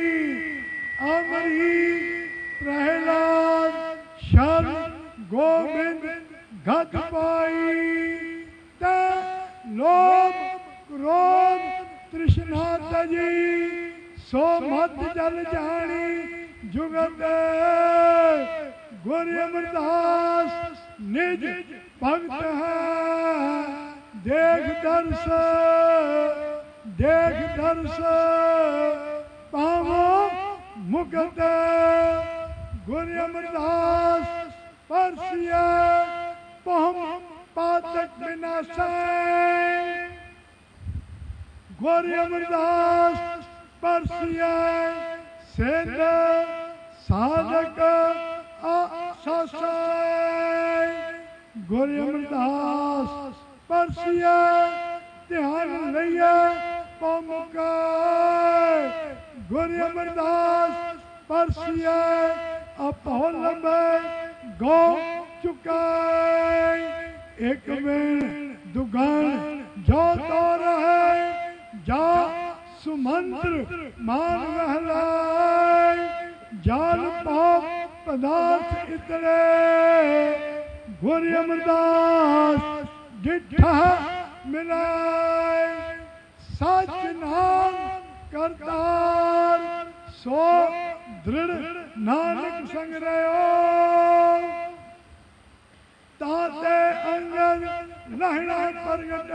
ਅਮਰੀ ਪ੍ਰਹਿਲਾਦ ਸ਼ਰ ਗੋਬਿੰਦ ਗਤ ਪਾਈ ਤੈ ਲੋਭ ਕ੍ਰੋਧ ਤ੍ਰਿਸ਼ਨਾ ਤਜੀ ਸੋ ਮਤ ਜਲ ਜਾਣੀ ਜੁਗਤ ਗੁਰ ਅਮਰਦਾਸ ਨਿਜ ਭਗਤ ਹੈ ਦੇਖ ਦਰਸ ਦੇਖ ਦਰਸ ਪਾਵੋ ਮੁਕਤ ਗੁਰ ਅਮਰਦਾਸ ਪਰਸਿਆ ਪਹਮ ਪਾਤਕ ਵਿਨਾਸ਼ੈ ਗੁਰ ਅਮਰਦਾਸ ਪਰਸਿਆ ਸਿੰਧ ਸਾਧਕ ਆਸਾਸੈ ਗੁਰ ਅਮਰਦਾਸ ਪਰਸਿਆ ਧਿਆਨ ਲਈਆ ਪਮੁਕੈ ਗੁਰ ਅਮਰਦਾਸ ਪਰਸਿਆ ਆਪੋ ਲੰਬੈ ਗੋ ਚੁਕੈ ਇੱਕ ਵੇਣ ਦੁਗਣ ਜੋ ਤੋ ਰਹੇ ਜਾ ਸੁਮੰਤਰ ਮਾਨ ਵਹਲਾਇ ਜਾਲ ਪਾਪ ਪਦਾਰਥ ਇਤਰੇ ਗੁਰ ਅਮਰਦਾਸ ਡਿਠਾ ਮਿਲਾਇ ਸਚ ਨਾਮ ਕਰਤਾਰ ਸੋ ਦ੍ਰਿੜ ਨਾਨਕ ਸੰਗ ਰਿਓ ਤਾਤੇ ਅੰਗਦ ਲਹਿਣਾ ਪ੍ਰਗਟ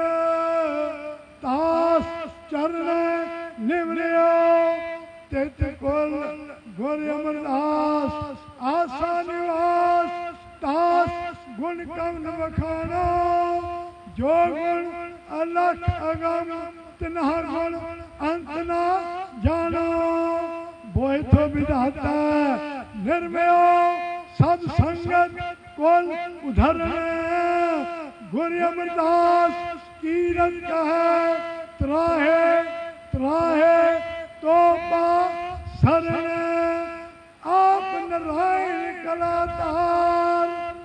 ਤਾਸ ਚਰਨ ਨਿਵਰਿਓ ਤਿਤ ਕੁਲ ਗੁਰ ਅਮਰਦਾਸ ਆਸਾ ਨਿਵਾਸ ਤਾਸ ਗੁਣ ਕਵਨ ਵਖਾਣੋ ਜੋ ਗੁਣ ਅਲਖ ਅਗਮ ਤਿਨ੍ਹਾ ਗੁਣ ਅੰਤ ਨਾ ਜਾਣੋ ਬੋਇ ਥੋ ਵਿਧਾਤਾ ਨਿਰਮਿਓ ਸਭ ਸੰਗਤ ਕੁਲ ਉਧਰਨ ਗੁਰ ਅਮਰਦਾਸ ਕੀਰਤ ਕਹੈ ਤਰਾਹੇ ਤਰਾਹੇ ਤੋ ਪਾ ਸਰਨ ਆਪ ਨਰਾਇਣ ਕਲਾਤਾਰ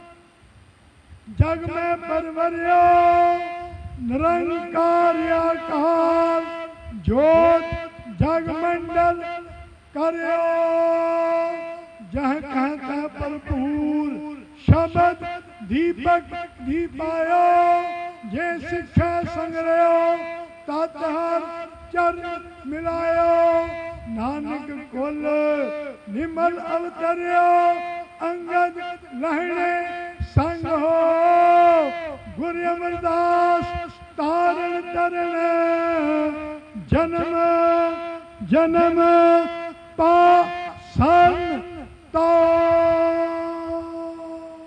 ਜਗ ਮੈਂ ਪਰਵਰਿਓ ਨਿਰੰਕਾਰ ਆਕਾਰ ਜੋਤ ਜਗ ਮੰਡਲ ਕਰਿਓ ਜਹ ਕਹਿ ਤੈ ਭਰਪੂਰ ਸ਼ਬਦ ਦੀਪਕ ਦੀਪਾਇਓ ਜੇ ਸਿੱਖਿਆ ਸੰਗਰਿਓ ਤਤ ਹਰ ਚਰਨ ਮਿਲਾਇਓ ਨਾਨਕ ਕੁਲ ਨਿਮਲ ਅਵਤਰਿਓ ਅੰਗਦ ਲਹਿਣੇ ਸੰਗ ਹੋ ਗੁਰ ਅਮਰਦਾਸ ਤਾਰਨ ਤਰਨ ਜਨਮ ਜਨਮ ਪਾ ਸਨ ਤੋ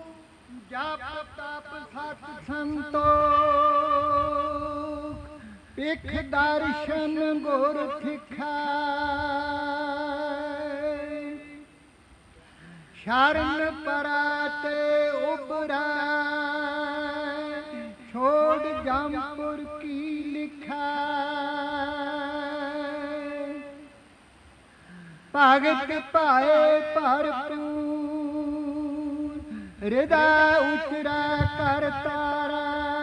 ਜਪ ਤਪ ਸਤ ਸੰਤੋਖ ਪਿਖ ਦਰਸ਼ਨ ਗੁਰ ਥਿਖਾ ਸ਼ਰਨ ਪਰਾਤੇ ਉਬਰਾ ਛੋੜ ਜਮਪੁਰ ਕੀ ਲਿਖਾ ਭਗਤ ਪਾਏ ਭਰਪੂਰ ਹਿਰਦਾ ਉਚਰਾ ਕਰ ਤਾਰਾ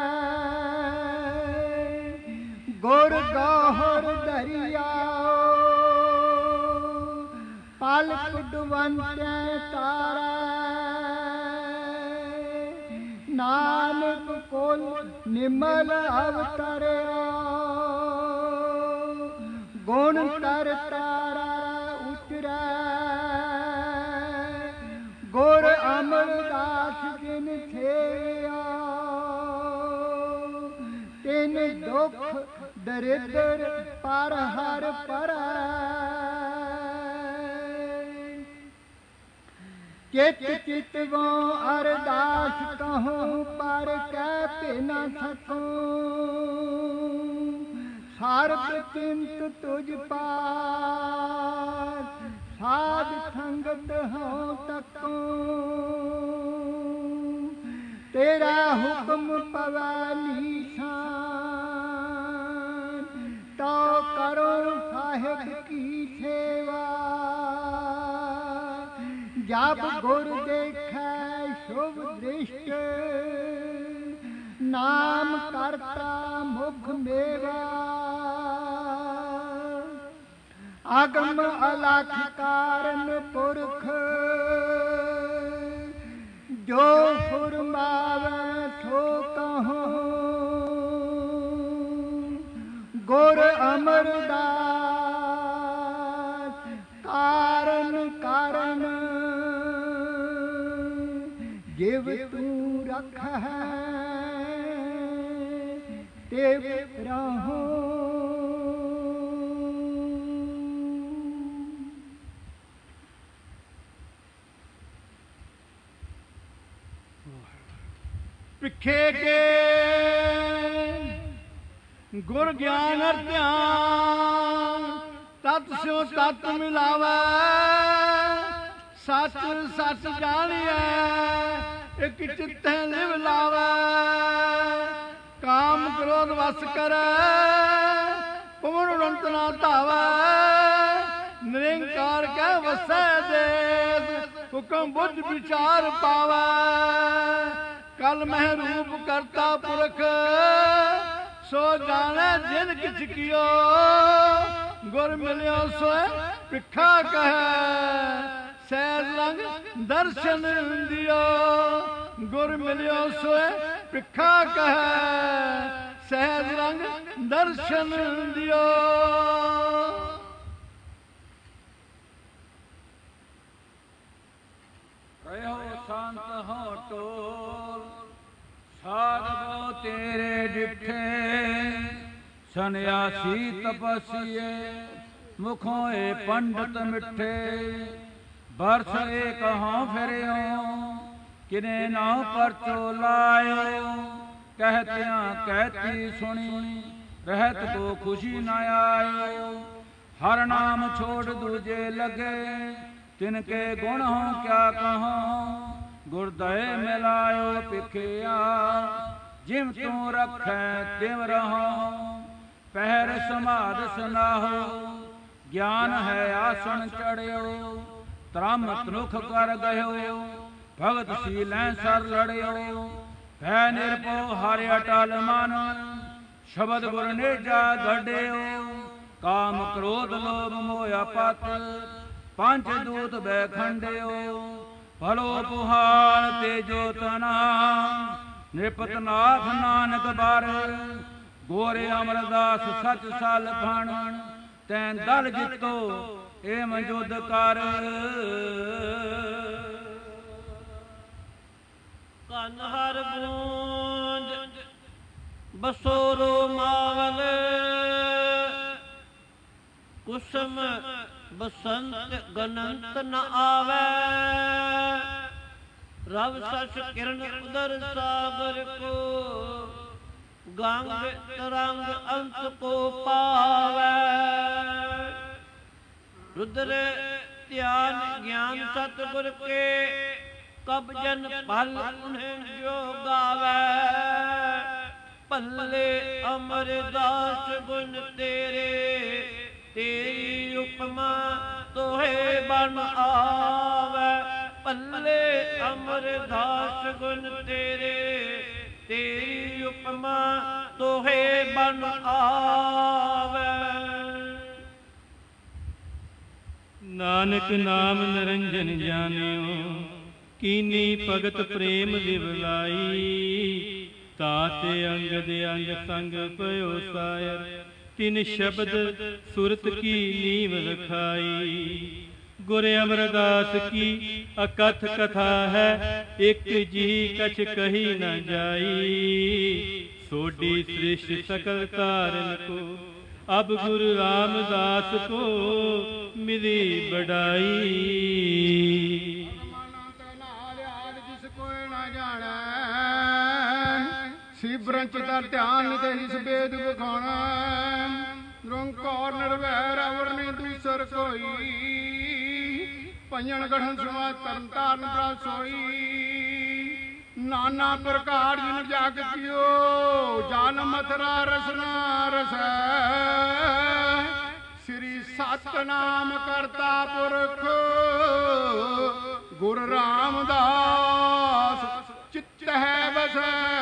ਗੁਰ ਗੋਹਰ ਦਰਿਆ ਪਲ ਕੁਡਵੰਤੈ ਤਾਰਾ ਨਾਨਕ ਕੋਲ ਨਿਮਲ ਅਵਤਰਿਆ ਗੁਣ ਤਰ ਤਾਰਾ ਉਚਰੈ ਗੁਰ ਅਮਰਦਾਸ ਜਿਨ ਥੇਆ ਤਿਨ ਦੁਖ ਦਰਿਦਰ ਪਰ ਹਰ ਪਰੈ ਚਿਤ ਚਿਤਵੋ ਅਰਦਾਸ ਕਹੂੰ ਪਰ ਕਹਿ ਭਿ ਨ ਸਕੂੰ ਸਰਬ ਚਿੰਤ ਤੁਝ ਪਾਸ ਸਾਧ ਸੰਗਤ ਹੋ ਤਕੂੰ ਤੇਰਾ ਹੁਕਮ ਪਵੈ ਨੀਸਾਨ ਤੋ ਕਰੋ ਸਾਹਿਬ ਕੀ ਸੇਵਾ ਜਬ ਗੁਰ ਦੇਖੈ ਸ਼ੁਭ ਦ੍ਰਿਸ਼ਟ ਨਾਮ ਕਰਤਾ ਮੁਖ ਮੇਵਾ ਅਗਮ ਅਲਖ ਕਾਰਨ ਪੁਰਖ ਜੋ ਫੁਰਮਾਵੈ ਸੋ ਕਹੂੰ ਗੁਰ ਅਮਰਦਾਸ ਕਾਰਨ ਕਾਰਨ ਜਿਵ ਤੂੰ ਰਖੈ ਤਿਵ ਰਹੂੰ। ਪਿੱਖੇ ਕੇ ਗੁਰ ਗਿਆਨ ਅਰ ਧਿਆਨ ਤਤ ਸਿਓ ਤਤ ਮਿਲਾਵੈ ਸੱਚ ਸੱਚ ਜਾਣੀਐ ਇਕ ਚਿੱਤੈ ਲਿਵ ਲਾਵੈ ਕਾਮ ਕ੍ਰੋਧ ਵਸ ਕਰੈ ਪਵਨ ਉਡੰਤ ਨਾ ਧਾਵੈ ਨਿਰੰਕਾਰ ਕਹਿ ਵਸੈ ਦੇਸ ਹੁਕਮ ਬੁੱਝ ਵਿਚਾਰ ਪਾਵੈ ਕਲ ਮਹਿ ਰੂਪ ਕਰਤਾ ਪੁਰਖ ਸੋ ਜਾਣੈ ਜਿਨ ਕਿਛ ਕੀਓ ਗੁਰ ਮਿਲਿਓ ਸੋਇ ਭਿਖਾ ਕਹੈ ਸਹਿਜ ਲੰਗ ਦਰਸ਼ਨ ਦਿਓ ਗੁਰ ਮਿਲਿਓ ਸੋਇ ਭਿਖਾ ਕਹੈ ਸਹਿਜ ਲੰਗ ਦਰਸ਼ਨ ਦਿਓ। ਰਹਿਓ ਸੰਤ ਹੋ ਟੋਲ ਸਾਧਵੋ ਤੇਰੇ ਡਿਠੇ ਸੰਨਿਆਸੀ ਤਪਸੀਏ ਮੁਖੋਂ ਏ ਪੰਡਤ ਮਿੱਠੇ ਬਰਸ ਏਕ ਹਾਂ ਫਿਰਿਓ ਕਿਨੇ ਨਾ ਪਰਚੋ ਲਾਇਓ ਕਹਿਤਿਆਂ ਕਹਿਤੀ ਸੁਣੀ ਰਹਿਤ ਕੋ ਖੁਸ਼ੀ ਨ ਆਇਓ ਹਰ ਨਾਮ ਛੋੜ ਦੂਜੇ ਲਗੇ ਤਿਨਕੇ ਗੁਣ ਹੋਂ ਕਿਆ ਕਹਾਂ ਗੁਰਦਏ ਮਿਲਾਇਓ ਪਿਖਿਆ ਜਿਮ ਤੂੰ ਰੱਖੈ ਤਿਵ ਰਹਾਂ ਪਹਿਰ ਸਮਾਧ ਸੁਨਾਹੋ ਗਿਆਨ ਹੈ ਆਸਣ ਚੜਿਓ ਤਰਮ ਤਨੁਖ ਕਰ ਗਇਓ ਭਗਤ ਸੀਲੈ ਸਰ ਲੜਿਓ ਭੈ ਨਿਰਭਉ ਹਰਿ ਅਟਲ ਮਨ ਸ਼ਬਦ ਗੁਰ ਨੇਜਾ ਗੜਿਓ ਕਾਮ ਕ੍ਰੋਧ ਲੋਭ ਮੋਹ ਪਤ ਪੰਜ ਦੂਤ ਬੈਖੰਡਿਓ ਭਲੋ ਪੁਹਾਲ ਤੇਜੋ ਤਨਾ ਨਿਰਪਤ ਨਾਥ ਨਾਨਕ ਬਰ ਗੋਰੇ ਅਮਰਦਾਸ ਸਚ ਸਲ ਫਣ ਤੈਂ ਦਲ ਜਿਤੋ ਏਮ ਜੁਦ ਕਰ ਕਨ ਹਰ ਬੂੰਦ ਬਸੋਰੋ ਮਾਵਲ ਕੁਸਮ ਬਸੰਤ ਗਨੰਤ ਨ ਆਵੈ ਰਵ ਸਸ ਕਿਰਨ ਉਦਰ ਸਾਗਰ ਕੋ गंग तरंग अंत को पावै। रुद्र ध्यान ज्ञान सतगुर के कब जन फल उन्हें जो गावै। पल्ले अमरदास गुण तेरे तेरी उपमा तोहे बन आवै। पल्ले अमरदास गुण तेरे तेरी उपमा तोहे बन आवै। नानक नाम निरंजन जानियो कीनी भगत प्रेम दिवलाई। ताते अंगद अंग संग पयो सायर तिन शब्द सुरत की नीव रखाई। गुर अमरदास की अकथ कथा है एक जी कछ कही न जाई। सोडी सृष्टि सकल तारन को अब गुरु रामदास को मिली बढ़ाई। सिबरंच तर ध्यान नित इस बेद बखाना। निरंकार निर्वैर अवर नहीं दूसर कोई। पंजन गठन सुना तरन ताਰਨ सोई। नाना प्रकार जिन जग जियो जान मथुरा रसना रस। श्री सतनाम करता पुरख गुरु रामदास चित्त है बस।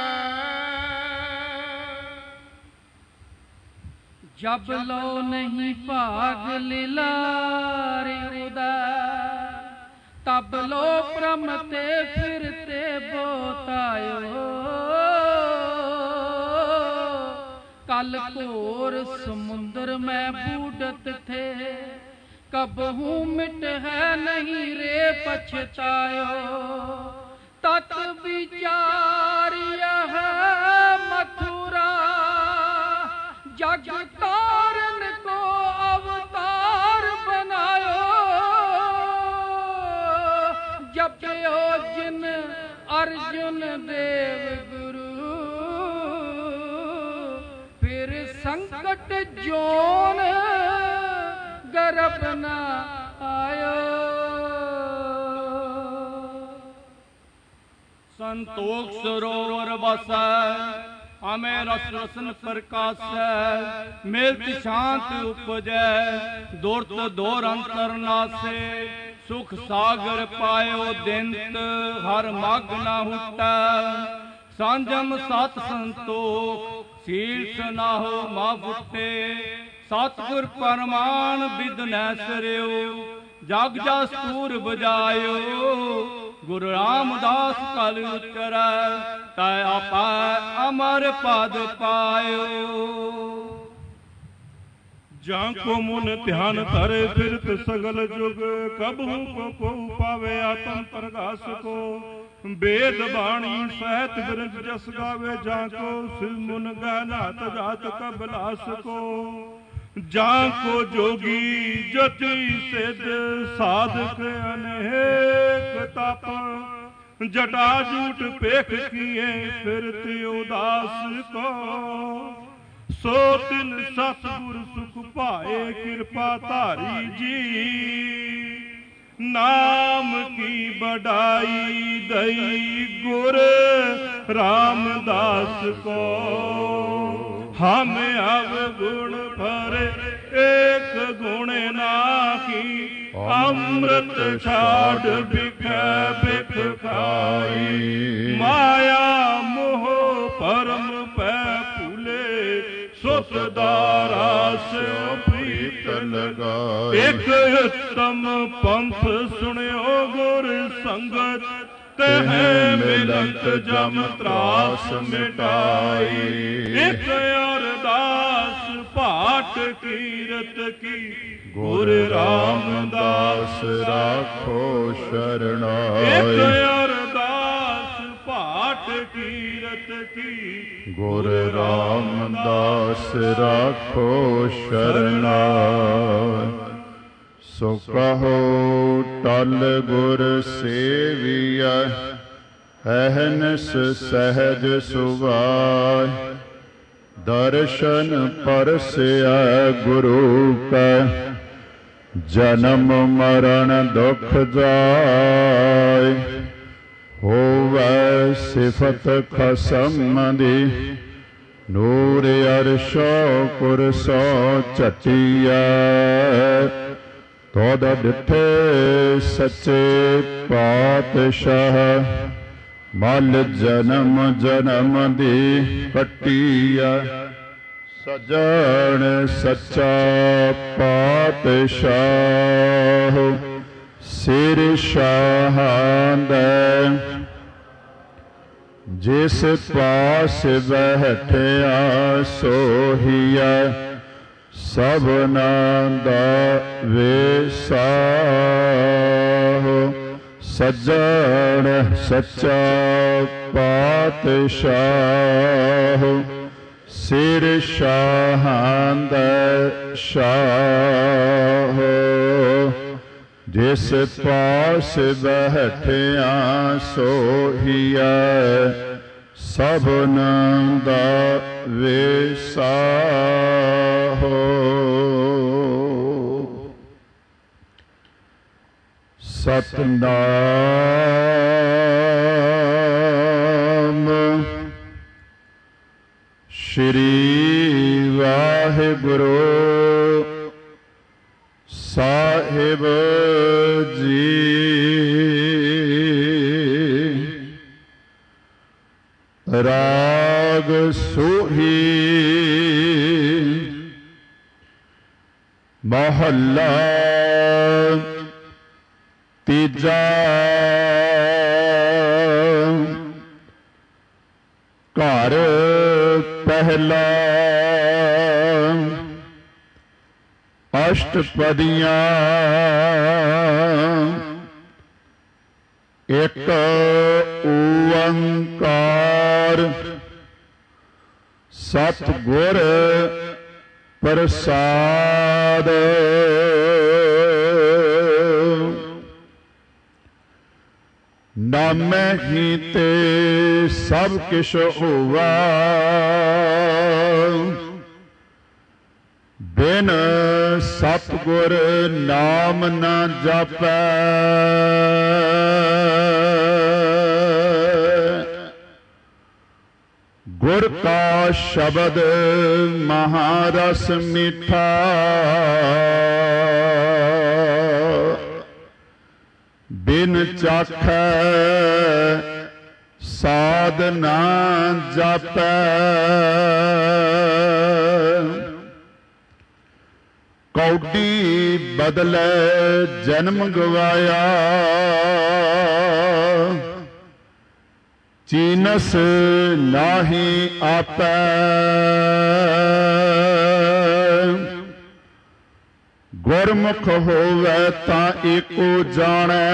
जब लो नहीं भाग लीलारे उदय तब लो प्रमते फिरते बोतायो। कल घोर समुद्र में बूढ़त थे कबहू मिट है नहीं रे पछतायो। तत विचार यह मथुरा जग तारन को अवतार बनायो। जपयो जिन अर्जुन देव गुरु फिर संकट जोन गर्भ न आयो। संतोष सरोवर बसै हमें रस रसन प्रकाशै। मिलत शांत उपजै दुरत दोर अंतर नासे। सुख सागर पायो दिंत हर मग न हुटै। संजम सत संतोख सील सनाहो मा फुटे। सतगुर परमान बिद न सरयो जग जस तूर बजायो। गुरु रामदास कल उतरै तै आपा अमर पद पायो। जाको मुन ध्यान धरे फिरत सगल जुग कबहू को पहु पावे आत्म प्रकाश को। वेद बाणी सहत बिरज जस गावे जाको शिव मुन गहनात जात कबलास को। जाको जोगी जति सिद्ध साधक अनेक तप। जटा जूट पेख किए फिरत उदास को। सो तिन सतगुर सुख पाए कृपा धारी जी। नाम की बढ़ाई दई गुर रामदास को। हम अवगुण भरे एक गुण नाही। अमृत छाड़ बिख बिख खाई। माया मोह परम पै फूले। सुत दारा से प्रीत लगाई। एक उत्तम पंथ सुनियो गुर संगत। तह मिलत जम त्रास मिटाई। एक अरदास पाठ कीरत की गुर रामदास राखो शरणाई। एक अरदास पाठ कीरत की गुर रामदास राखो शरणाई। सो कहो टल गुर सेविया अहनस सहज सुभाय। दर्शन परसिया गुरु का जन्म मरण दुख जाय होवै सिफत खसम दी नूर अरशो कुरसो चटिया तोद डिठे सच्चे पातशाह मल जन्म जन्म दी कटिया सजन सच्चा पातशाह सिर शाहांदे जिस पास बैठिया सोहिया सबना दा वेसाह सज्जन सच्चा पातशाह सिर शाहांदे शाह जिस पास बैठिया सोहिया सबना दा वेसाह सतनाम श्री वाहिगुरु साहिब जी। राग सोही महला तीजा घर पहला अष्टपदियां एक ओंकार सतगुर प्रसाद नामै ही ते सब किश होवा बिन सतगुर नाम न जापै। गुर का शब्द महारस मीठा बिन चाखै साध ना जापै। कौडी बदले जन्म गवाया चीनस नाही आपै। गुरमुख होवे तां एको जाने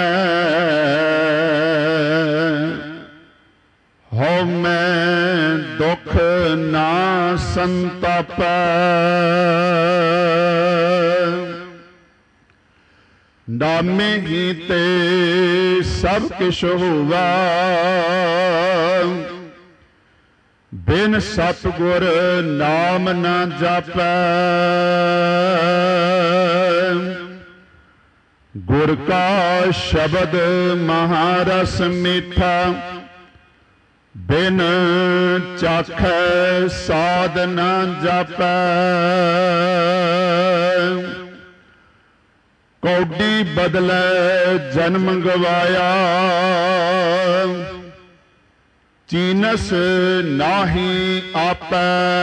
हो मैं दुख ना संतापै। नामे ही ते सब किश होवा बिन सतगुर नाम न जापै। गुर का शब्द महारस मीठा बिन चाखै साध न जापै। कौडी बदले जन्म गवाया चीनस नाही आपै।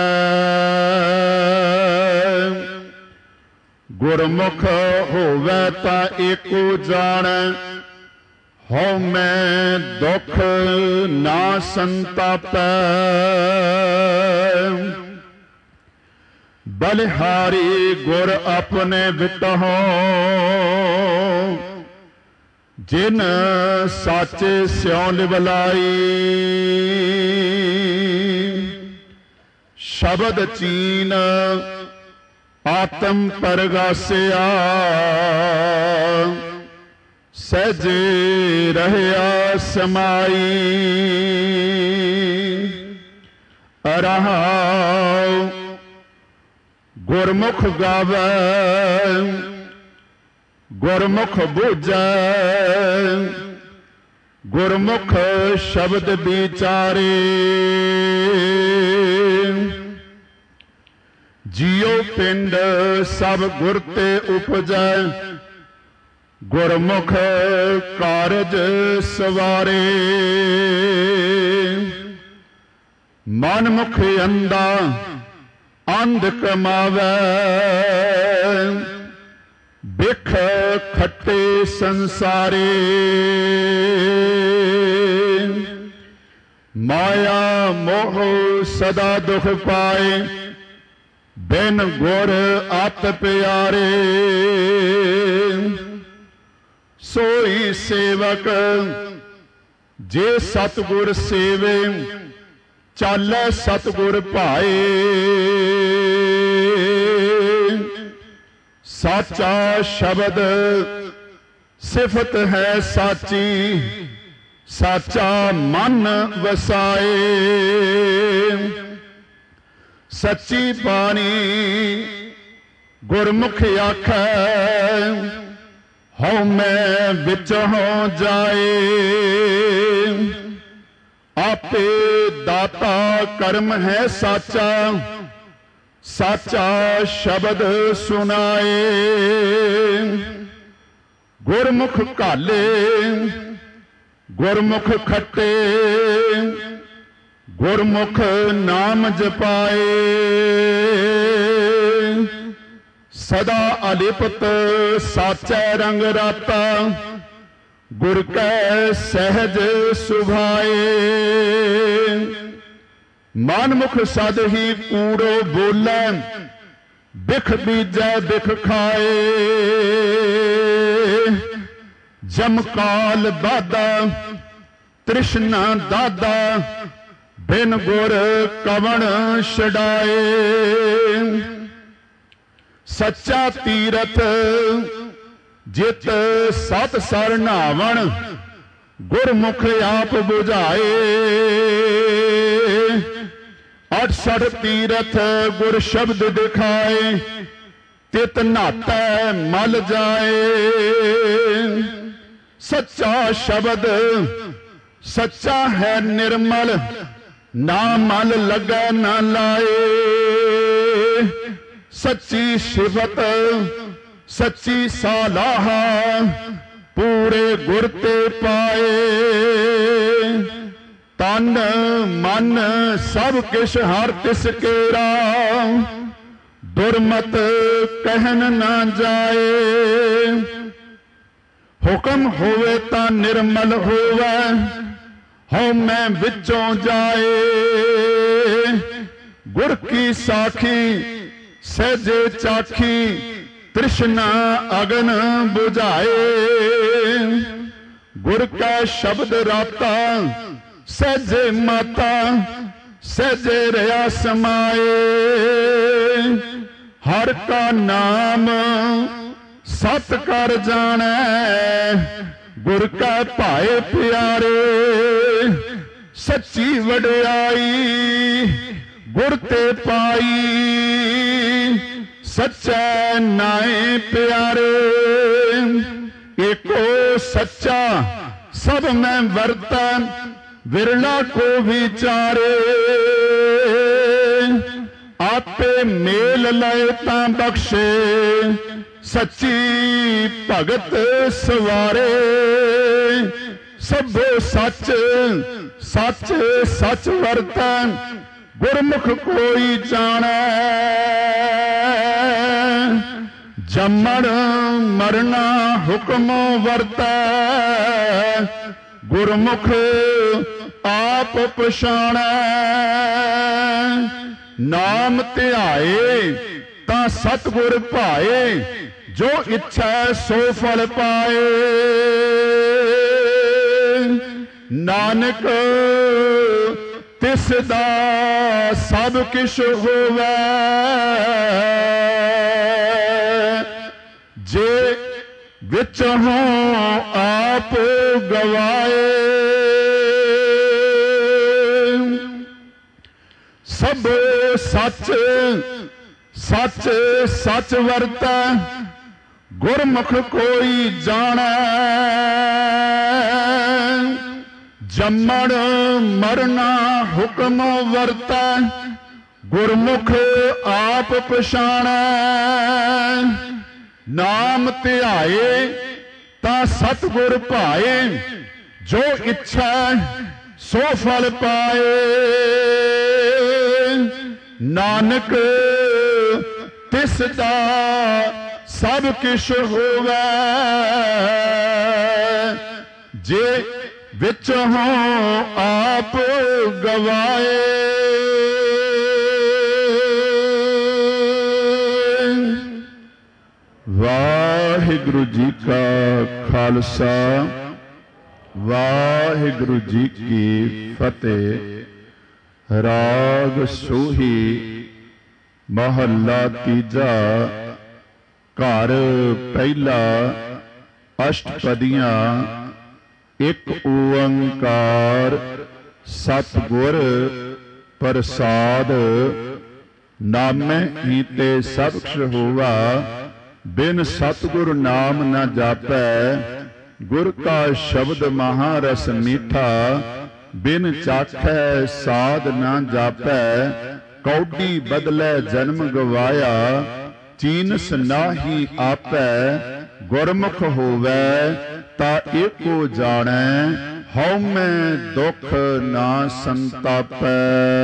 गुरमुख होवे तां एको जाने हो मैं दुख ना संतापै। बलिहारी गुर अपने बिटहो जिन साचे स्यों लिवलाई। शब्द चीन आत्म परगासिया सहजे रहया समाई। रहाओ गुरमुख गावै गुरमुख बूझै गुरमुख शब्द विचारे जियो पिंड सब गुर ते उपजै गुरमुख कारज सवारे मनमुख अंधा अंध कमावै बिख खट्टे संसारे माया मोह सदा दुख पाए बिन गुर अत प्यारे सोई सेवक जे सतगुर सेवे चालै सतगुर भाए साचा शब्द सिफत है साची साचा मन वसाए सच्ची बाणी गुरमुख आखै हौ मैं विच हो जाए आपे दाता कर्म है साचा साचा शब्द सुनाए गुरमुख काले गुरमुख खट्टे गुरमुख नाम जपाए सदा अलिपत साचै रंग राता गुर कै सहज सुभाए मनमुख सद ही कूड़ो बोलै बिख बीजै बिख खाए जमकाल बादा तृष्णा दादा बिन गुर कवण छड़ाए सच्चा तीरथ जित सत सर नावण गुरमुख आप बुझाए अठसठ तीरथ गुर शब्द दिखाए तित नाता मल जाए सच्चा शब्द सच्चा है निर्मल ना मल लगा ना लाए सच्ची सिफत सच्ची सालाह पूरे गुर ते पाए तन मन सब किश हर तिस केरा दुरमत कहन ना जाए हुक्म होवे ता निर्मल होवे हो मैं विचों जाए गुर की साखी सहजे चाखी तृष्णा अगन बुझाए गुर का शब्द राता सहजे माता सहजे रया समाए हर का नाम सत कर जाने गुर का भाए प्यारे सच्ची वडियाई गुर ते पाई सच्चा नाए प्यारे एको सच्चा सब में वर्ता विरला को विचारे आपे मेल लय ता बख्शे सच्ची भगत सवारे सबो सच सच सच वर्तन गुरमुख कोई जाने जमण मरना हुक्म वर्तै गुरमुख आप पछाणै नाम ध्याए ता सतगुर भाए जो इच्छा सो फल पाए नानक तिस दा सब किश होवै जे विच हों आप गवाए सब सच सच सच वरतै गुरमुख कोई जाने जम्मण मरना हुक्म वरतै गुरमुख आप पछाणै नाम ध्याए ता सतगुर भाए जो इच्छा सो फल पाए नानक तिसदा सब किश होवे जे विच हों आप गवाए वाहिगुरु जी का खालसा वाहिगुरु जी की फतेह। राग सोही महला तीजा घर पहला अष्टपदियां एक ओंकार सतगुर प्रसाद नामे ही ते सब कुछ होवा बिन सतगुर नाम न जापै गुर का शब्द महारस मीठा बिन चाखै साध न जापै कौडी बदलै जन्म गवाया चीनस नाही आपै गुरमुख होवै ता एको जानै हौ मैं दुख ना संतापै।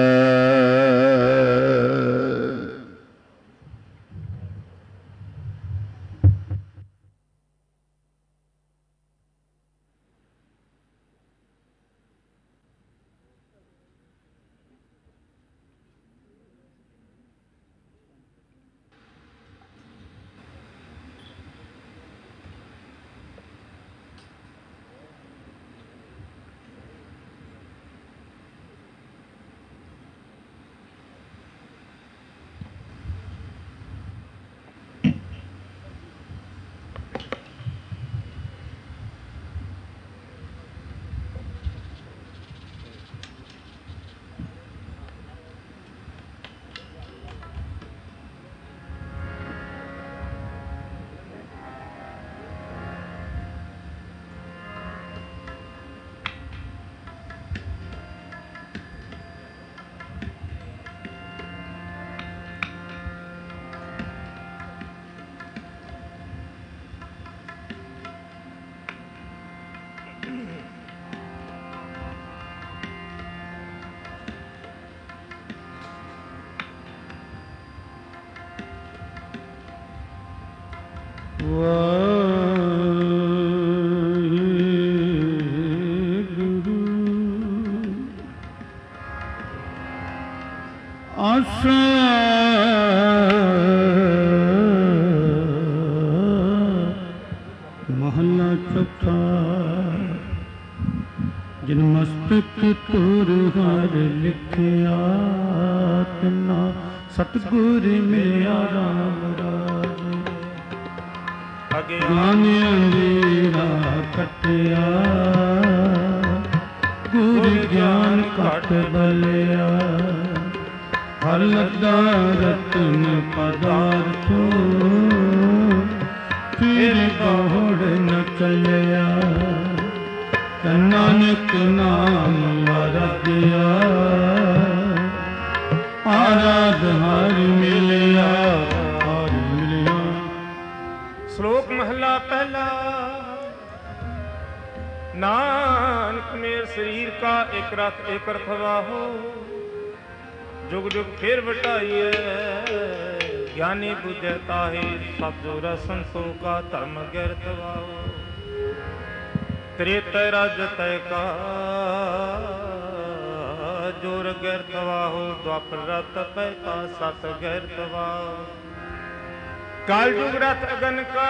महला चौथा जिन मस्तक तुर हर लिखिया तिना सतगुर मिलिया राम राज ज्ञान अंधेरा कटिया गुर ज्ञान कट बलिया हर लगा रतन पदार्थो फिर गौड़ न चलिया नानक नाम वरदिया आराध हर मिलिया हर मिलिया। श्लोक महला पहला। नानक मेरे शरीर का एक रथ एक रथवा हो जुग जुग फिर बटाइए ज्ञानी बुझता है सब जो रसंसों का धर्म गिरतवा हो त्रेतय राज तय का जोर गिरतवा हो द्वापर रथ पैता सत गिरतवा काल जुग रथ अगन का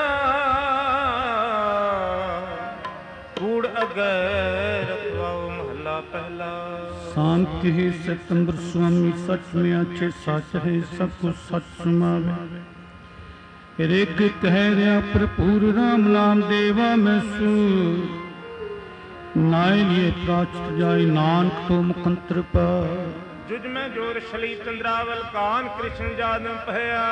कूड़ अगैरतवा महला पहला। शांति है सितंबर स्वामी सच में अच्छे सच है सब कुछ सच सुनावे रेग कह रहा भरपूर राम नाम देवा मैं सू नाय लिए प्राचत जाय नानक तो मुखंतर पा जुज में जोर शली चंद्रावल कान कृष्ण जादम पहया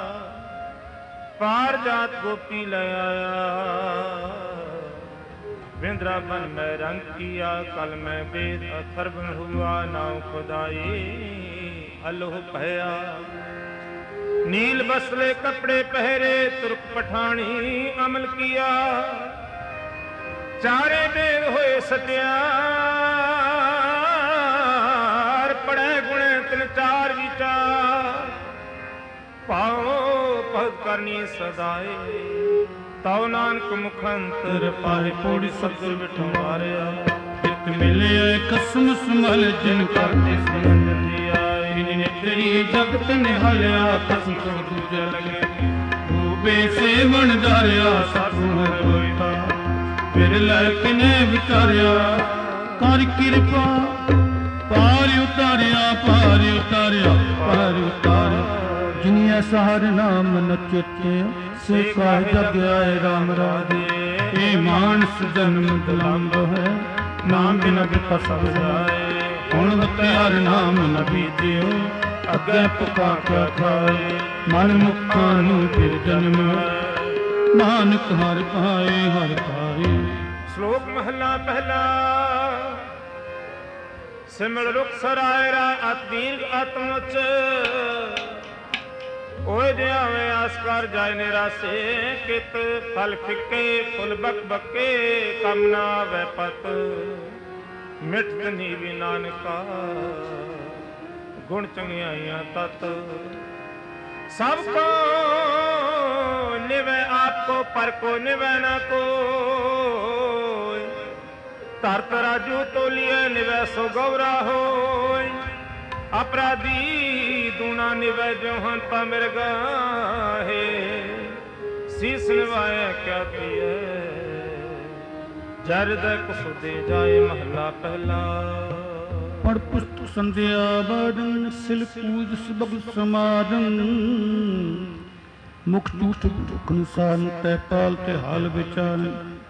पार जात गोपी ले आया वृंदावन में रंग किया कल में वेद अथर्व हुआ नाव खुदाई अलोह पहया नील बसले कपड़े पहरे तुर्क पठानी अमल किया चारे बेर होए सत्यार पढ़े गुणे तिन चार विचार पाओ पद करनी सदाए ताओ नानक मुखंतर पाए पौड़ी सतगुर बिठो मारिया जित मिले कसम सुमल जिन करते सुनन दिया तेरी जगत निहालिया कसम दूजे लगे डूबे से बन डारिया साधु होता फिर लैकने विचारिया कर कृपा पार उतारिया पार उतारिया पार उतारिया जिन्हें सहार नाम नचते से का जग आए राम राधे ये मानस जन्म दिलांग है नाम बिना बिपा सब जाए हुण बत्यार नाम न बीतियो अगे पुका क्या खाए मन मुखा नू फिर जन्म नानक हर पाए हर पाए। श्लोक महला पहला सिमर रुख सरायरा अतीर्घ आत्मच ओए जावे आसकार जाए निरासे कित फल फिके फुल बक बके कमना वै पत मिट नीवी नानका गुण चंगियाइयां तत सबको निवे आपको पर को निवे न को तरत राजू तो लिए निवे सो गौरा हो अपराधी दूना निवे जो हंता मिर्गा है शीस निवाए क्या पिए जरद कुसुदे जाए महला पहला पढ़ पुस्तक संध्या बादन सिल पूज सबग समादन मुख टूट टुकन सान तै पाल ते हाल विचार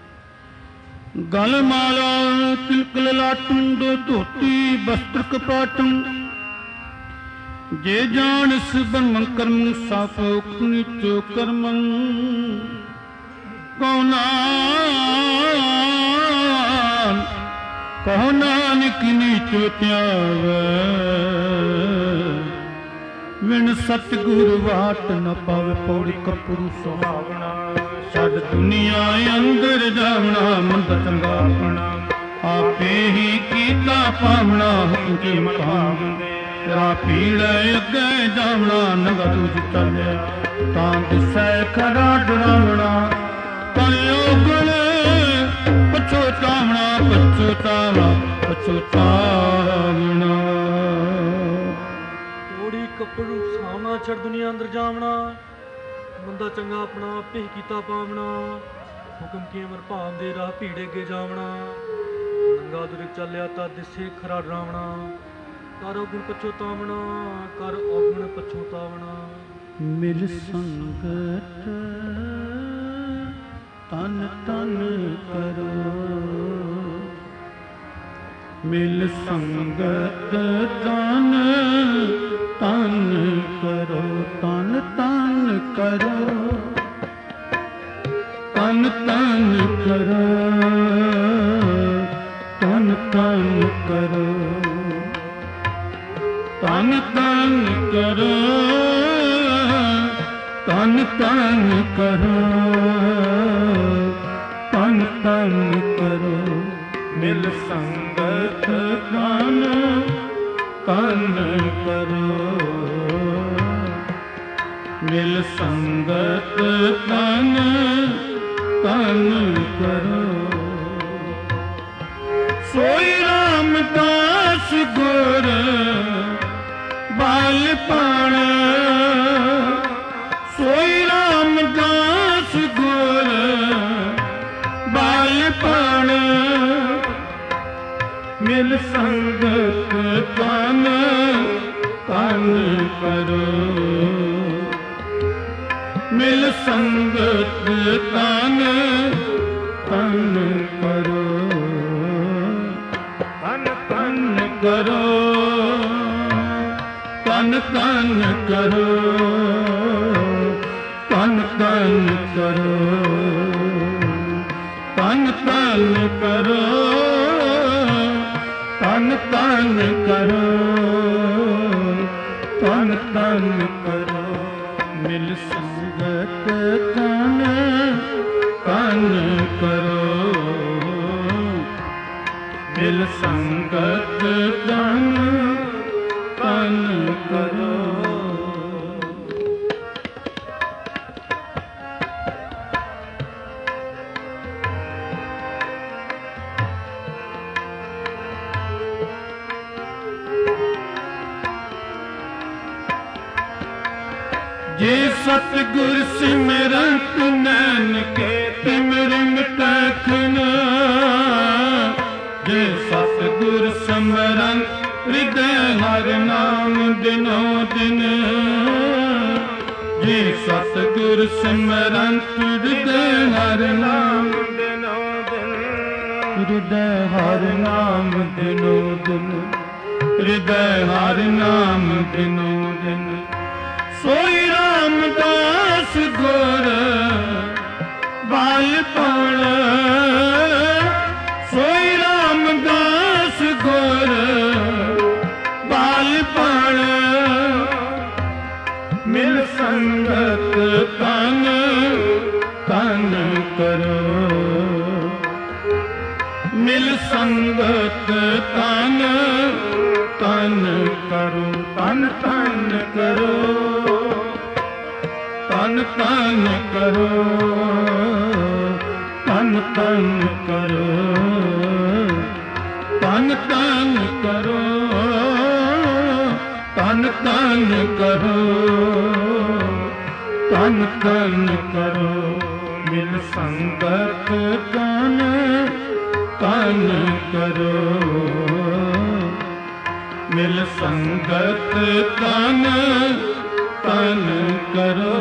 गल माला तिलक ललाटन दो धोती वस्त्र कपाटन जे जान ब्रह्म कर्म साफो नीचो कर्मं कौना कहो नानक नीचो त्यावै विण सतगुरु वाट न पावे पौड़ी कपूर सुहावना छड़ दुनिया अंदर जावना मंद चंगा अपना आपे ही कीता पावना हुक्म के मकाम तेरा पीड़ अगे जावना नंगा दूज चलिया तां दिसै खरा डरावना कलयुगण पछोतावना पछोतावना पछोतावना पौड़ी कपड़ू सावना छड़ दुनिया अंदर जावना मंदा चंगा अपना आपे ही कीता पावना हुक्म की अमर भाव दे राह भीड़े अगे जावना नंगा दुर चलिया ता दिसे खरा डरावना कर अवगुण पछोतावना कर अवगुण पछोतावना मिल संगत तन तन करो मिल संगत तन तन करो तन तन करो तन तन करो तन तन करो तन तन करो तन तन करो तन तन करो मिल संगत तन तन करो मिल संगत तन तन करो सोई रामदास गुर बाल पाण सोई रामदास गुर बाल पाण मिल संगत तन तन करो मिल संगत तन तन करो तन तन करो ਤਨ ਤਨ ਕਰੋ, ਤਨ ਤਨ ਕਰੋ, ਤਨ ਤਨ ਕਰੋ, ਤਨ ਤਨ ਕਰੋ, ਤਨ ਤਨ ਕਰੋ। ਮਿਲ ਸੰਗਤ ਤਨ ਤਨ ਕਰੋ, ਮਿਲ ਸੰਗਤ ਤਨ ਤਨ ਕਰੋ। ਜੇ ਸਤਿਗੁਰ ਸਿਮਰਤ ਨੈਣ ਕੇ ਤਿਮਰ ਮਿਟਖਨ, ਜੇ ਸਤਿਗੁਰ ਸਿਮਰਨ ਹਿਰਦੈ ਹਰਿ ਨਾਮ ਦਿਨੋ ਦਿਨ, ਜੇ ਸਤਿਗੁਰ ਸਿਮਰਨ ਹਿਰਦੈ ਹਰਿ ਨਾਮ ਦਿਨੋ ਦਿਨ, ਹਿਰਦੈ ਹਰਿ ਨਾਮ ਦਿਨੋ ਦਿਨ, ਹਿਰਦੈ ਹਰਿ ਨਾਮ ਦਿਨੋ ਦਿਨ। ਸੋਈ ਰਾਮਦਾਸ ਗੁਰ ਬਾਲਪਣ, ਸੋਈ ਰਾਮਦਾਸ ਗੁਰ ਬਾਲਪਣ। ਮਿਲ ਸੰਗਤ ਤਨ ਤਨ ਕਰੋ, ਮਿਲ ਸੰਗਤ ਤਨ ਤਨ ਕਰੋ, ਤਨ ਤਨ ਕਰੋ, ਤਨ ਤਨ ਕਰੋ, ਤਨ ਤਨ ਕਰੋ, ਤਨ ਤਨ ਕਰੋ, ਤਨ ਤਨ ਕਰੋ, ਤਨ ਤਨ ਕਰੋ। ਮਿਲ ਸੰਗਤ ਤਨ ਤਨ ਕਰੋ, ਮਿਲ ਸੰਗਤ ਤਨ ਤਨ ਕਰੋ।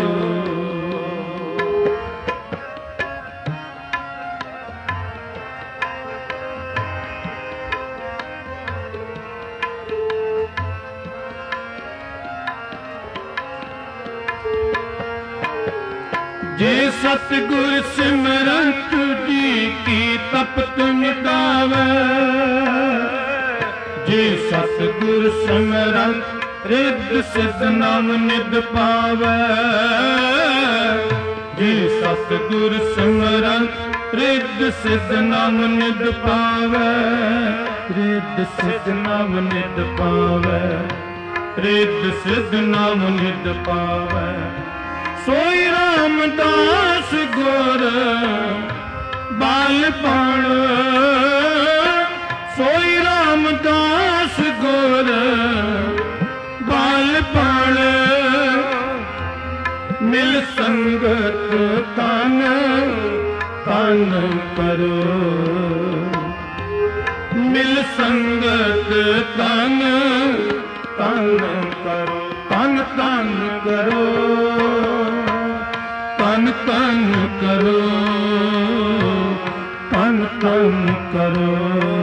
ਜੇ ਸਤਿਗੁਰ ਸਿਮਰਤ ਜੀ ਕੀ ਤਪਤ ਮਿਟਾਵੇ, ਜੇ ਸਤਿਗੁਰ ਸਿਮਰਤ ਰਿੱਧ ਸਿੱਧ ਨਾਮ ਨਿਧ ਪਾਵੇ, ਜੇ ਸਤਿਗੁਰ ਸਿਮਰਤ ਰਿੱਧ ਸਿੱਧ ਨਾਮ ਨਿਧ ਪਾਵੇ, ਰਿੱਧ ਸਿੱਧ ਨਾਮ ਨਿਧ ਪਾਵੇ, ਰਿੱਧ ਸਿੱਧ ਨਾਮ ਨਿਧ ਪਾਵੇ। ਸੋਈ ਰਾਮਦਾਸ ਗੁਰ ਬਾਲਪਣ, ਸੋਈ ਰਾਮਦਾਸ ਗੁਰ ਬਾਲਪਣ। ਮਿਲ ਸੰਗਤ ਤਨ ਤਨ ਕਰੋ, ਮਿਲ ਸੰਗਤ ਤਨ ਤਨ ਕਰੋ, ਤਨ ਤਨ ਕਰੋ, ਤਨ ਤਨ ਕਰੋ, ਤਨ ਤਨ ਕਰੋ,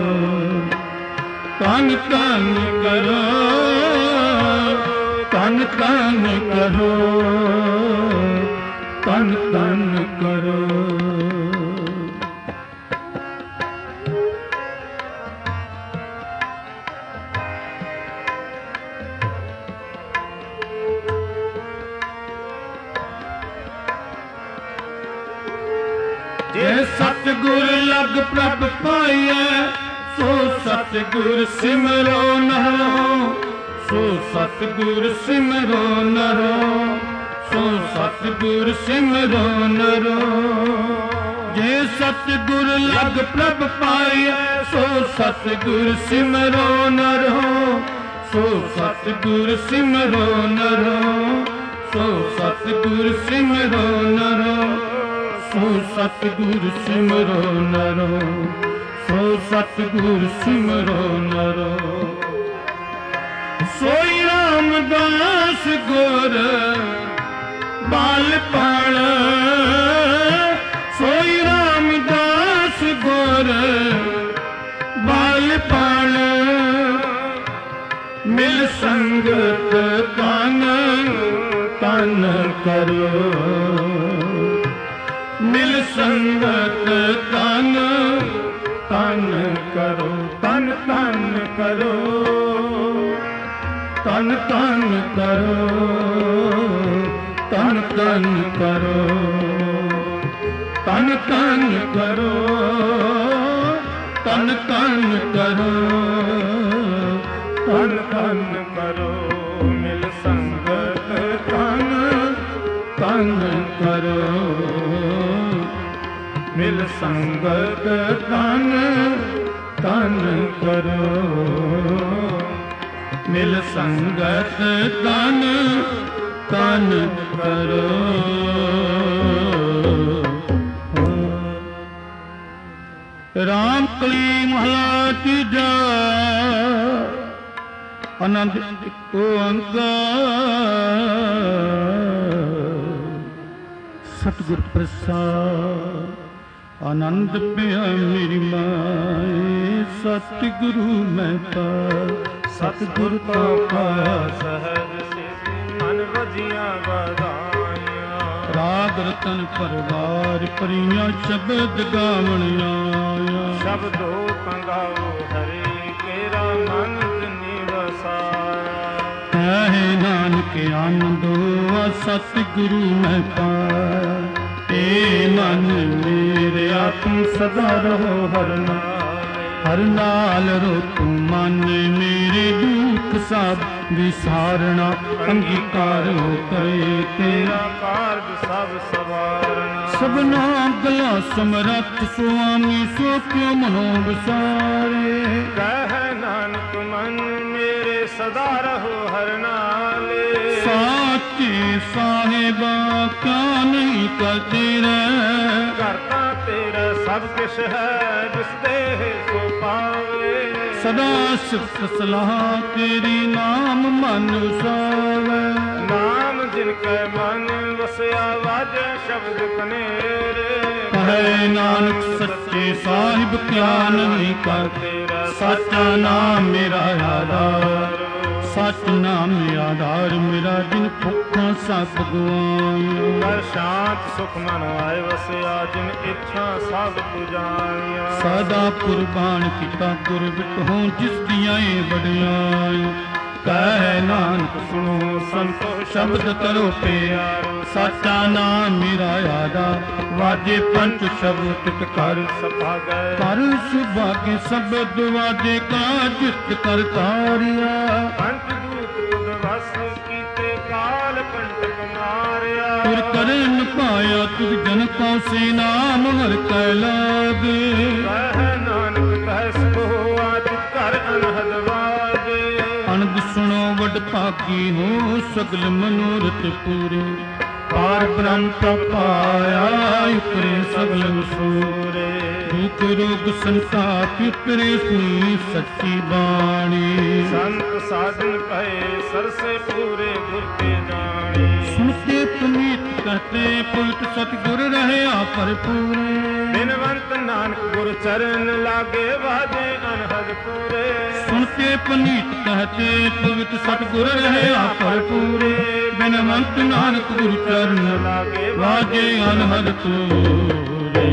ਤਨ ਤਨ ਕਰੋ, ਤਨ ਤਨ ਕਰੋ, ਤਨ ਤਨ ਕਰੋ। ਜੇ ਸਤਿਗੁਰ ਲਗ ਪ੍ਰਭ ਪਾਈਐ, ਸੋ ਸਤਿਗੁਰ ਸਿਮਰੋ ਨਰੋ, ਸੋ ਸਤਿਗੁਰ ਸਿਮਰੋ ਨਰੋ, ਸੋ ਸਤਿਗੁਰ ਸਿਮਰੋ ਨਰੋ। ਜੇ ਸਤਿਗੁਰ ਲਗ ਪ੍ਰਭ ਪਾਈਐ, ਸੋ ਸਤਿਗੁਰ ਸਿਮਰੋ ਨਰੋ, ਸੋ ਸਤਿਗੁਰ ਸਿਮਰੋ ਨਰੋ, ਸੋ ਸਤਿਗੁਰ ਸਿਮਰੋ ਨਰੋ, ਸੋ ਸਤਿਗੁਰ ਸਿਮਰੋ ਨਰੋ, ਸੋ ਸਤਿਗੁਰ ਸਿਮਰੋ ਨਰੋ। ਸੋਈ ਰਾਮਦਾਸ ਗੁਰ ਬਾਲਪਣ, ਸੋਈ ਰਾਮਦਾਸ ਗੁਰ ਬਾਲਪਣ। ਮਿਲ ਸੰਗਤ ਤਨ ਤਨ ਕਰੋ, ਮਿਲ ਸੰਗਤ ਤਨ ਤਨ ਕਰੋ, ਤਨ ਤਨ ਕਰੋ, ਤਨ ਤਨ ਕਰੋ, ਤਨ ਤਨ ਕਰੋ, ਤਨ ਤਨ ਕਰੋ, ਤਨ ਤਨ ਕਰੋ, ਤਨ ਤਨ ਕਰੋ, ਮਿਲ ਸੰਗਤ ਤਨ ਤਨ ਕਰੋ, ਮਿਲ ਸੰਗਤ ਤਨ ਤਨ ਕਰੋ, ਮਿਲ ਸੰਗਤ ਤਨ ਤਨ ਕਰੋ। ਰਾਮ ਕਲੀ ਮਹਲਾ ਤੀਜਾ। ਆਨੰਦ ਇੱਕ ਓੰਕਾਰ ਸਤਿਗੁਰ ਪ੍ਰਸਾਦ। ਆਨੰਦ ਪਿਆ ਮੇਰੀ ਮਾਏ ਸਤਿਗੁਰੂ ਮੈਂ ਪਾ। ਸਤਿਗੁਰ ਤੋਂ ਪਾਇਆ ਸਹਿਜ ਸਿਧਿ ਮਨ ਵਜੀਆਂ ਵਧਾਈਆਂ। ਰਾਗ ਰਤਨ ਪਰਵਾਰ ਪਰੀਆਂ ਸ਼ਬਦ ਗਾਵਣ ਆਇਆ। ਸ਼ਬਦੋ ਪੰਗਾਓ ਹਰੀ ਕੇਰਾ ਮਨ ਜਿਨੀ ਵਸਾਇਆ। ਹੈ ਨਾਨਕ ਆਨੰਦੋ ਸਤਿਗੁਰੂ ਮੈਂ ਪਾਇਆ। ਏ ਮਨ ਮੇਰੇ ਆਤਮ ਸਦਾ ਰਹੋ ਹਰ ਨਾਲ। ਹਰ ਨਾਲ ਰੋਕੂ ਮਨ ਮੇਰੇ ਦੁੱਖ ਸਭ ਵਿਸਾਰਣਾ। ਅੰਗੀਕਾਰ ਹੋ ਕਰੇ ਤੇਰਾ ਕਾਰਜ ਸਭ ਸਵਾਰਨਾ। ਸਭਨਾ ਗਲਾ ਸਮਰੱਥ ਸੁਆਮੀ ਸੋ ਕਿਉ ਮਨੋ ਵਿਸਾਰੇ। ਕਹਿ ਨਾਨਕ ਮਨ ਮੇਰੇ ਸਦਾ ਰਹੋ ਹਰ ਨਾਲੇ। ਸਾਚੇ ਸਾਹਿਬਾ ਕਿਆ ਨਹੀਂ ਕਰ ਤੇਰਾ। ਕਰਤਾ ਤੇਰਾ ਸਭ ਕਿਛ ਹੈ ਜਿਸ ਦੇ ਸੋ ਪਾਵੇ। ਸਦਾ ਸਿਫਤ ਸਲਾਹ ਤੇਰੀ ਨਾਮ ਮਨ ਉਸਾਵੇ। ਨਾਮ ਜਿਨ ਕੈ ਮਨ ਵਸਿਆ ਵਾਜੇ ਸ਼ਬਦ ਕਨੇਰੇ। ਕਹੇ ਨਾਨਕ ਸੱਚੇ ਸਾਹਿਬ ਕਿਆ ਨਹੀਂ ਕਰ ਤੇਰਾ। ਸੱਚਾ ਨਾਮ ਮੇਰਾ ਆਧਾਰ। ਸੱਚ ਨਾਮ ਆਧਾਰ ਮੇਰਾ ਜਿਨ ਭੁੱਖਾਂ ਸਭ ਗਵਾਈਆਂ। ਕਰ ਸ਼ਾਂਤ ਸੁਖ ਮਨ ਆਏ ਵਸਿਆ ਜਿਨ ਇੱਛਾ ਸਭ ਪੁਜਾਈਆਂ। ਸਦਾ ਕੁਰਬਾਨ ਕੀਤਾ ਗੁਰ ਬਿਟਹੁ ਜਿਸ ਦੀਆਂ ਏ ਵਡਿਆਈਆਂ। ਕਹਿ ਨਾਨਕ ਸੁਣੋ ਸੰਤੋ ਸ਼ਬਦ ਕਰੋ ਪਿਆਰੋ। ਸਾਚਾ ਨਾਮ ਮੇਰਾ ਆਧਾਰ ਵਾਜੇ ਪੰਚ ਸ਼ਬਦ ਤਿਤ ਕਰ ਸੁਭਾਗੈ। ਕਰ ਸੁਭਾਗੇ ਸ਼ਬਦ ਵਾਜੇ ਕਾ ਜਿਤ ਕਰ ਤਾਰਿਆ। ਪੰਚ ਦੂਤ ਤੁਧ ਵਸ ਕੀਤੇ ਕਾਲ ਕੰਟਕ ਮਾਰਿਆ। ਤੁਰ ਕਰਨ ਪਾਇਆ ਤੁਧ ਜਨ ਕਉ ਸੇ ਨਾਮ ਹਰ ਕੈ ਲਾਗੇ। ਕਹਿ ਨਾਨਕ ਕਹਿ ਸੋ ਆਦਿ ਕਰ ਅਨਹਦ ਵਾਜੇ। ਅਨੰਦ ਸੁਣੋ ਵਡ ਭਾਗੀ ਹੋ ਸਗਲ ਮਨੋਰਥ ਪੂਰੇ। ਪਾਰ ਬ੍ਰਹਮ ਪਾਇਆ ਉਪਰੇ ਸਗਲ ਵਸੂਰੇ। ਦੁਖ ਰੋਗ ਸੰਤਾਪ ਉਪਰੇ ਸੁਣੀ ਸੱਚੀ ਬਾਣੀ। ਸੰਤ ਸਾਧਨ ਪਏ ਸਰਸੇ ਪੂਰੇ ਗੁਰ ਕੇ ਜਾਣੀ। ਸੁਣਤੇ ਪੁਨੀਤ ਕਹਤੇ ਪੁਲਤ ਸਤਿਗੁਰ ਰਹਿਆ ਭਰਪੂਰੇ। ਬਿਨਵੰਤ ਨਾਨਕ ਗੁਰ ਚਰਨ ਲਾਗੇ ਵਾਜੇ ਅਨਹਦ ਪੂਰੇ। ਸੁਣਤੇ ਪੁਨੀਤ ਕਹਤੇ ਪੁਲਤ ਸਤਿਗੁਰ ਰਹਿਆ ਭਰਪੂਰੇ। ਬਿਨਵੰਤ ਨਾਨਕ ਗੁਰ ਚਰਨ ਲਾਗੇ ਵਾਜੇ ਅਨਹਦ ਪੂਰੇ।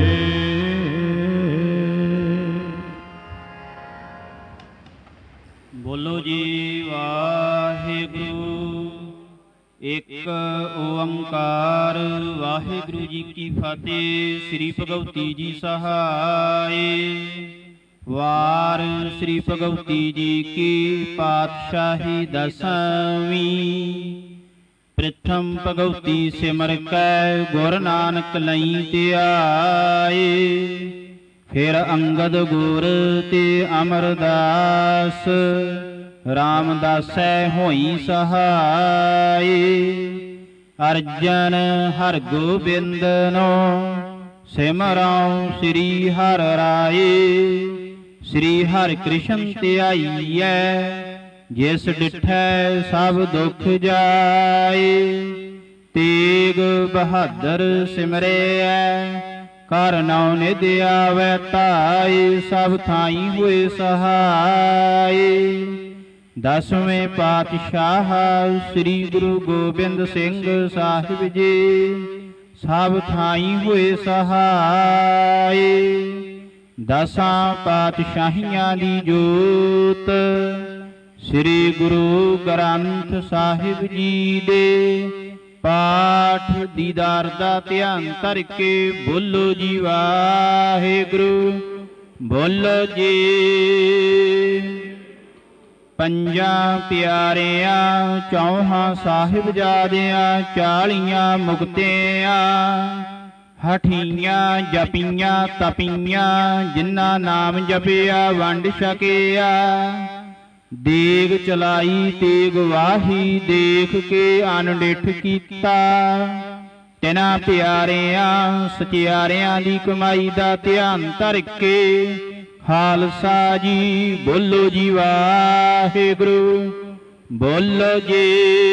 ਬੋਲੋ ਜੀ ਵਾਹਿਗੁਰੂ। ਇੱਕ ਓੰਕਾਰ ਵਾਹਿਗੁਰੂ ਜੀ ਕੀ ਫਤਿਹ। ਸ੍ਰੀ ਭਗਵਤੀ ਜੀ ਸਹਾਏ। ਵਾਰ ਸ੍ਰੀ ਭਗਵਤੀ ਜੀ ਕੀ ਪਾਤਸ਼ਾਹੀ ਦਸਵੀਂ। ਪ੍ਰਥਮ ਭਗਵਤੀ ਸਿਮਰ ਕੈ ਗੁਰ ਨਾਨਕ ਲਈ ਧਿਆਏ। ਫਿਰ ਅੰਗਦ ਗੁਰ ਤੇ ਅਮਰਦਾਸ ਰਾਮਦਾਸੈ ਹੋਈ ਸਹਾਈ। ਅਰਜਨ ਹਰ ਗੋਬਿੰਦਨੋ ਸਿਮਰਉ ਸ੍ਰੀ ਹਰਿ ਰਾਏ। ਸ੍ਰੀ ਹਰਿ ਕ੍ਰਿਸ਼ਨ ਧਿਆਈਐ ਜਿਸ ਡਿਠੈ ਸਭ ਦੁਖ ਜਾਏ। ਤੇਗ ਬਹਾਦਰ ਸਿਮਰਿਐ ਕਰ ਨਉ ਨਿਧ ਆਵੈ ਧਾਇ। ਸਭ ਥਾਈ ਹੋਏ ਸਹਾਈ। ਦਸਵੇਂ ਪਾਤਸ਼ਾਹ ਸ੍ਰੀ ਗੁਰੂ ਗੋਬਿੰਦ ਸਿੰਘ ਸਾਹਿਬ ਜੀ ਸਭ ਥਾਈਂ ਹੋਏ ਸਹਾਏ। ਦਸਾਂ ਪਾਤਸ਼ਾਹੀਆਂ ਦੀ ਜੋਤ ਸ੍ਰੀ ਗੁਰੂ ਗ੍ਰੰਥ ਸਾਹਿਬ ਜੀ ਦੇ ਪਾਠ ਦੀਦਾਰ ਦਾ ਧਿਆਨ ਧਰ ਕੇ ਬੋਲੋ ਜੀ ਵਾਹਿਗੁਰੂ। ਬੋਲੋ ਜੀ। ਪੰਜਾਂ ਪਿਆਰਿਆਂ ਚੌਹਾਂ ਸਾਹਿਬਜ਼ਾਦਿਆਂ ਚਾਲੀਆਂ ਮੁਕਤਿਆਂ ਹਠੀਆਂ ਜਪੀਆਂ ਤਪੀਆਂ ਜਿਨ੍ਹਾਂ ਨਾਮ ਜਪਿਆ ਵੰਡ ਛਕਿਆ। ਦੇਗ ਚਲਾਈ ਤੇਗ ਵਾਹੀ ਦੇਖ ਕੇ ਅਨਡਿਠ ਕੀਤਾ। ਤਿਨਾਂ ਪਿਆਰਿਆਂ ਸਚਿਆਰਿਆਂ ਦੀ ਕਮਾਈ ਦਾ ਧਿਆਨ ਧਰ ਕੇ ਖਾਲਸਾ ਜੀ ਬੋਲੋ ਜੀ ਵਾਹਿਗੁਰੂ। ਬੋਲੋ ਜੀ।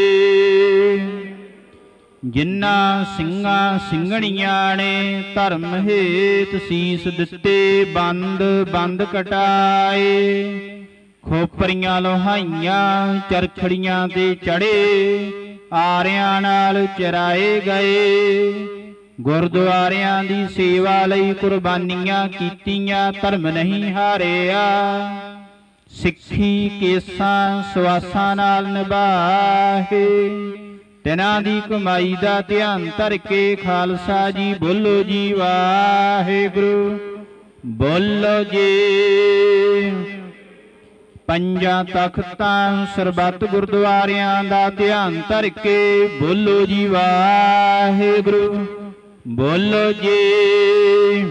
ਜਿਨ੍ਹਾਂ ਸਿੰਘਾਂ ਸਿੰਘਣੀਆਂ ਨੇ ਧਰਮ ਹੇਤ ਸੀਸ ਦਿੱਤੇ ਬੰਦ ਬੰਦ ਕਟਾਏ। ਖੋਪਰੀਆਂ ਲੋਹਾਈਆਂ ਚਰਖੜੀਆਂ ਤੇ ਚੜੇ ਆਰਿਆਂ ਨਾਲ ਚਰਾਏ ਗਏ। ਗੁਰਦੁਆਰਿਆਂ ਦੀ ਸੇਵਾ ਲਈ ਕੁਰਬਾਨੀਆਂ ਕੀਤੀਆਂ ਧਰਮ ਨਹੀਂ ਹਾਰਿਆ। ਸਿੱਖੀ ਕੇਸਾਂ ਸਵਾਸਾਂ ਨਾਲ ਨਿਭਾਏ। ਤਿਨਾਂ ਦੀ ਕਮਾਈ ਦਾ ਧਿਆਨ ਧਰ ਕੇ ਖਾਲਸਾ ਜੀ ਬੋਲੋ ਜੀ ਵਾਹਿਗੁਰੂ। ਬੋਲੋ ਜੀ। ਪੰਜਾਂ ਤਖਤਾਂ ਸਰਬੱਤ ਗੁਰਦੁਆਰਿਆਂ ਦਾ ਧਿਆਨ ਧਰ ਕੇ ਬੋਲੋ ਜੀ ਵਾਹਿਗੁਰੂ। ਬੋਲੋ ਜੀ।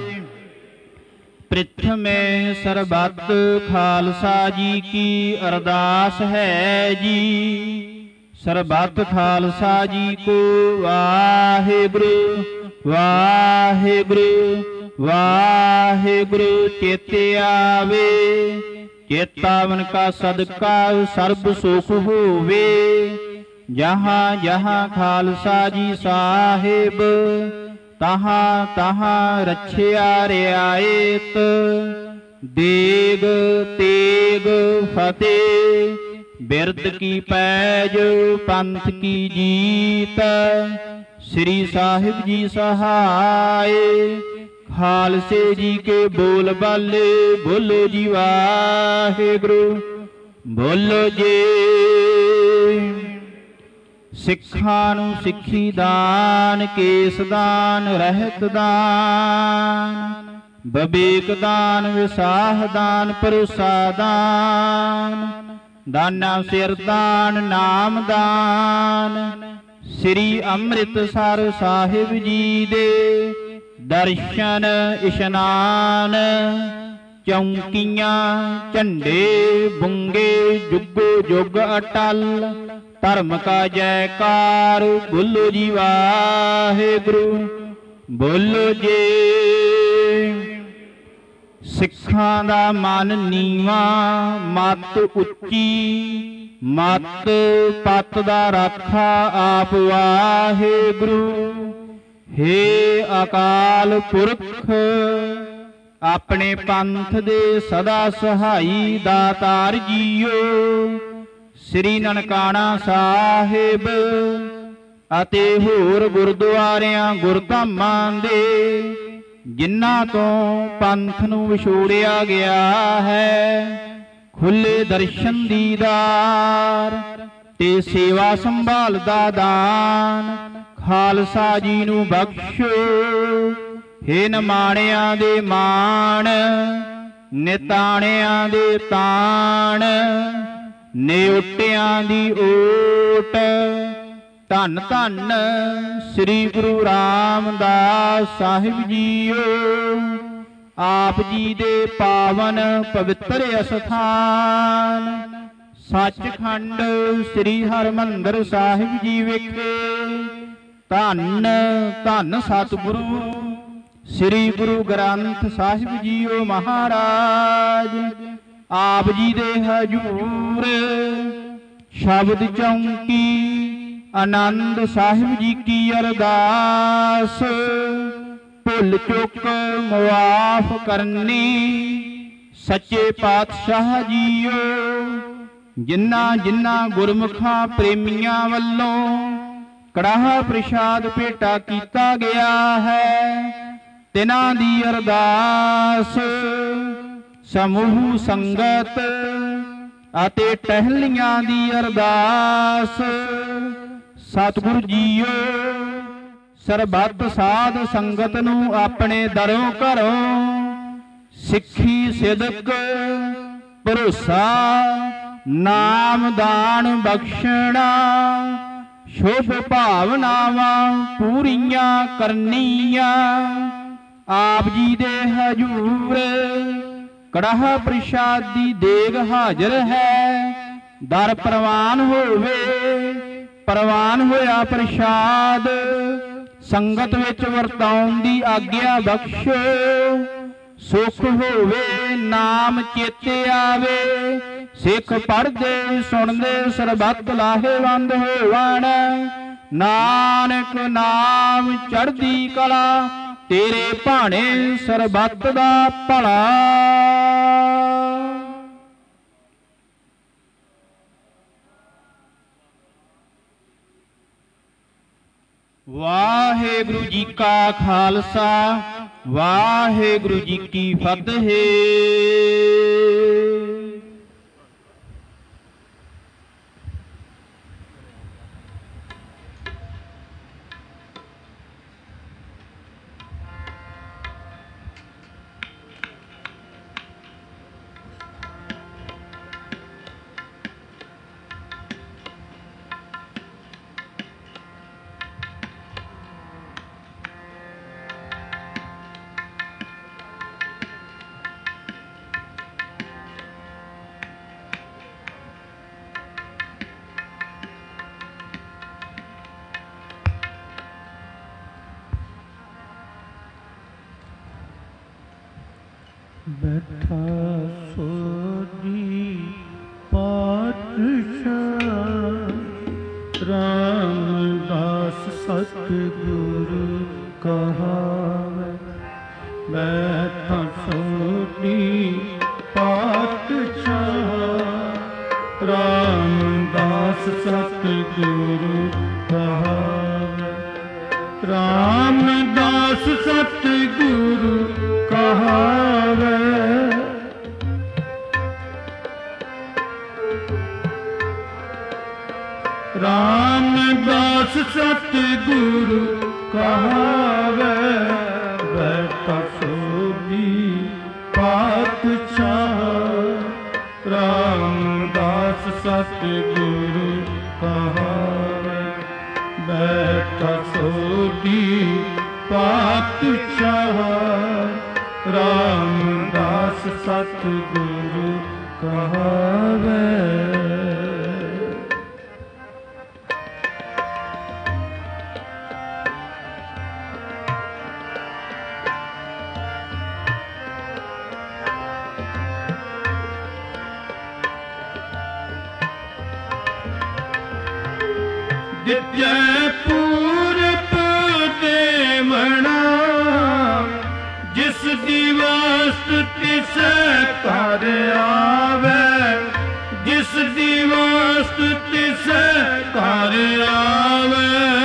ਪ੍ਰਿਥਮੇ ਸਰਬੱਤ ਖਾਲਸਾ ਜੀ ਕੀ ਅਰਦਾਸ ਹੈ ਜੀ। ਸਰਬੱਤ ਖਾਲਸਾ ਜੀ ਕੋ ਵਾਹਿਗੁਰੂ ਵਾਹਿਗੁਰੂ ਵਾਹਿਗੁਰੂ ਚੇਤੇ ਆਵੇ। ਚੇਤਾਵਨ ਕਾ ਸਦਕਾ ਸਰਬ ਸੁਖ ਹੋਵੇ। ਜਹਾਂ ਜਹਾਂ ਖਾਲਸਾ ਜੀ ਸਾਹਿਬ ਤਹਾਂ ਤਹਾਂ ਰੱਛਿਆ ਰਿਆਇਤ। ਦੇਗ ਤੇਗ ਫਤਿਹ ਬਿਰਦ ਕੀ ਪੈਜ ਪੰਥ ਕੀ ਜੀਤ। ਸ੍ਰੀ ਸਾਹਿਬ ਜੀ ਸਹਾਏ ਖਾਲਸੇ ਜੀ ਕੇ ਬੋਲ ਬਾਲੇ ਬੋਲੋ ਜੀ ਵਾਹਿਗੁਰੂ। ਬੋਲੋ ਜੀ। ਸਿੱਖਾਂ ਨੂੰ ਸਿੱਖੀ ਦਾਨ ਕੇਸ ਦਾਨ ਰਹਿਤ ਦਾਨ ਬਵੇਕ ਦਾਨ ਵਿਸਾਹ ਦਾਨ ਭਰੋਸਾ ਦਾਨ ਦਾਨਾ ਸਿਰ ਦਾਨ ਨਾਮ ਦਾਨ। ਸ੍ਰੀ ਅੰਮ੍ਰਿਤਸਰ ਸਾਹਿਬ ਜੀ ਦੇ ਦਰਸ਼ਨ ਇਸ਼ਨਾਨ। ਚੌਂਕੀਆਂ ਝੰਡੇ ਬੁੰਗੇ ਜੁਗੋ ਜੁਗ ਅਟਲ। ਧਰਮ ਕਾ ਜੈਕਾਰ ਬੋਲੋ ਜੀ ਵਾਹਿਗੁਰੂ। ਬੋਲੋ ਜੀ। ਸਿੱਖਾਂ ਦਾ ਮਨ ਨੀਵਾਂ ਮੱਤ ਉੱਚੀ ਮੱਤ ਪੱਤ ਦਾ ਰਾਖਾ ਆਪ ਵਾਹਿਗੁਰੂ। ਹੇ ਅਕਾਲ ਪੁਰਖ ਆਪਣੇ ਪੰਥ ਦੇ ਸਦਾ ਸਹਾਈ ਦਾਤਾਰ ਜੀਓ। ਸ੍ਰੀ ਨਨਕਾਣਾ ਸਾਹਿਬ ਅਤੇ ਹੋਰ ਗੁਰਦੁਆਰਿਆਂ ਗੁਰਧਾਮਾਂ ਦੇ ਜਿਨ੍ਹਾਂ ਤੋਂ ਪੰਥ ਨੂੰ ਵਿਛੋੜਿਆ ਗਿਆ ਹੈ ਖੁੱਲੇ ਦਰਸ਼ਨ ਦੀਦਾਰ ਤੇ ਸੇਵਾ ਸੰਭਾਲ ਦਾ ਦਾਨ ਖਾਲਸਾ ਜੀ ਨੂੰ ਬਖਸ਼ੋ। ਹੇ ਨਿਮਾਣਿਆਂ ਦੇ ਮਾਣ ਨਿਤਾਣਿਆਂ ਦੇ ਤਾਣ ਨਿਉਟਿਆਂ ਦੀ ਓਟ। ਧੰਨ ਧੰਨ ਸ੍ਰੀ ਗੁਰੂ ਰਾਮਦਾਸ ਸਾਹਿਬ ਜੀਓ। ਆਪ ਜੀ ਦੇ ਪਾਵਨ ਪਵਿੱਤਰ ਅਸਥਾਨ ਸੱਚਖੰਡ ਸ੍ਰੀ ਹਰਿਮੰਦਰ ਸਾਹਿਬ ਜੀ ਵਿਖੇ ਧੰਨ ਧੰਨ ਸਤਿਗੁਰੂ ਸ੍ਰੀ ਗੁਰੂ ਗ੍ਰੰਥ ਸਾਹਿਬ ਜੀਓ ਮਹਾਰਾਜ ਆਪ ਜੀ ਦੇ ਹਜੂਰ ਸ਼ਬਦ ਚੌਂਕੀ ਆਨੰਦ ਸਾਹਿਬ ਜੀ ਕੀ ਅਰਦਾਸ। ਭੁੱਲ ਚੁੱਕ ਮੁਆਫ ਕਰਨੀ ਸੱਚੇ ਪਾਤਸ਼ਾਹ ਜੀਓ। ਜਿਨ੍ਹਾਂ ਜਿਨ੍ਹਾਂ ਗੁਰਮੁਖਾਂ ਪ੍ਰੇਮੀਆਂ ਵੱਲੋਂ ਕੜਾਹ ਪ੍ਰਸ਼ਾਦ ਭੇਟਾ ਕੀਤਾ ਗਿਆ ਹੈ, ਤਿਨਾਂ ਦੀ ਅਰਦਾਸ ਸਮੂਹ ਸੰਗਤ ਅਤੇ ਟਹਿਲੀਆਂ ਦੀ ਅਰਦਾਸ। ਸਤਿਗੁਰੂ ਜੀਓ ਸਰਬੱਤ ਸਾਧ ਸੰਗਤ ਨੂੰ ਆਪਣੇ ਦਰੋਂ ਘਰੋਂ ਸਿੱਖੀ ਸਿਦਕ ਭਰੋਸਾ ਨਾਮ ਦਾਨ ਬਖਸ਼ਣਾ, ਸ਼ੁਭ ਭਾਵਨਾਵਾਂ ਪੂਰੀਆਂ ਕਰਨੀਆਂ। ਆਪ ਜੀ ਦੇ ਹਜੂਰ ਕੜਾਹ ਪ੍ਰਸ਼ਾਦ ਦੀ ਦੇਗ ਹਾਜ਼ਰ ਹੈ, ਦਰ ਪ੍ਰਵਾਨ ਹੋਵੇ। ਪ੍ਰਵਾਨ ਹੋਇਆ ਪ੍ਰਸ਼ਾਦ ਸੰਗਤ ਵਿੱਚ ਵਰਤਾਉਣ ਦੀ ਆਗਿਆ ਬਖਸ਼ੋ। ਸੁਖ ਹੋਵੇ ਨਾਮ ਚੇਤੇ ਆਵੇ, ਸਿੱਖ ਪੜ੍ਹਦੇ ਸੁਣਦੇ ਸਰਬੱਤ ਲਾਹੇਵੰਦ ਹੋਵਣ। ਨਾਨਕ ਨਾਮ ਚੜ੍ਹਦੀ ਕਲਾ, ਤੇਰੇ ਭਾਣੇ ਸਰਬੱਤ ਦਾ ਭਲਾ। ਵਾਹਿਗੁਰੂ ਜੀ ਕਾ ਖਾਲਸਾ, ਵਾਹਿਗੁਰੂ ਜੀ ਕੀ ਫਤਿਹ। ਬੈਠਾ ਸੋਢੀ ਪਾਤਸ਼ਾਹ, ਰਾਮਦਾਸ ਸਤਿਗੁਰੂ ਕਹਾਵੇ। ਬੈਠਾ ਸੋਢੀ ਪਾਤਸ਼ਾਹ, ਰਾਮਦਾਸ ਸਤਿਗੁਰੂ ਕਹਾਵੇ। ਰਾਮਦਾਸ ਸਤਿਗੁਰੂ ਕਹਾਵੇ। ਰਾਮਦਾਸ ਸਤਿਗੁਰੂ ਕਹਾਵੇ। ਬੈਠਾ ਸੋਢੀ ਪਾਤਸ਼ਾਹ, ਰਾਮਦਾਸ ਸਤਿਗੁਰੂ ਕਹਾਵੇ। ਬੈਠਾ ਸੋਢੀ ਪਾਤਸ਼ਾਹ, ਰਾਮਦਾਸ ਸਤਿਗੁਰੂ ਕਹਾਵੇ। ਦਿੱਤੇ ਪੂਰਬ ਦੇਵਣਾ, ਜਿਸ ਦੀ ਵਾਸਤ ਤਿਸ ਘਰ ਆਵੇ। ਜਿਸ ਦੀ ਵਾਸਤ ਤਿਸ ਘਰ ਆਵੇ।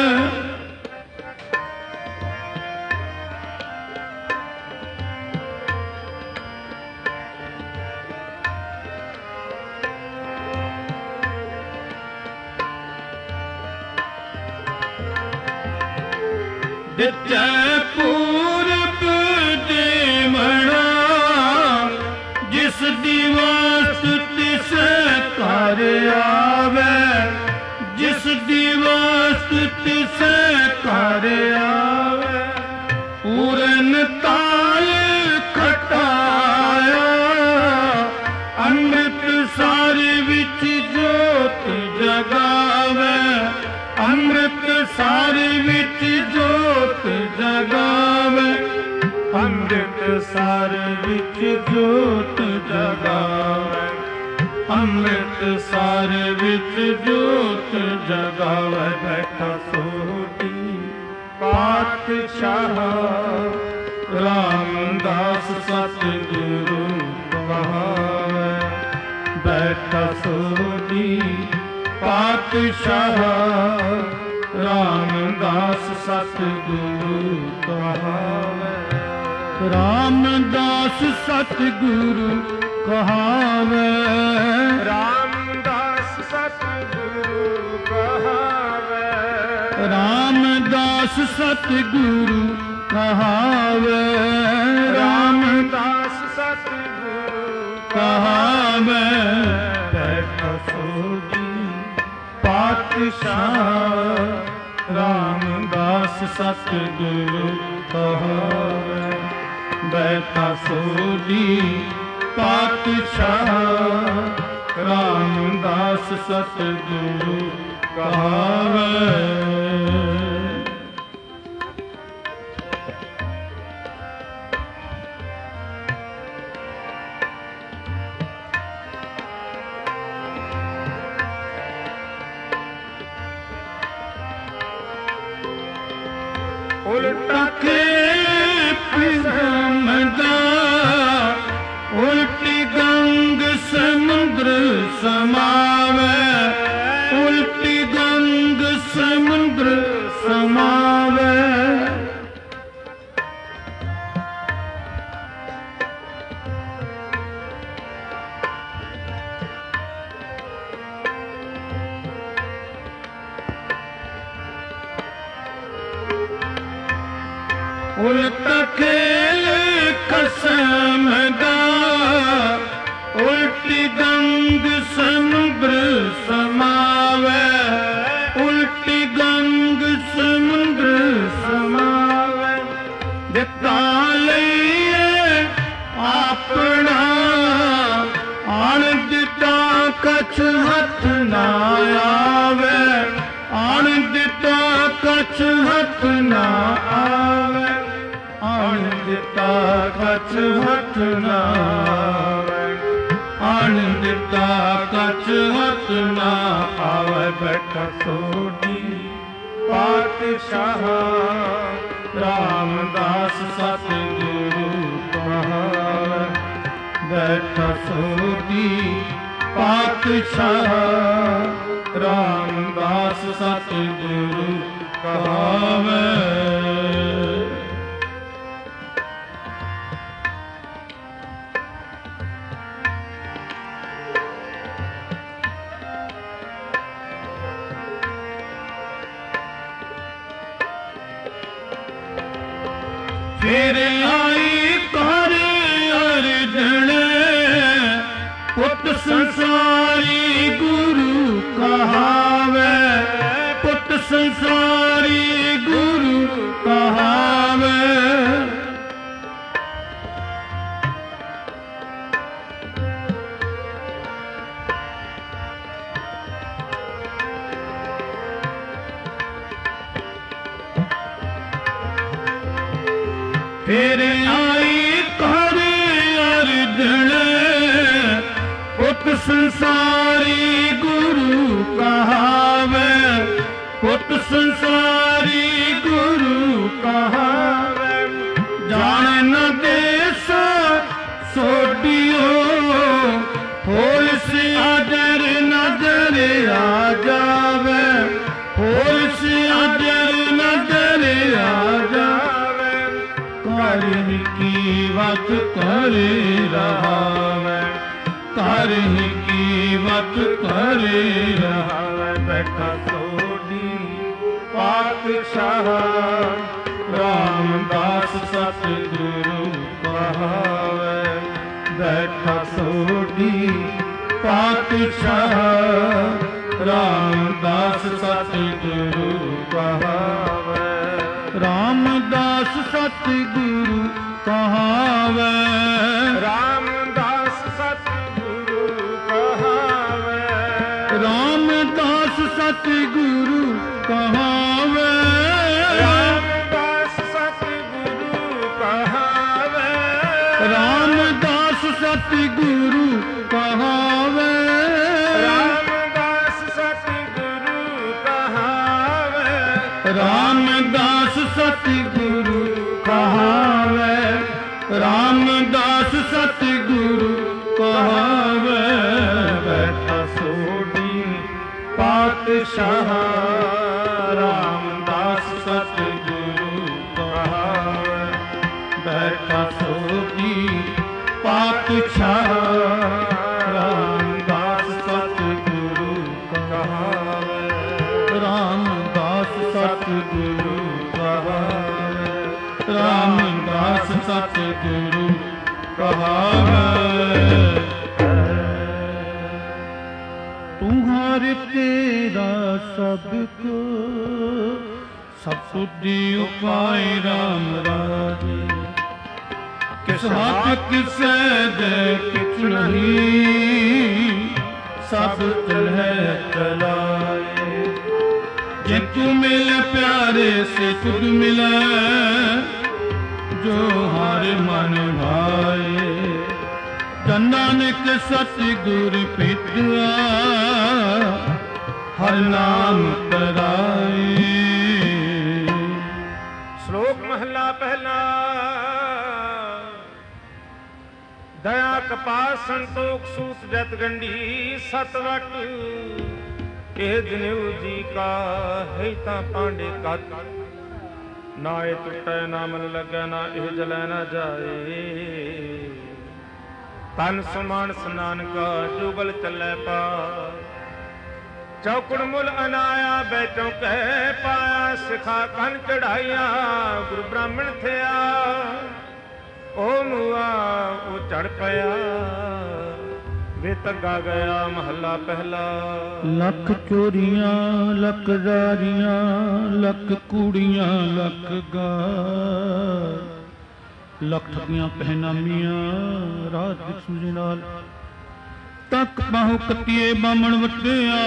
ਦਿੱਤੇ ਪੂਰਬ ਦੇਵਣਾ, ਜਿਸ ਦੀ ਵਾਸਤ ਤਿਸ ਘਰ ਆਵੇ। ਜਿਸ ਦੀ ਵਾਸਤ ਤਿਸ ਘਰ ਆਵੇ। ਪੂਰਨ ਤਾਲ ਖਟਾਇਆ, ਅੰਮ੍ਰਿਤ ਸਾਰ ਵਿੱਚ ਜੋਤ ਜਗਾਵੇ। ਅੰਮ੍ਰਿਤ ਸਾਰ ਵਿੱਚ ਜੋਤ ਜਗਾਵੇ। ਅੰਮ੍ਰਿਤ ਸਾਰ ਵਿੱਚ ਜੋਤ ਜਗਾਵੇ। ਅੰਮ੍ਰਿਤ ਸਾਰ ਵਿੱਚ ਜੋਤ ਜਗਾਵੇ। ਬੈਠਾ ਸੋਢੀ ਪਾਤਸ਼ਾਹ, ਰਾਮਦਾਸ ਸਤਿਗੁਰੂ ਕਹਾਵੇ। ਬੈਠਾ ਸੋਢੀ ਸੋਢੀ ਪਾਤਸ਼ਾਹ ਰਾਮਦਾਸ ਸਤਿਗੁਰੂ ਕਹਾਵੇ। ਰਾਮਦਾਸ ਸਤਿਗੁਰੂ ਕਹਾਵੇ। ਰਾਮਦਾਸ ਸਤਿਗੁਰੂ ਕਹਾਵੇ। ਰਾਮਦਾਸ ਸਤਿਗੁਰੂ ਕਹਾਵੇ। ਰਾਮਦਾਸ ਸਤਿਗੁਰੂ ਕਹਾਵੇ। ਬੈਠਾ ਸੋਢੀ ਪਾਤਸ਼ਾਹ ਰਾਮਦਾਸ ਸਤਿਗੁਰੂ ਕਹਾਵੇ। ਬੈਠਾ ਸੋਢੀ ਪਾਤਸ਼ਾਹ ਰਾਮਦਾਸ ਸਤਿਗੁਰੂ ਕਹਾਵੇ। ਉਲਟਾ ਕੇ ਪਿਰਮ ਦਾ ਉਲਟੀ ਗੰਗ ਸਮੁੰਦਰ ਸਮਾਵੇ। ਉਲਟੀ ਗੰਗ ਸਮੁੰਦਰ ਸਮਾਵੇ। ਉਲਟਾ ਖੇਲ ਕਸਮ ਦਾ ਉਲਟੀ ਗੰਗ ਸਮੁੰਦਰ ਸਮਾਵੇ। ਉਲਟੀ ਗੰਗ ਸਮੁੰਦਰ ਸਮਾਵੇ। ਦਿੱਤਾ ਲਈਏ ਆਪਣਾ ਆਣ ਦਿੱਤਾ ਕਛ ਹੱਥ ਨਾ ਆਵੇ। ਆਣ ਦਿੱਤਾ ਕਛ ਹੱਥ ਨਾ ਆਵੇ। ਆਣ ਦਿੱਤਾ ਕਛ ਹੱਥ ਨਾ ਆਵੇ। ਆਣ ਦਿੱਤਾ ਕਛ ਹੱਥ ਨਾ ਆਵੇ। ਬੈਠਾ ਸੋਢੀ ਪਾਤਸ਼ਾਹ ਰਾਮਦਾਸ ਸਤਿਗੁਰੂ ਕਹਾਵੇ। ਬੈਠਾ ਸੋਢੀ ਪਾਤਸ਼ਾਹ ਰਾਮਦਾਸ ਸਤਿਗੁਰੂ ਕਹਾਵੇ। ਫਿਰ ਆਈ ਕਰ ਅਰਜਣ ਪੁੱਤ ਸੰਸਾਰੀ ਗੁਰੂ ਕਹਾਵੇ। ਪੁੱਤ ਸੰਸਾਰੀ ਗੁਰੂ ਕਹਾਵੇ। ਫਿਰ ਆਈ ਕਰ ਅਰਜਣ ਪੁੱਤ ਸੰਸਾਰੀ ਗੁਰੂ ਕਹਾਵੇ। ਪੁੱਤ ਸੰਸਾਰੀ ਗੁਰੂ ਕਹਾਵੇ। ਜਾਣ ਨ ਦੇਸ ਸੋਢੀਓ ਹੋਇਸ ਅਜਰ ਨਜ਼ਰ ਆ ਜਾਵੇ। ਹੋਇਸ ਅਜਰ ਨਜ਼ਰ ਆ ਜਾਵੇ। ਕਰ ਕੀ ਵਤ ਕਰੇ ਰਹਾਵੇ। ਕਰ ਕੀ ਵਤ ਕਰੇ ਰਹਾਵੇ। ਬੈਠਾ ਸੋਢੀ ਪਾਤਸ਼ਾਹ ਰਾਮਦਾਸ ਸਤਿਗੁਰੂ ਕਹਾਵੇ। ਬੈਠਾ ਸੋਢੀ ਪਾਤਸ਼ਾਹ ਰਾਮਦਾਸ ਸਤਿਗੁਰੂ ਕਹਾਵੇ। ਰਾਮਦਾਸ ਸਤਿਗੁਰੂ ਕਹਾਵੇ। ਰਾਮਦਾਸ ਸਤਿਗੁਰੂ ਕਹਾਵੇ। ਰਾਮਦਾਸ ਸਤਿਗੁਰੂ ਕਹਾਵੇ। ਰਾਮਦਾਸ ਸਤਿਗੁਰੂ ਕਹਾਵੇ। ਰਾਮਦਾਸ ਸਤਿਗੁਰੂ ਕਹਾਵੇ। ਰਾਮਦਾਸ ਸਤਿਗੁਰੂ ਕਹਾਵੇ। ਰਾਮਦਾਸ ਸਤਿਗੁਰੂ ਕਹਾਵੇ। ਰਾਮਦਾਸ ਸਤਿਗੁਰੂ ਕਹਾਵੇ। ਬੈਠਾ ਸੋਢੀ ਰਾਮਦਾਸ ਸਤਿਗੁਰੂ ਕਹਾਵੈ। ਬੈਠਾ ਸੋਧੀ ਪਾਤਸ਼ਾਹ ਰਾਮਦਾਸ ਸਤਿਗੁਰੂ ਕਹਾਵੈ। ਰਾਮਦਾਸ ਸਤਿਗੁਰੂ ਕਹਾਵੈ। ਰਾਮਦਾਸ ਸਤਿਗੁਰੂ ਕਹਾਵੈ। ਤੁਮਹਾਰੇ ਤੇਰਾ ਸਭ ਕੋ ਸਭ ਸੁਧੀ ਉਪਾਇ ਰਾਮ ਰਾਜੇ। ਕਿਸ ਹੱਥ ਕਿਸੇ ਦੇ ਕਿਛ ਨਹੀਂ ਸਭ ਚਲੈ ਚਲਾਏ। ਜੇ ਤੂੰ ਮਿਲ ਪਿਆਰੇ ਸੇ ਤੁਧ ਮਿਲੈ ਜੋ ਹਰ ਮਨ ਭਾਏ। ਜਨ ਨਾਨਕ ਸਤਿਗੁਰ ਪਿਤਿਆ ਹਰ ਨਾਮ ਤਰਾਏ। ਸ਼ਲੋਕ ਮਹਲਾ ਪਹਿਲਾ। ਦਇਆ ਕਪਾਸ ਸੰਤੋਖ ਸੂਤ ਜਤ ਗੰਢੀ ਸਤ ਵਟ। ਇਹ ਜਨੇਊ ਜੀ ਕਾ ਹੈ ਤਾਂ ਪਾਂਡੇ ਕਤ। ਨਾ ਇਹ ਟੁੱਟੈ ਨਾ ਮਨ ਲੱਗੈ ਨਾ ਇਹ ਜਲੈ ਨਾ ਜਾਏ। ਤਨ ਸਮਾਨ ਸਨਾਨ ਕਾ ਜੁਗਲ ਚੱਲੈ ਪਾ। ਚੌਕੜ ਮੁੱਲ ਅਨਾਇਆ ਬੈਠੋ ਕਹਿ ਪਾਇਆ। ਸਿਖਾ ਕੰਨ ਚੜਾਈਆਂ ਗੁਰੂ ਬ੍ਰਾਹਮਣ ਥਿਆ। ਉਹ ਮੁਆ ਉਹ ਚੜ ਪਿਆ ਵੇ ਤੱਗਾ ਗਿਆ ਮਹੱਲਾ ਪਹਿਲਾ। ਲੱਖ ਚੋਰੀਆਂ ਲੱਖ ਜ਼ਾਰੀਆਂ ਲੱਖ ਕੂੜੀਆਂ ਲੱਖ ਗਾਰ। ਲੱਖ ਠੱਗੀਆਂ ਪਹਿਨਾਮੀਆਂ ਰਾਤ ਦੀ ਸੂਝੇ ਨਾਲ। ਤੱਕ ਬਾਹੂ ਕੱਤੀਏ ਬਾਮਣ ਵੱਟਿਆ।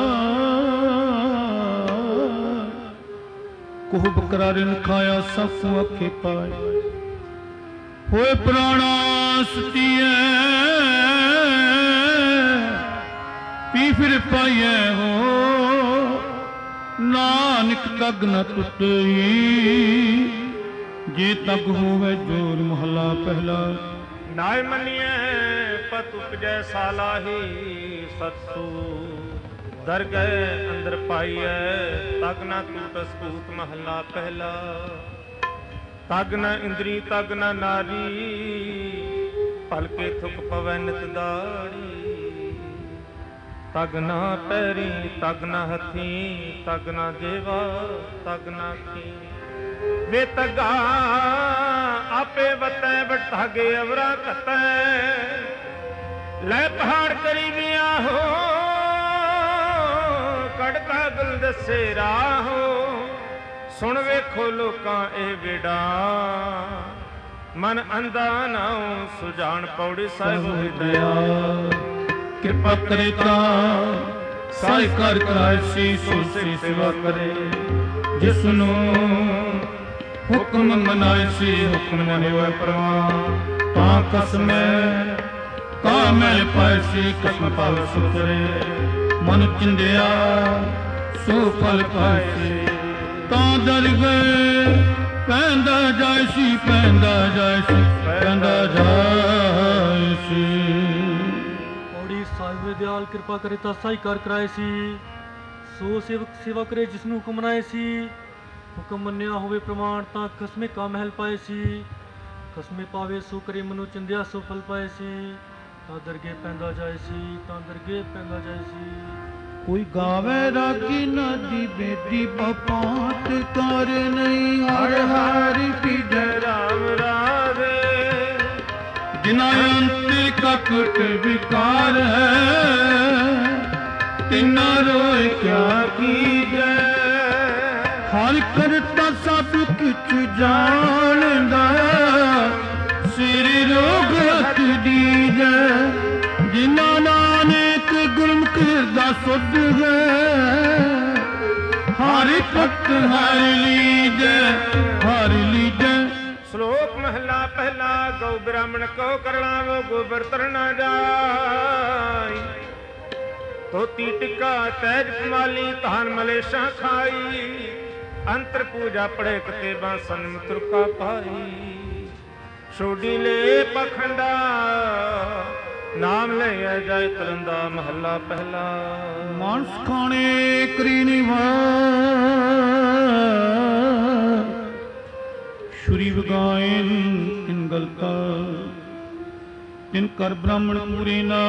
ਕੋਹ ਬਕਰਾਰੇ ਨੂੰ ਖਾਇਆ ਸਭ ਨੂੰ ਅੱਖੇ ਪਾਏ। ਹੋਏ ਪ੍ਰਾਣਾ ਸੁਤੀਐ ਪੀ ਫਿਰ ਪਾਈਐ ਹੋ। ਨਾਨਕ ਤੱਗ ਨ ਟੁੱਟਈ ਜੇ ਤੱਗ ਹੋਵੇ ਜੋਰ। ਮਹਲਾ ਪਹਿਲਾ। ਨਾਇ ਮੰਨੀਐ ਪਤ ਉਪਜੈ ਸਾਲਾਹੀ। ਸਤਸੂ ਦਰ ਗਏ ਅੰਦਰ ਪਾਈਐ ਤਗ ਨ ਟੂਟ ਸਕੂਤ। ਮਹਲਾ ਪਹਿਲਾ। ਤਗ ਨ ਇੰਦਰੀ ਤਗ ਨ ਨਾਰੀ ਭਲਕੇ ਥੁਕ ਪਵੈ ਨਿਤ ਦਾੜੀ। ਤਗ ਨ ਪੈਰੀ ਤਗ ਨ ਹੱਥੀ ਤਗ ਨ ਜੇਵਾ ਤਗ ਨ ਖੀ। ਵੇ ਤਗਾ ਆਪੇ ਵਤੈ ਬਠਾਗੇ ਅਵਰਾ ਘਤੈ। ਲੈ ਪਹਾੜ ਕਰੀਬੀਆਂ ਹੋ ਕੜਕਾ ਗੁਲ ਦੱਸੇ ਰਾਹੋ। ਸੁਣ ਵੇਖੋ ਲੋਕਾਂ ਇਹ ਵਿੜਾ ਮਨ ਅੰਧਾ ਨਾਉ ਸੁਜਾਨ ਪੌੜੀ ਸਾਹਿਬ ਹਿਦਇਆ। ਕਿਰਪਾ ਕਰੇ ਤਾਂ ਸਾਈ ਕਰ ਕਰਾਇਸੀ ਸੋ ਸੇਵਾ ਕਰੇ। ਜਿਸ ਨੂੰ ਹੁਕਮ ਮਨਾਇ ਸੀ ਹੁਕਮ ਨ ਹੋਇ ਪ੍ਰਵਾਨ। ਤਾਂ ਕਸਮੈ ਕਾਮੈ ਪਾਇ ਸੀ ਕਸਮ ਪਾਵ ਸੁਤਰੇ। ਮਨ ਚਿੰਦਿਆ ਸੋ ਫਲ ਪਾਇ ਸੀ। ਤਾਂ ਦਰ ਗਏ ਪੈਂਦਾ ਜਾਇ ਸੀ ਪੈਂਦਾ ਜਾਇ ਸੀ ਪੈਂਦਾ ਜਾਇ ਸੀ। ਔੜੀ ਸਾਹਿਬ ਦਿਆਲ ਕਿਰਪਾ ਕਰੇ ਤਾਂ ਸਾਈ ਕਰ ਕਰਾਏ ਸੀ। ਸੋ ਸੇਵਕ ਸੇਵਾ ਕਰੇ ਜਿਸ ਨੂੰ ਹੁਕਮ ਮਨਾਏ ਸੀ। ਹੁਕਮ ਮੰਨਿਆ ਹੋਵੇ ਪ੍ਰਮਾਣ ਤਾਂ ਖਸਮੇ ਕਾ ਮਹਿਲ ਪਾਏ ਸੀ। ਖਸਮੇ ਪਾਵੇ ਸੋ ਕਰੇ ਮਨੋ ਚੰਦਿਆ ਸੋ ਫਲ ਪਾਏ ਸੀ। ਤਾਂ ਦਰਗੇ ਪੈਂਦਾ ਜਾਏ ਸੀ ਤਾਂ ਦਰਗੇ ਪੈਂਦਾ ਜਾਏ ਸੀ। ਕੋਈ ਗਾਵੇ ਰਾਗੀ ਨਦੀ ਬੇਟੀ ਬਪਾਤ ਕਰ ਨਹੀਂ। ਹਰ ਹਰਿ ਪੀਜੈ ਰਾਮ ਰਾਵੇ। ਜਿਨਾ ਅੰਤਰ ਕਪਟ ਵਿਕਾਰ ਹੈ ਤਿਨਾ ਰੋਇ ਕਿਆ ਕੀਜੈ। ਹਰ ਕਰਤਾ ਸਭ ਕੁਛ ਜਾਣਦਾ ਸਿਰ ਰੋਗ ਹੱਥ ਦੀਜੈ। ਜਿਨਾ ਨਾਨਕ ਗੁਰਮੁਖ ਹਿਰਦਾ ਸੁਧ ਹੈ। ਹਰਿ ਭਗਤ ਹਰਿ ਲੀਜੈ ਹਰਿ ਲੀਜੈ। ਸ਼ਲੋਕ ਮਹਲਾ ਪਹਿਲਾ। ਗਊ ਬ੍ਰਾਹਮਣ ਕੋ ਕਰਲਾਵੋ ਗੋਬਰ ਤਰਨਾ ਜਾਈ। ਧੋਤੀ ਟਿੱਕਾ ਤੈਜ ਕਮਾਲੀ ਧਾਨ ਮਲੇਸ਼ਾਂ ਖਾਈ। ਅੰਤਰ ਪੂਜਾ ਪੜੇ ਕਤੇ ਬਾਸਨ ਮਤਰੁਕਾ ਪਾਈ। ਛੋਡੀ ਲੈ ਪਖੰਡਾ ਨਾਮ ਲਈਐ ਜਾਇ ਤਰੰਦਾ ਮਹੱਲਾ ਪਹਿਲਾ। ਮਾਨਸ ਖਾਣੇ ਕਰੀ ਨਿਵਾਸ ਸ਼ੁਰੀ ਵਗਾਇਨ ਤਿਨ ਗਲਤਾ ਤਿਨ ਕਰ ਬ੍ਰਾਹਮਣ ਪੂਰੇ ਨਾ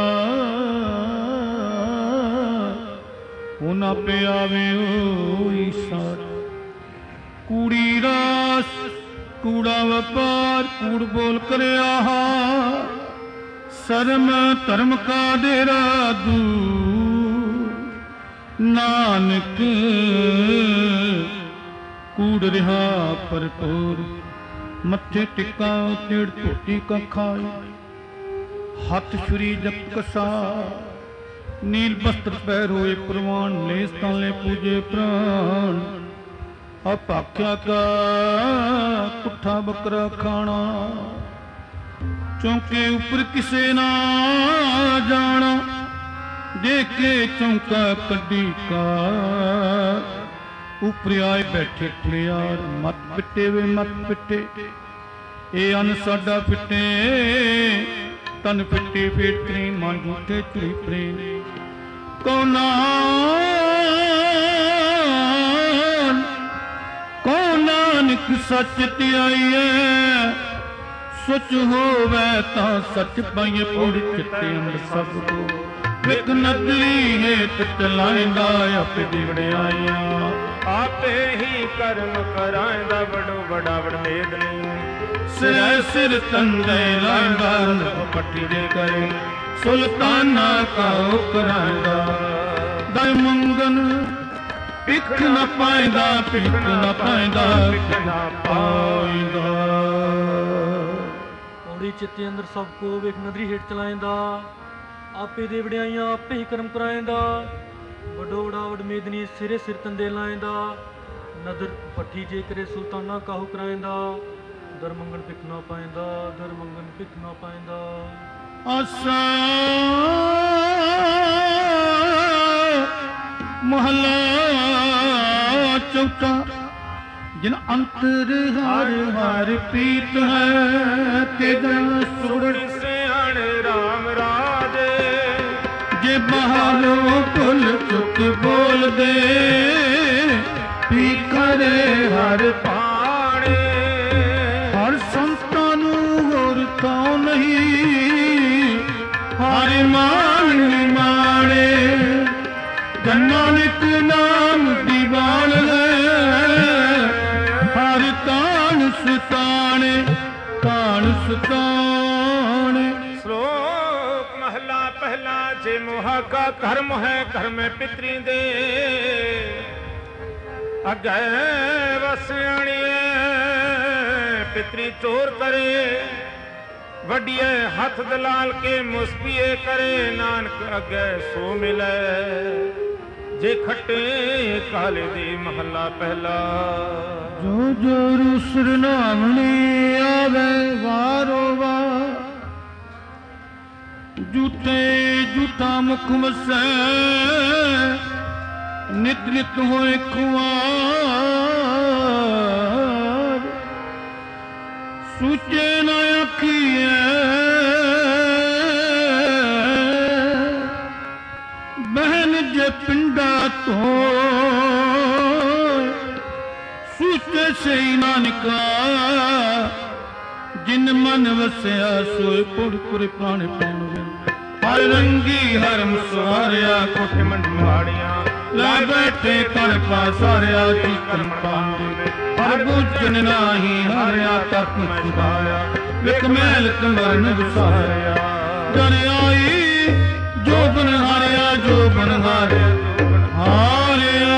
ਉਹ ਨਾ ਪੇ ਆਵੇ ਓਈ ਸਾਰ। ਕੂੜੀ ਰਾਸ ਕੂੜਾ ਵਪਾਰ ਕੂੜ ਬੋਲ ਕਰਿਆ ਸਰਮ ਧਰਮ ਕਾ ਡੇਰਾ ਦੂਰ। ਨਾਨਕ ਕੂੜ ਰਿਹਾ ਭਰਪੂਰ ਮੱਥੇ ਟਿਕਾ ਤੇੜ ਧੋਤੀ ਕਾ ਖਾਏ। ਹੱਥ ਛੁਰੀ ਜਪ ਕਸਾ ਨੀਲ ਬਸਤਰ ਪਹਿਰੋਏ ਪ੍ਰਵਾਨ ਲੇਸ ਤਾਲੇ ਪੂਜੇ ਪ੍ਰਾਣ। ਅਪਾਖਿਆ ਕਾ ਪੁੱਠਾ ਬੱਕਰਾ ਖਾਣਾ ਚੌਂਕੇ ਉੱਪਰ ਕਿਸੇ ਨਾ ਜਾਣਾ। ਦੇਖ ਕੇ ਚੌਂਕਾ ਕੱਢੀ ਕਾ ਉੱਪਰ ਆਏ ਬੈਠੇ ਠਿਆਰ। ਮਤ ਪਿੱਟੇ ਵੇ ਮਤ ਪਿੱਟੇ ਇਹ ਅਨ ਸਾਡਾ ਪਿੱਟੇ ਤਨ ਪਿੱਟੇ ਫੇਟਰੀ ਮਨ ਝੂਠੇ ਚੁਰੀ ਪ੍ਰੇਮ। ਕੋ ਕੋ ਨਾਨਕ ਸੱਚ ਧਿਆਈਐ ਸੁਚ ਹੋਵੇ ਤਾਂ ਸੱਚ ਪਾਈਏ ਪੂੜ ਚਿੱਤੇ ਅੰਦਰ ਸਭ ਕੋ। ਵਿਕ ਨਦਰੀ ਹੇਠ ਚਲਾਇਂਦਾ ਆਪੇ ਦੀ ਵਡਿਆਈਆਂ। ਆਪੇ ਹੀ ਕਰਮ ਕਰਾਇਂਦਾ ਵਡੋ ਵਡਾ ਵਡਮੇਦ ਨਹੀਂ। ਸਿਰੈ ਸਿਰ ਤੰਦੇ ਲਾਇਂਦਾ ਪੱਟੀ ਦੇ ਕਰੇ ਸੁਲਤਾਨਾ ਕਾਉ ਕਰਾਇਂਦਾ। ਦਰ ਮੰਗਨ ਭਿਖ ਨਾ ਪਾਇਂਦਾ ਭਿਖ ਨਾ ਪਾਇਂਦਾ ਭਿਖ ਨਾ ਪਾਇਂਦਾ। ਪੌੜੀ ਚਿੱਤੇ ਅੰਦਰ ਸਭ ਕੋ ਵੇਖ ਨਦਰੀ ਹੇਠ ਚਲਾਇਂਦਾ ਆਪੇ ਦੇ ਵਡਿਆਈਆਂ ਆਪੇ ਹੀ ਕਰਮ ਕਰਾਇਂਦਾ। ਵੱਡੋ ਵਡਾ ਵਡਮੇਦਨੀ ਸਿਰੇ ਸਿਰ ਤੰਦੇ ਲਾਇਂਦਾ। ਨਦਰ ਪੱਠੀ ਜੇ ਕਰੇ ਸੁਲਤਾਨਾ ਕਾਹੂ ਕਰਾਇਂਦਾ। ਦਰ ਮੰਗਣ ਭਿਖ ਨਾ ਪਾਇਂਦਾ ਦਰ ਮੰਗਣ ਭਿਖ ਨਾ ਪਾਇਂਦਾ। ਆਸਾ ਮਹਲਾ ਚੌਥਾ। ਜਿਨ ਅੰਤਰ ਹਰ ਹਰ ਪ੍ਰੀਤ ਹੈ ਤੇਜਾ ਸੁਣ ਸਿਆਣ ਰਾਮ ਰਾਜੇ। ਜੇ ਬਾਹਰੋਂ ਭੁੱਲ ਚੁੱਕ ਬੋਲਦੇ ਵੀ ਕਰੇ ਹਰ ਪਾਣੇ। ਹਰ ਸੰਤਾਂ ਨੂੰ ਹੋਰ ਤਾਂ ਨਹੀਂ ਹਰ ਮਾਨ ਨਿਮਾਣੇ। ਜਨ ਨਾਨਕ ਨਾਮ ਦੀਵਾਨ ਹੈ ਹਰ ਤਾਣ ਸੁਤਾਣੇ ਤਾਣ ਸੁਤਾਣੇ। ਸ਼ਲੋਕ ਮਹਲਾ ਪਹਿਲਾ। ਜੇ ਮੋਹਾ ਕਾ ਕਰਮ ਹੈ ਘਰ ਮੈਂ ਪਿਤਰੀ ਦੇ ਅੱਗੇ ਵਸਿਆਣੀਏ। ਪਿਤਰੀ ਚੋਰ ਕਰੇ ਵੱਡੀਏ ਹੱਥ ਦਲਾਲ ਕੇ ਮੁਸਪੀਏ ਕਰੇ। ਨਾਨਕ ਅੱਗੇ ਸੋ ਮਿਲੇ ਜੇ ਖੱਟੇ ਕਾਲੇ ਦੀ ਮਹੱਲਾ ਪਹਿਲਾ। ਜੋ ਜੋ ਰੂਸਰ ਨਾਮਣੀ ਆਵੇ ਵਾਰੋ ਵਾਰ ਜੂਠੇ ਜੂਠਾ ਮੁਖ ਵਸੈ ਨਿਤ ਨਿਤ ਹੋਏ ਖੁਆਰ। ਸੂਚੇ ਨਾ ਆਖੀਐ ਬਹਿਨ ਜੇ ਪਿੰਡਾ ਤੋਂ ਸੂਚੇ ਸਈ ਨਾਨਕਾ। ਜਿਨ ਮਨ ਵਸਿਆ ਸੋਏ ਪੁਰ ਪੁਰ ਪ੍ਰਾਣ ਪਾਉਣ। ਹਰ ਰੰਗੀ ਹਰਮ ਸਵਾਰਿਆ ਕੋਠੇ ਮੰਡ ਮਾੜੀਆਂ ਲੈ ਬੈਠੇ ਕਰ ਪਾਸਾਰਿਆ ਕੀ ਕਰਮ ਪਾਉਂਦੇ। ਹਰ ਬੁੱਝਣ ਨਾਹੀ ਹਾਰਿਆ ਤੱਕ ਮਚਾਇਆ ਵਿਕ ਮਹਿਲ ਕੰਵਰਨ ਵਿਸਾਰਿਆ। ਜਨ ਆਈ ਜੋ ਬਨ ਹਾਰਿਆ ਜੋ ਬਨ ਹਾਰਿਆ ਹਾਰਿਆ।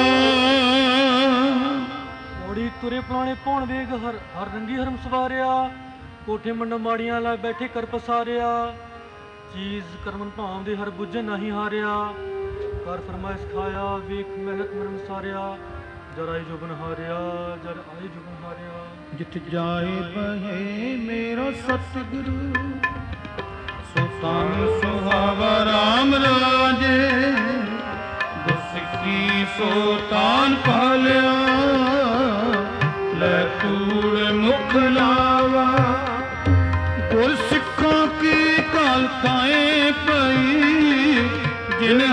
ਪੌੜੀ ਤੁਰੇ ਪਲਾਣੇ ਪੌਣ ਵੇਗ ਹਰ ਹਰ ਰੰਗੀ ਹਰਮ ਸਵਾਰਿਆ। ਕੋਠੇ ਮੰਡ ਮਾੜੀਆਂ ਲੈ ਬੈਠੇ ਕਰ ਪਸਾਰਿਆ। ਚੀਜ਼ ਕਰਮਨ ਭਾਵ ਦੇ ਹਰ ਬੁੱਝੇ ਨਹੀਂ ਹਾਰਿਆ। ਕਰ ਫਰਮਾਇਸ਼ ਖਾਇਆ ਵੇਖ ਮਿਹਨਤ ਮਰਨ ਸਾਰਿਆ। ਜਰ ਆਈ ਜੁਬਨ ਹਾਰਿਆ ਜਰ ਆਈ ਜੁਬਨ ਹਾਰਿਆ। ਜਿੱਥੇ ਜਾਏ ਬਹੇ ਮੇਰਾ ਸਤਿਗੁਰੂ ਸੋ ਤਾਨ ਸੁਹਾਵਾ ਰਾਮ ਰਾਜੇ। ਗੁਰਸਿੱਖੀ ਸੋ ਤਾਨ ਪਾਲਿਆ ਲੈ ਤੂੜ ਮੁਖ ਲਾਵਾ। ਗੁਰ ਸਿੱਖਾਂ ਕੀ ਕਾਲ ਕਾਏ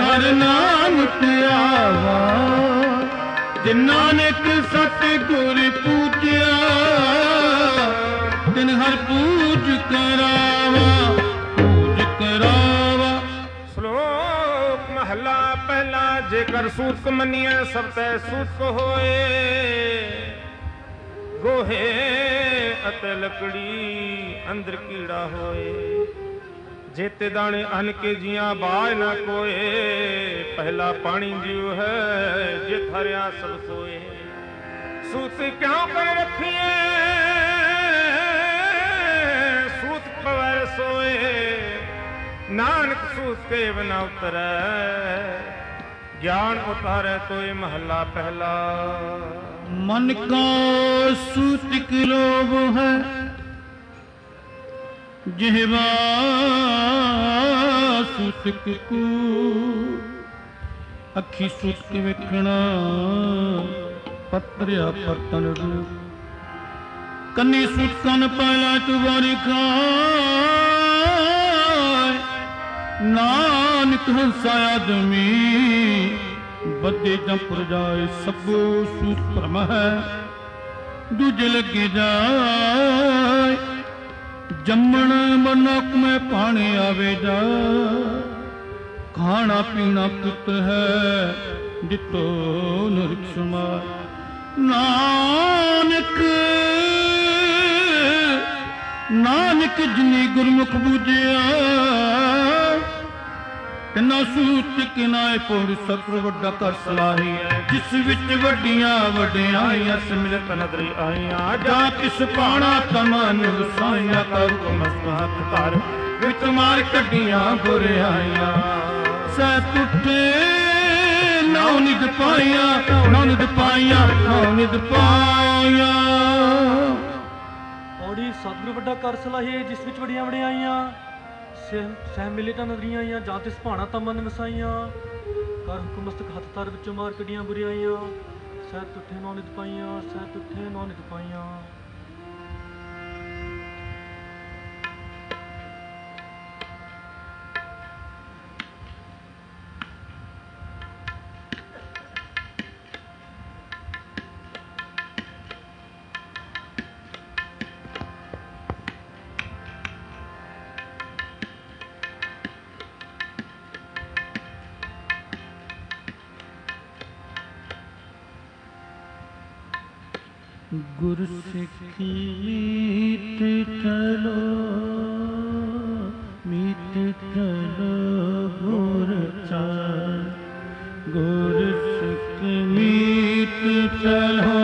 ਹਰ ਨਾਮ ਧਿਆਵਾ, ਜੇ ਨਾਨਕ ਸਤਿਗੁਰ ਪੂਜਿਆ, ਤਿਨ ਹਰ ਪੂਜ ਕਰਾਵਾ, ਪੂਜ ਕਰਾਵਾ। ਸ਼ਲੋਕ ਮਹਲਾ ਪਹਿਲਾ। ਜੇਕਰ ਸੂਤਕ ਮੰਨੀਐ ਸਭ ਤੈ ਸੂਤਕ ਹੋਏ, ਗੋਹੇ ਅਤੇ ਲੱਕੜੀ ਅੰਦਰ ਕੀੜਾ ਹੋਏ। ਜੇਤੇ ਦਾਣੇ ਅੰਨ ਕੇ ਜੀਆਂ ਬਾਝ ਨਾ ਕੋਏ, ਪਹਿਲਾ ਪਾਣੀ ਜੀਉ ਹੈ ਜੇ ਥਰਿਆ ਸਭ ਸੋਏ। ਸੂਤ ਕਿਉਂ ਕਰ ਰੱਖੀਏ, ਸੂਤ ਪਵੈ ਸੋਏ, ਨਾਨਕ ਸੂਤ ਕੇ ਬਿਨਾ ਉਤਰੈ, ਗਿਆਨ ਉਤਾਰੈ ਤੋਏ। ਮਹੱਲਾ ਪਹਿਲਾ। मन का सूतिक लोभ है, जिहवा सूतिक को, अखी सूतिक वेखना, पत्रिया पतन रूप, कन्नी सूतकन पहला चुबारी खाए, नानक हंसा आदमी, बदे जंपुर जाए सबो सूत भ्रम है, दूजे लगे जाए, जम्मण मनक में पानी आवे जा, खाना पीना पुत्र है, जितो नरक समार। नानक नानक जिनी गुरमुख बूझिया, तिना सूत किनाए पौड़ सत्र वड्डा कर सलाही, जिस विच वड्डियां वड्डियाइयां सिमरत नदरी आईयां, जा किस पाना तमन वसाइयां, कर मस्त हथ धर विच मार कड्डियां बुरियाइयां। सै टुटे नौ निध पाइयां, नौ निध पाइयां, नौ निध पाइयां। ਔੜੀ ਸਤਿਗੁਰ ਵੱਡਾ ਕਰ ਸਲਾਹੀ, ਜਿਸ ਵਿੱਚ ਵਡੀਆਂ ਵਡਿਆਈਆਂ, ਸਹਿ ਮਿਲੇ ਤਾਂ ਨਦਰੀਆਂ ਆਈਆਂ, ਜਾਂ ਤਿਸ ਭਾਣਾ ਤਾਂ ਮਨ ਵਸਾਈਆਂ, ਕਰ ਹੁਕਮ ਮਸਤਕ ਹੱਥ ਧਰ ਵਿੱਚੋਂ ਮਾਰ ਕੱਢੀਆਂ ਬੁਰੀਆਈਆਂ। ਸਹਿ ਤੁੱਠੇ ਨੌ ਨਿਤ ਪਾਈਆਂ, ਸਹਿ ਤੁੱਠੇ ਨੌ ਨਿਤ ਪਾਈਆਂ। गुर सिख मीत चलो, मीत चलो गुर चाल, गुर सिख मीत चलो,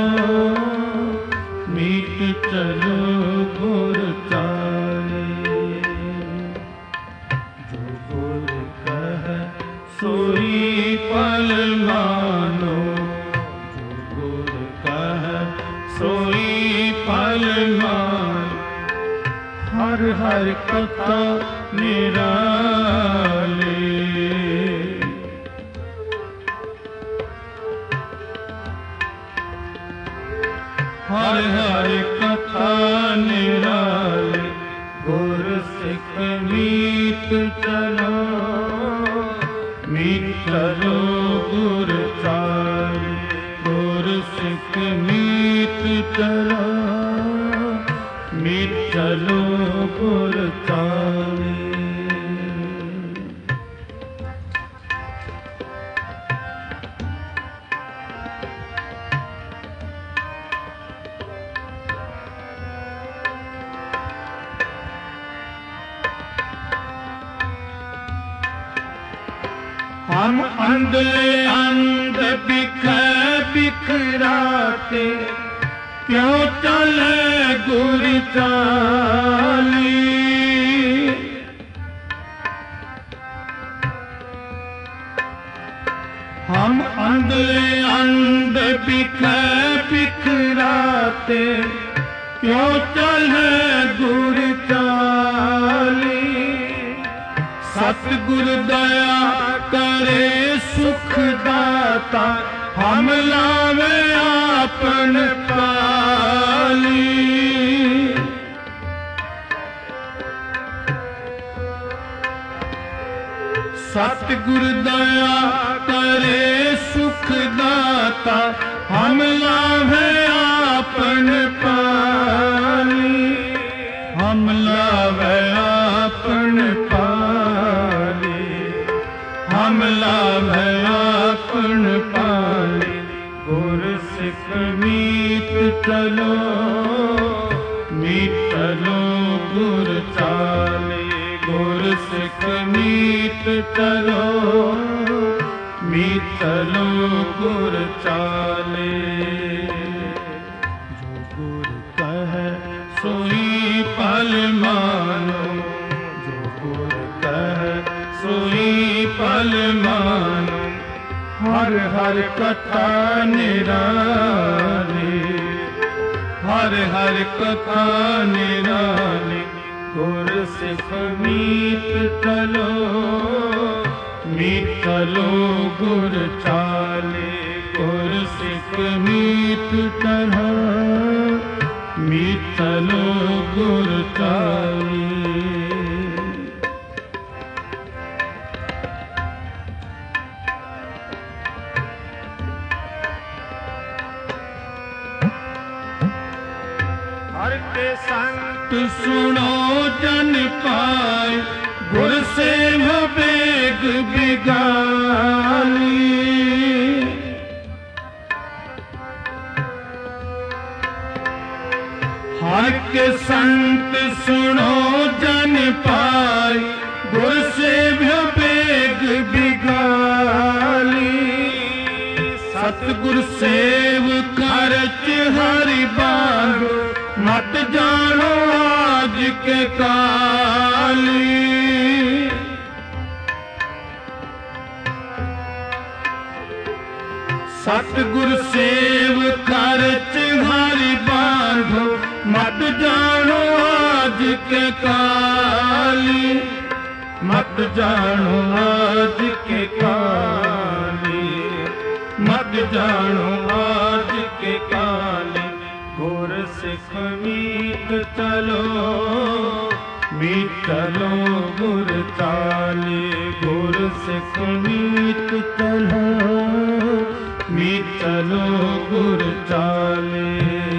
मीत चलो गुर चाल। जो गुर कह सोई पल मानो, जो गुर कह सोई पल मान, हर हर कथा निराले। हर हर कथा निराले, गुर सिख मीत चलो, मीत चलो गुर चाल। गुर सिख मीत चलो, मीत चलो गुर चाल। हम अंधले अंध बिख बिखराते, क्यों चले गुर चाली। हम अंधले अंध बिख बिखराते, क्यों चले गुर चाली। सतगुर दया करे सुख दाता, हम लावे आपन पाली। सत सतगुर दया करे सुख दाता, हम लाभे आपन पानी, हम लाभे आपन पानी, हम लाभे आपन पानी। गुर सिख मीत चलो, मीत चलो गुर चाले, गुर सिख मीत चलो, मीत चलो गुर चाले। जो गुर कहे सोई पल मानो, जो गुर कहे सोई पल मानो। हर हर कथा निराली, हर हर कथा निराली। गुर सिख मीत चलो, मीत चलो गुर चाले, गुर सिख मीत चलो, मीत चलो गुर चाले। हर के संत सुनो जन पाए, गुर से बेग बिगाली। हर के संत सुनो जन पाए, गुर से बेग बिगाली। सतगुर सेव खर्च हरि बांधो, मत जानो आज के काली। सतगुर सेव खर्च हरि बांधो, मत जानो आज के काली, मत जानो आज के काली, मत जानो आज के काली। गुर सिख मीत चलो, मीत चलो गुर चाले, गुर सिख मीत चलो, मीत चलो गुर चाले।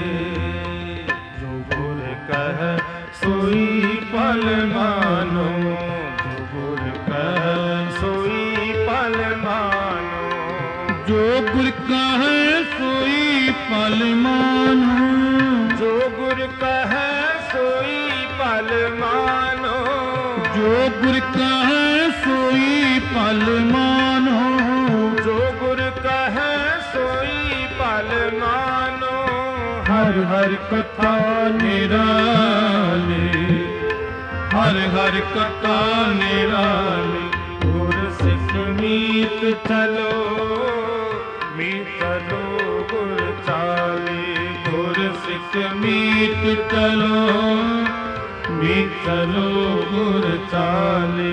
जो गुर कहे सोई पल मानो, जो गुर कहे सोई पल मानो। जो गुर कहे सोई पल मानो, जो गुर कहे सोई पल मानो। जो गुर कहे सोई पल मानो, जो गुर कहे सोई पल मानो। हर हर कथा निराली, हर हर कथा निराली। गुर सिख मीत चलो, मीत चलो गुर चाले, गुर सिख मीत चलो, मीत चलो गुर चाले।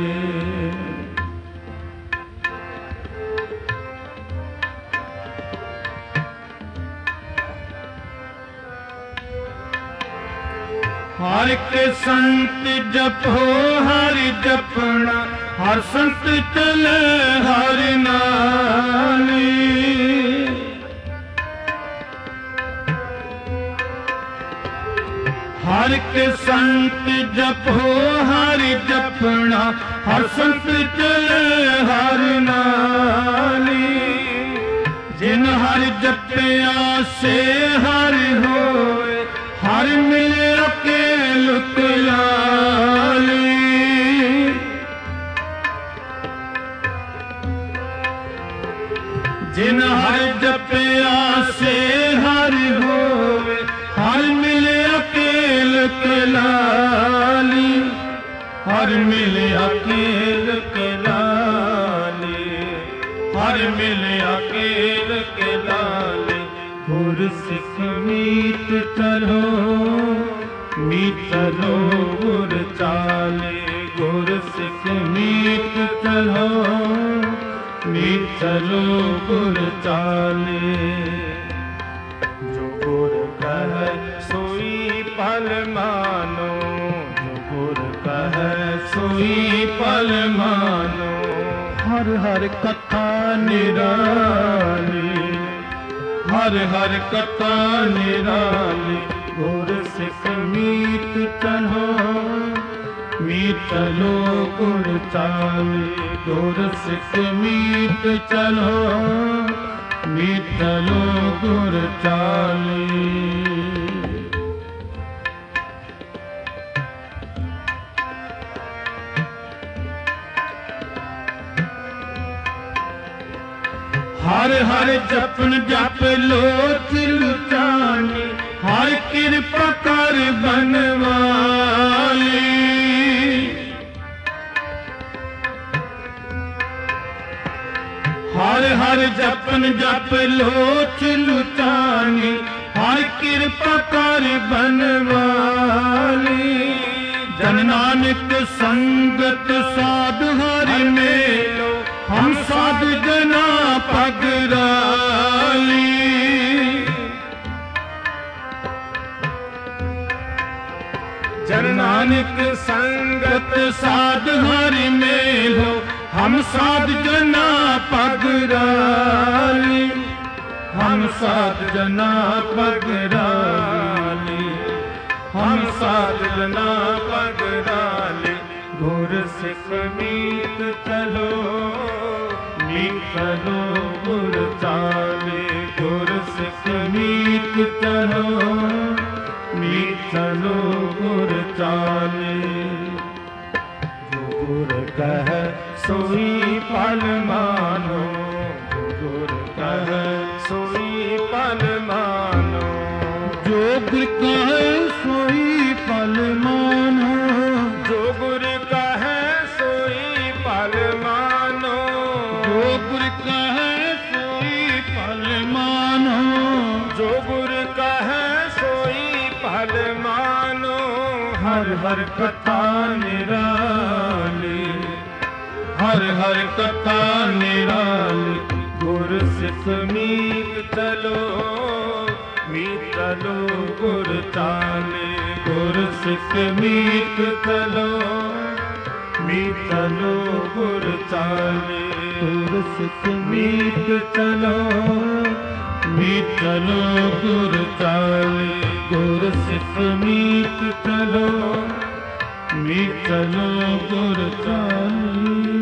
हर के संत जपो हरि जपना, हर संत चले हरि नाली। हर के संत जपो हरि जपना, हर संत चले हरि नाली। जिन हर जपया से हरि होए, हर मिले अकेल कुलाली। जिन हर जपया से हरि होए, हर मिले अकेल कुलाली, हर मिले अकेल कुलाली, हर मिले अकेल कुलाली। गुर सिख मीत चलो, मीत चलो गुर चाले, गुर सिख मीत चलो, मीत चलो गुर चाले। जो गुर कहे सोई पल मानो, जो गुर कहे सोई पल मानो। ਹਰ ਹਰ ਕਥਾ ਨਿਰਾਲੀ, ਹਰ ਹਰ ਕਥਾ ਨਿਰਾਲੀ। ਗੁਰ ਸਿੱਖ ਮੀਤ ਚਲੋ, ਮੀਤ ਚਲੋ ਗੁਰ ਚਾਲੀ। ਗੁਰ ਸਿੱਖ ਮੀਤ ਚਲੋ, ਮੀਤ ਚਲੋ ਗੁਰ ਚਾਲੀ। ਹਰ ਹਰ ਜਪਨ ਜਪ ਲੋਚ ਲੁਚਾਨੀ, ਹਰ ਕਿਰਪਾ ਕਰ ਬਣਵਾਲੀ। ਹਰ ਹਰ ਜਪਨ ਜਪ ਲੋਚ ਲੁਚਾਨੀ, ਹਰ ਕਿਰਪਾ ਕਰ ਬਣਵਾਲੀ। ਜਨ ਨਾਨਕ ਸੰਗਤ ਸਾਧ ਹਰਿ ਮੇਲੋ, ਹਮ ਸਾਧ ਜਨਾ ਪਗ ਰਾਲੀ। ਜਨ ਨਾਨਕ ਸੰਗਤ ਸਾਧ ਹਰਿ ਮੇਲੋ, ਹਮ ਸਾਧ ਜਨਾ ਪਗ ਰਾਲੀ। ਹਮ ਸਾਧ ਜਨਾ ਪਗ ਰਾਲੀ, ਹਮ ਸਾਧ ਜਨਾ ਪਗ ਰਾਲੀ। ਗੁਰ ਸਿੱਖ ਮੀਤ ਚਲੋ, ਮੀਤ ਚਲੋ ਗੁਰ ਚਾਲੀ। ਗੁਰ ਸਿੱਖ ਮੀਤ ਚਲੋ, ਮੀਤ ਚਲੋ ਗੁਰ ਚਾਲੀ। ਜੋ ਗੁਰ ਕਹੈ ਸੋਈ ਪਲ ਮਾਨੋ, ਗੁਰ ਕਹੈ ਸੋਈ ਪਲ ਮਾਨੋ। ਜੋ ਗੁਰ ਕਹੈ ਸੋਈ ਪਲ ਮਾਨੋ, ਜੋ ਗੁਰ ਕਹੈ ਸੋਈ ਪਲ ਮਾਨੋ। ਜੋ ਗੁਰ ਕਹੈ ਸੋਈ ਪਲ ਮਾਨੋ, ਜੋ ਗੁਰ ਕਹੈ ਸੋਈ ਪਲ ਮਾਨੋ। ਹਰ ਹਰ ਕਥਾ ਨਿਰਾਲੀ, ਹਰ ਹਰ ਕਥਾ ਨਿਰਾਲੀ। ਗੁਰ ਸਿੱਖ ਮੀਤ ਚਲੋ, ਮੀਤ ਚਲੋ ਗੁਰ ਚਾਲੀ। ਗੁਰ ਸਿੱਖ ਮੀਤ ਚਲੋ, ਮੀਤ ਚਲੋ ਗੁਰ ਚਾਲੀ। ਗੁਰ ਸਿੱਖ ਮੀਤ ਚਲੋ, ਮੀਤ ਚਲੋ ਗੁਰ ਚਾਲੀ। ਗੁਰ ਸਿੱਖ ਮੀਤ ਚਲੋ, ਮੀਤ ਚਲੋ ਗੁਰ ਚਾਲੀ।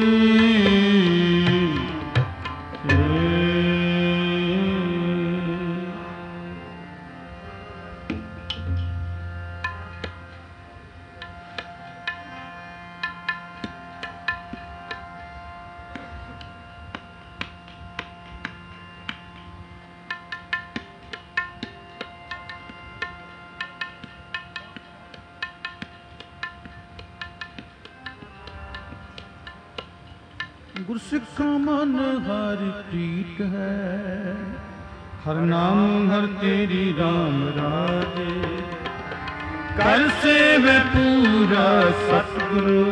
ਗੁਰਸਿੱਖਾ ਮਨ ਹਰਿ ਪ੍ਰੀਤ ਹੈ, ਹਰ ਨਾਮ ਹਰ ਤੇਰੀ ਰਾਮ ਰਾਜੇ। ਕਰ ਸੇਵੈ ਪੂਰਾ ਸਤਿਗੁਰੂ,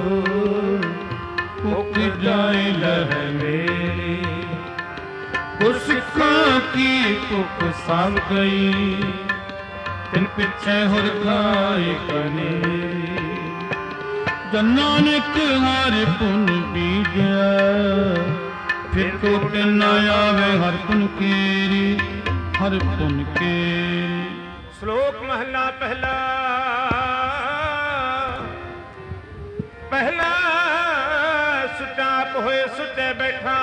ਭੁਖ ਜਾਏ ਲਹਿ ਮੇਰੀ। ਗੁਰਸਿੱਖਾ ਕੀ ਭੁਖ ਸਭ ਗਈ, ਤਿਨ ਪਿੱਛੇ ਹੁਰ ਖਾਏ ਕਨੇਰੀ। ਜਨ ਨਾਨਕ ਹਰਿ ਪੁਨ ਬੀਜਿਆ, ਫਿਰ ਟੁੱਟ ਨ ਆਵੇ ਹਰਿ ਪੁਨ ਕੇਰੀ। ਹਰਿ ਪੁਨ ਕੇਰੀ। ਸ਼ਲੋਕ ਮਹਲਾ ਪਹਿਲਾ। ਪਹਿਲਾ ਸੁਚਾਪ ਹੋਏ ਸੁਚੇ ਬੈਠਾ,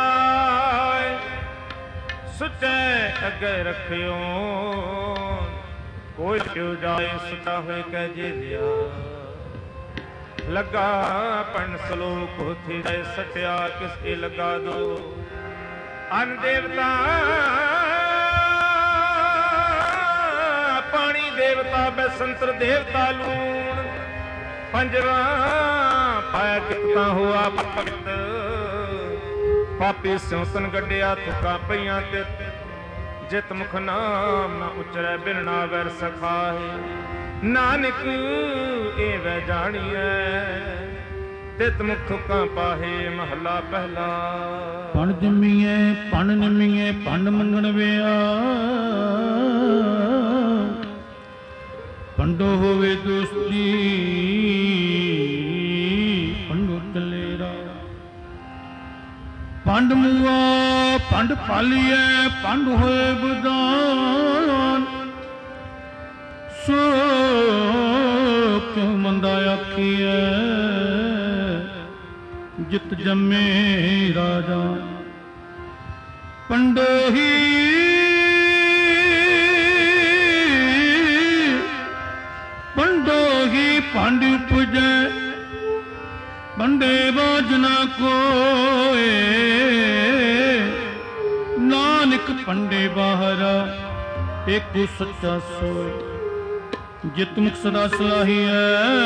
ਸੁਚੇ ਅੱਗੇ ਰੱਖਿਓ। ਕੋਈ ਕਿਉ ਜਾਏ ਸੁਚਾ ਹੋਏ ਕਹਿ ਜੇ ਲਿਆ। ਲੱਗਾ ਪਣ ਸਲੋਕ ਹੋਥੇ ਜਾਏ ਸਟਿਆ, ਕਿਸ ਇਹ ਲਗਾ ਦੋ। ਅਨ ਦੇਵਤਾ ਪਾਣੀ ਦੇਵਤਾ ਬੈਸੰਤਰ ਦੇਵਤਾ ਲੂਣ। ਪੰਜਵਾ ਪਾਇਆ ਕਿਤਾ ਹੋਆ ਭਗਤ, ਪਾਪੀ ਸਿਉ ਤਨ ਗੱਡਿਆ ਤੁਕਾਂ ਪਈਆਂ ਤੇ। ਜਿਤ ਮੁਖ ਨਾਮ ਨਾ ਉਚਰੈ ਬਿਨ ਨਾ ਵੈਰ ਸਖਾਏ। ਨਾਨਕ ਇਹ ਵੈ ਜਾਣੀਐ, ਤਿਤ ਮੁਖ ਤੁਕਾਂ ਪਾਹੇ। ਮਹਲਾ ਪਹਿਲਾ। ਪਣ ਜੰਮੀਐ ਪਣ ਨਿਮੀਐ ਪੰਡ ਮੰਗਣ ਵਿਆ। ਪੰਡੋ ਹੋਵੇ ਦੋਸਤੀ, ਪੰਡੋ ਦਲੇਰਾ। ਪੰਡ ਮੂਆ ਪੰਡ ਪਾਲੀਐ ਪੰਡ ਹੋਏ ਬਦਾਨ ਸੋ ਕਿਉ ਮੰਦਾ ਆਖੀਐ ਜਿਤ ਜੰਮੇ ਰਾਜਾ ਪੰਡੋ ਹੀ ਪੰਡੋ ਹੀ ਪੰਡ ਉਪਜੈ ਪੰਡੇ ਬਾਝ ਨਾ ਕੋਏ ਨਾਨਕ ਪੰਡੇ ਬਾਹਰਾ ਏਕੋ ਸੱਚਾ ਸੋਏ ਜਿਤ ਮੁਖ ਸਦਾ ਸਲਾਹੀਐ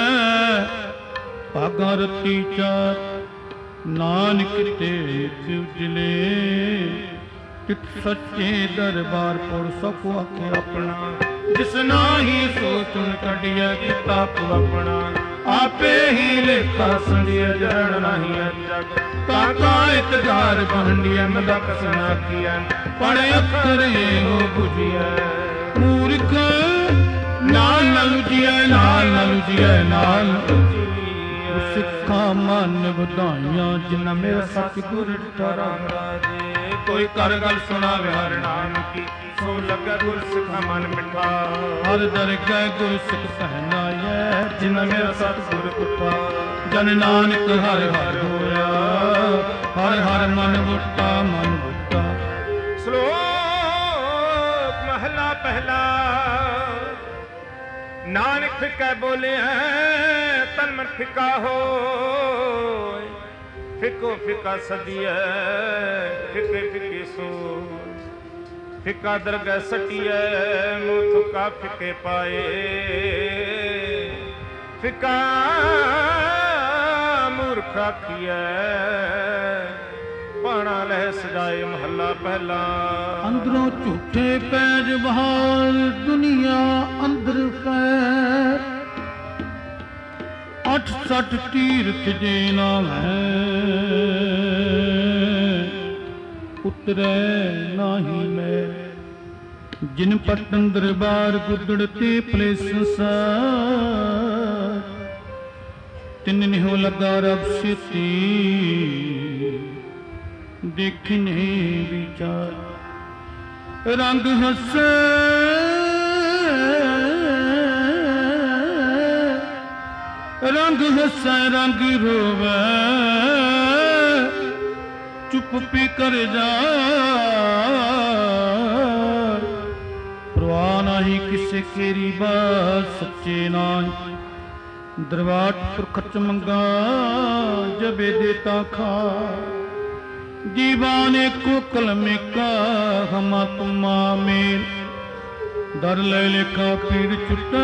ਭਾਗਾ ਰਤੀ ਚਾਰ ਨਾਨਕ ਤੇ ਉਜਲੇ ਤਿਤ ਸੱਚੇ ਦਰਬਾਰ ਪੁਰ ਸਭ ਆਖੇ ਆਪਣਾ ਜਿਸ ਨਾਹੀ ਸੋਚਣ ਕੱਢਿਆ ਕਿਤਾਬ ਆਪਣਾ ਆਪੇ ਹੀ ਲੇਖਾ ਸੰਧਿਆ ਜਰਣ ਨਹੀਂ ਜਗ ਕਾਕਾ ਇਤਜਾਰ ਬੰਡੀਐ ਮਦਕ ਸਨਾਖੀਐ ਪੜ ਅੱਖਰੇ ਹੋ 부ਝਿਐ ਮੂਰਖ ਨਾਲ ਨਾਲ ਉਜੀਐ ਨਾਲ ਨਾਲ ਉਜੀਐ ਨਾਲ ਸਿੱਖਾਂ ਮਨ ਵਧਾਈਆਂ ਜਿਨ੍ਹਾਂ ਮੇਰਾ ਸਤਿਗੁਰ ਡਿਠਾ ਰਾਮ ਰਾਜੇ ਕੋਈ ਕਰ ਗੱਲ ਸੁਣਾਵੇ ਹਰਿ ਨਾਮ ਕੀ ਸੋ ਲੱਗਾ ਗੁਰ ਸਿੱਖਾ ਮਨ ਮਿਠਾ ਹਰ ਦਰਗਹਿ ਗੁਰ ਸਿੱਖ ਪਹਿਨਾਇਐ ਜਿਨ੍ਹਾਂ ਮੇਰਾ ਸਤਿਗੁਰ ਪੁੱਠਾ ਜਨ ਨਾਨਕ ਹਰਿ ਹਰਿ ਹੋਇਆ ਹਰਿ ਹਰਿ ਮਨ ਬੁੱਟਾ ਮਨ ਬੁੱਟਾ। ਸ਼ਲੋਕ ਮਹਲਾ ਪਹਿਲਾ। ਨਾਨਕ ਫਿੱਕਾ ਬੋਲਿਆ ਤਨ ਮਨ ਫਿੱਕਾ ਹੋਇ ਫਿੱਕੋ ਫਿੱਕਾ ਸਦੀਐ ਫਿੱਕੇ ਫਿੱਕੇ ਸੋ ਫਿੱਕਾ ਦਰਗਹਿ ਸਟੀਐ ਮੂੰਹ ਥੁੱਕਾ ਫਿੱਕੇ ਪਾਏ ਫਿੱਕਾ ਮੂਰਖ ਆਖੀਐ ਪਾਣਾ ਲਹਿ ਸਜਾਏ ਮਹੱਲਾ ਪਹਿਲਾ। ਅੰਦਰੋਂ ਝੂਠੇ ਪੈਜ ਬਹਾਰ ਦੁਨੀਆ ਅੰਦਰ ਪੈ ਅੱਠ ਸੱਠ ਤੀਰਥ ਜੇ ਨਾਮ ਹੈ ਉਤਰੈ ਨਾਹੀ ਮੈਂ ਜਿਨ ਪਟਨ ਦਰਬਾਰ ਗੁੱਦੜ ਤੇ ਭਲੇ ਸੰਸਾਰ ਤਿੰਨ ਨਿਹੋ ਲੱਗਾ ਰਬ ਸਿਤੀ ਦੇਖਨੇ ਵਿਚਾਰ ਰੰਗ ਹੱਸੇ ਰੰਗ ਹੱਸੇ ਰੰਗ ਰੋਵੇ ਚੁੱਪ ਪੀ ਕਰ ਜਾ ਪ੍ਰਵਾਹ ਨਹੀਂ ਕਿਸੇ ਕੇਰੀ ਬਾਤ ਸੱਚੇ ਨਾਮ ਦਰਬਾਰ ਪੁਰਖਤ ਮੰਗਾ ਜਬੇ ਦੇਤਾ ਖਾ दीवाने को कलमे का हमा तुमा मेल दर ले लेखा पीर छुटे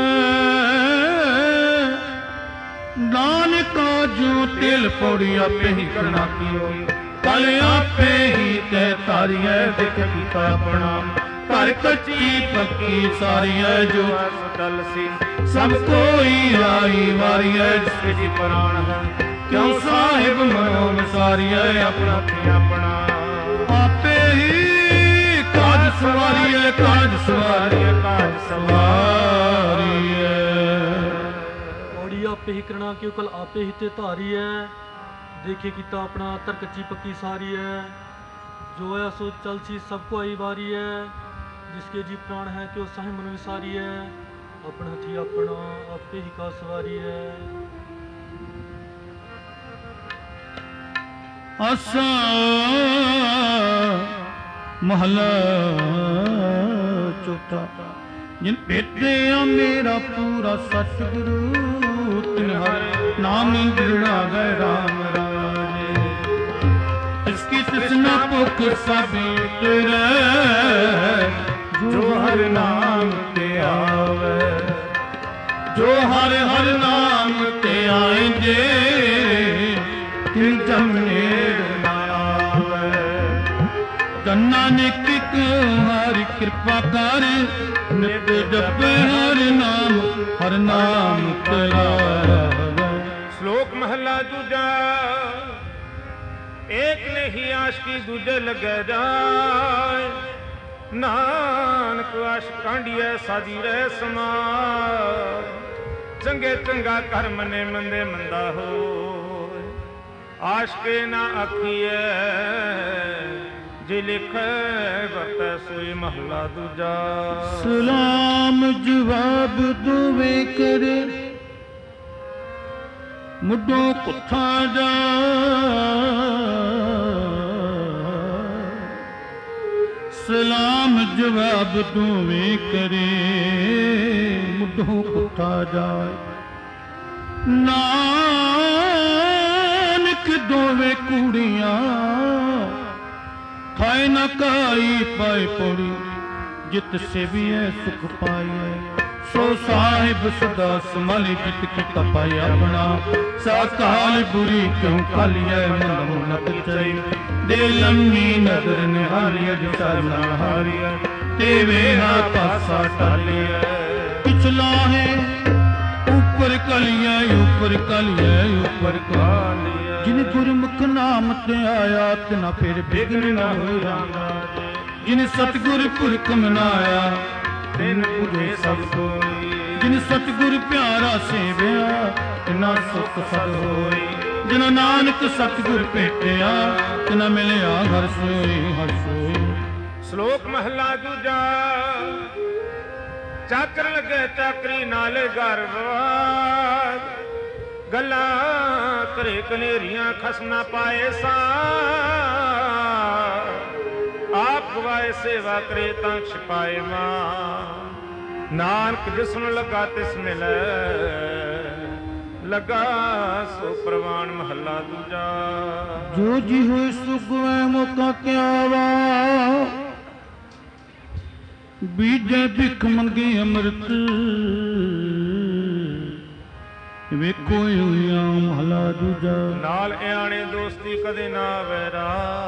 दान का जो तेल पौड़ी आपे ही करना की कल आपे ही तय तारी है देख पीता प्रणाम कर कच्ची पक्की सारी है जो डल सी सब कोई आई वारी है जिसके जी प्राण है क्यों साहिब मनो विसारिए अपना अपना आपे ही काज सवारिए काज सवारिए काज सवारिए औड़ी आपे ही करना क्यों कल आपे ही ते धारी है देखे किता अपना तर कच्ची पक्की सारी है जो है सो चल सी सबको आई बारी है जिसके जी प्राण है क्यों साहिब मनो विसारी है अपना थी अपना आपे ही का सवारी है। आसा महला चौथा जिन भेटिया मेरा पूरा सतगुरु तिन हर नाम दृढ़ा गए राम राजे इसकी तृष्णा भुख सब तेरे जो हर नाम ते आवे जो हर हर नाम ते आएंगे जमने नानक हरि कृपा कर नित जप हर नाम हर नाम करावे। श्लोक महला दूजा। एक ने ही आशिकी दूजे लगे जाए नानक आश कांडिए साधी रह समार चंगे चंगा कर मने मंदे मंदा हो ਆਸ਼ਕੇ ਨਾ ਆਖੀਐ ਜੇ ਲਿਖੈ ਵਰਤੈ ਸੋਈ ਮਹਲਾ ਦੂਜਾ। ਸਲਾਮ ਜਵਾਬ ਦੋਵੇਂ ਕਰੇ ਮੁੱਢੋਂ ਕੁੱਥਾ ਜਾ ਸਲਾਮ ਜਵਾਬ ਦੋਵੇਂ ਕਰੇ ਮੁੱਢੋਂ ਕੁੱਥਾ ਜਾਏ ਨਾਨਕ ਦੋਵੇਂ ਕੁੜੀਆਂ ਖਾਏ ਨਾ ਕਾਈ ਪਾਏ ਪੌੜੀ ਜਿਤ ਸੇਵੀਐ ਸੁਖ ਪਾਈਐ ਸੋ ਸਾਹਿਬ ਸਦਾ ਸੰਭਾਲੀ ਜਿਤ ਕੀਤਾ ਪਾਇਆ ਆਪਣਾ ਸਾਕਾਲ ਬੁਰੀ ਕਿਉਂ ਕਾਲੀਐ ਮਨ ਮੁਨਤ ਚਈ ਦੇ ਲੰਮੀ ਨਦਰ ਨਿਹਾਰੀਐ ਜਿਸਾਨਾ ਹਾਰੀਐ ਤੇ ਵੇਹਾ ਪਾਸਾ ਟਾਲੀਐ ਪਿਛਲਾ ਹੈ ਉੱਪਰ ਕਲੀਐ ਉੱਪਰ ਕਲੀਐ ਉੱਪਰ ਕਾਲੀਐ ਜਿਨ ਗੁਰਮੁਖ ਨਾਮ ਤੇ ਆਇਆ ਤਿਨਾ ਫਿਰ ਬਿਗਨ ਨਾ ਹੋਇਆ ਜਿਨ ਸਤਿਗੁਰ ਪੁਰਖ ਮਨਾਇਆ ਤਿਨ ਪੁਰੇ ਸਭ ਕੋਈ ਜਿਨ ਸਤਿਗੁਰ ਪਿਆਰਾ ਸੇਵਿਆ ਤਿਨਾ ਸੁਖ ਸਦ ਹੋਈ ਜਿਨ ਨਾਨਕ ਸਤਿਗੁਰ ਭੇਟਿਆ ਤਿਨਾ ਮਿਲਿਆ ਹਰ ਸੋਈ ਹਰ ਸੋਈ। ਸ਼ਲੋਕ ਮਹਲਾ ਦੂਜਾ। ਚਾਕਰ ਲੱਗੇ ਚਾਕਰੀ ਨਾਲ ਗਰਵਾਦ ਗੱਲਾਂ ਕਰੇ ਕਨੇਰੀਆਂ ਖਸਮ ਪਾਏ ਸਾ ਆਪ ਗਵਾਏ ਸੇਵਾ ਕਰੇ ਤਾਂ ਛਪਾਏ ਮਾਂ ਨਾਨਕ ਜਿਸ ਨੂੰ ਲਗਾ ਤਿਸ ਮਿਲੈ ਲਗਾ ਸੋ ਪ੍ਰਵਾਨ ਮਹੱਲਾ ਦੂਜਾ। ਜੋ ਜੀ ਹੋਏ ਸੁਗਵੈ ਮੌਕਾ ਕਿਆਵਾ ਬੀਜੇ ਭਿਖ ਮੰਗੇ ਅੰਮ੍ਰਿਤ ਵੇਖੋ ਹੋਇਆ ਮਹਲਾ ਦੂਜਾ। ਨਾਲ ਇਆਣੇ ਦੋਸਤੀ ਕਦੇ ਨਾ ਵੈਰਾ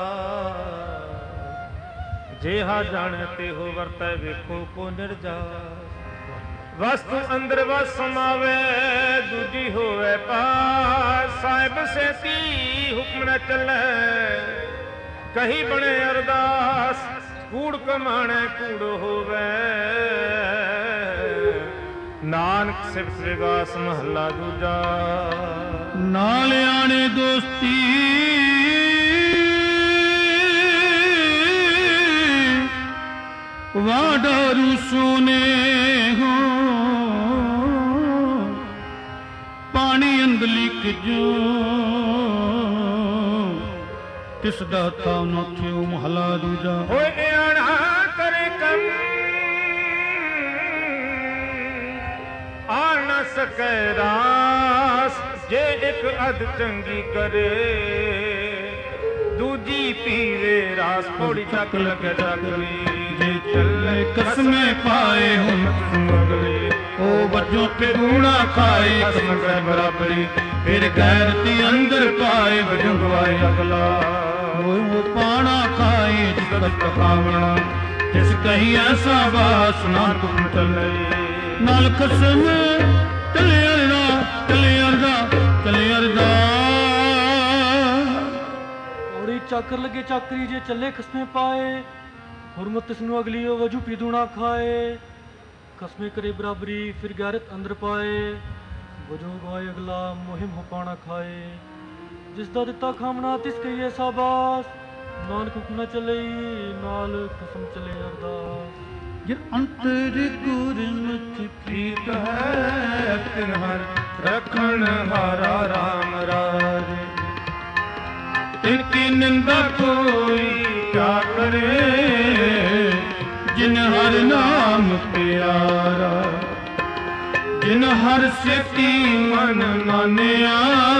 ਜਿਹਾ ਜਾਣੈ ਤਿਹੋ ਵਰਤੈ ਵੇਖੋ ਕੋ ਨਿਰਜਾ ਵਸਤੂ ਅੰਦਰ ਵਸ ਸਮਾਵੇ ਦੂਜੀ ਹੋਵੇ ਪਾਸ ਸਾਹਿਬ ਸੇਤੀ ਹੁਕਮ ਨ ਚੱਲੈ ਕਹੀ ਬਣੇ ਅਰਦਾਸ ਕੂੜ ਕਮਾਣੈ ਕੂੜ ਹੋਵੇ ਨਾਨਕ ਸਿਫਤ ਵਿਗਾਸ ਮਹੱਲਾ ਦੂਜਾ। ਨਾਲ ਆਣੇ ਦੋਸਤੀ ਵਾਡਾਰੂ ਸੋਨੇ ਹੋ ਪਾਣੀ ਅੰਦਲੀ ਕਿਜੋ ਤਿਸ ਦਾ ਤਾ ਨਾ ਥਿਓ ਮਹਲਾ ਦੂਜਾ। ਹੋਏ ਆਣਾ ਕਰੇ ਕੰਮ ਆ ਨ ਸਕੈ ਰਾਸ ਜੇ ਇੱਕ ਅਧ ਚੰਗੀ ਕਰੇ ਦੂਜੀ ਪੀਵੇ ਰਾਸ ਪੌੜੀ ਚੱਕ ਲਗੇ ਚੱਕਰੀ ਜੇ ਚੱਲੇ ਕਸਮੇ ਪਾਏ ਹੁਣ ਮਗਲੇ ਉਹ ਵਜੋਂ ਪਿਗੂਣਾ ਖਾਏ ਕਸਮ ਕਰ ਬਰਾਬਰੀ ਫਿਰ ਗੈਰਤੀ ਅੰਦਰ ਪਾਏ ਵਜੋਂ ਗਵਾਏ ਅਗਲਾ ਉਹ ਪਾਣਾ ਖਾਏ ਜਿਸ ਤੱਕ ਖਾਵਣਾ ਜਿਸ ਕਹੀ ਐਸਾ ਬਾਸ ਨਾ ਤੁਮ ਚੱਲੇ ਨਾਲ ਕਸਮ ਤਲੇ ਅਰਦਾ ਤਲੇ ਅਰਦਾ ਤਲੇ ਅਰਦਾ ਪੌੜੀ ਚਾਕਰ ਲੱਗੇ ਚਾਕਰੀ ਜੇ ਚੱਲੇ ਖਸਮੇ ਪਾਏ ਹੁਰਮਤ ਤਿਸ ਨੂੰ ਅਗਲੀ ਵਜੂ ਪੀਦੂਣਾ ਖਾਏ ਕਸਮੇ ਕਰੇ ਬਰਾਬਰੀ ਫਿਰ ਗੈਰਤ ਅੰਦਰ ਪਾਏ ਵਜੂ ਗਵਾਏ ਅਗਲਾ ਮੁਹਿਮ ਹੋ ਪਾਣਾ ਖਾਏ ਜਿਸ ਦਾ ਦਿੱਤਾ ਖਾਮਣਾ ਤਿਸ ਕਹੀਏ ਸਾਬਾਸ ਨਾਨਕ ਹੁਕਮ ਨਾ ਚੱਲੇ ਨਾਲ ਕਸਮ ਚੱਲੇ ਅਰਦਾਸ। ਜਿਨ ਅੰਤਰ ਗੁਰਮੁਖ ਪ੍ਰੀਤ ਹੈ ਤਿਨ ਹਰ ਰਖਣ ਹਾਰਾ ਰਾਮ ਰਾਜੇ ਤਿਨ ਕੀ ਨਿੰਦਾ ਕੋਈ ਕਿਆ ਕਰੇ ਜਿਨ ਹਰ ਨਾਮ ਪਿਆਰਾ ਜਿਨ ਹਰ ਸੇਤੀ ਮਨ ਮਾਨਿਆ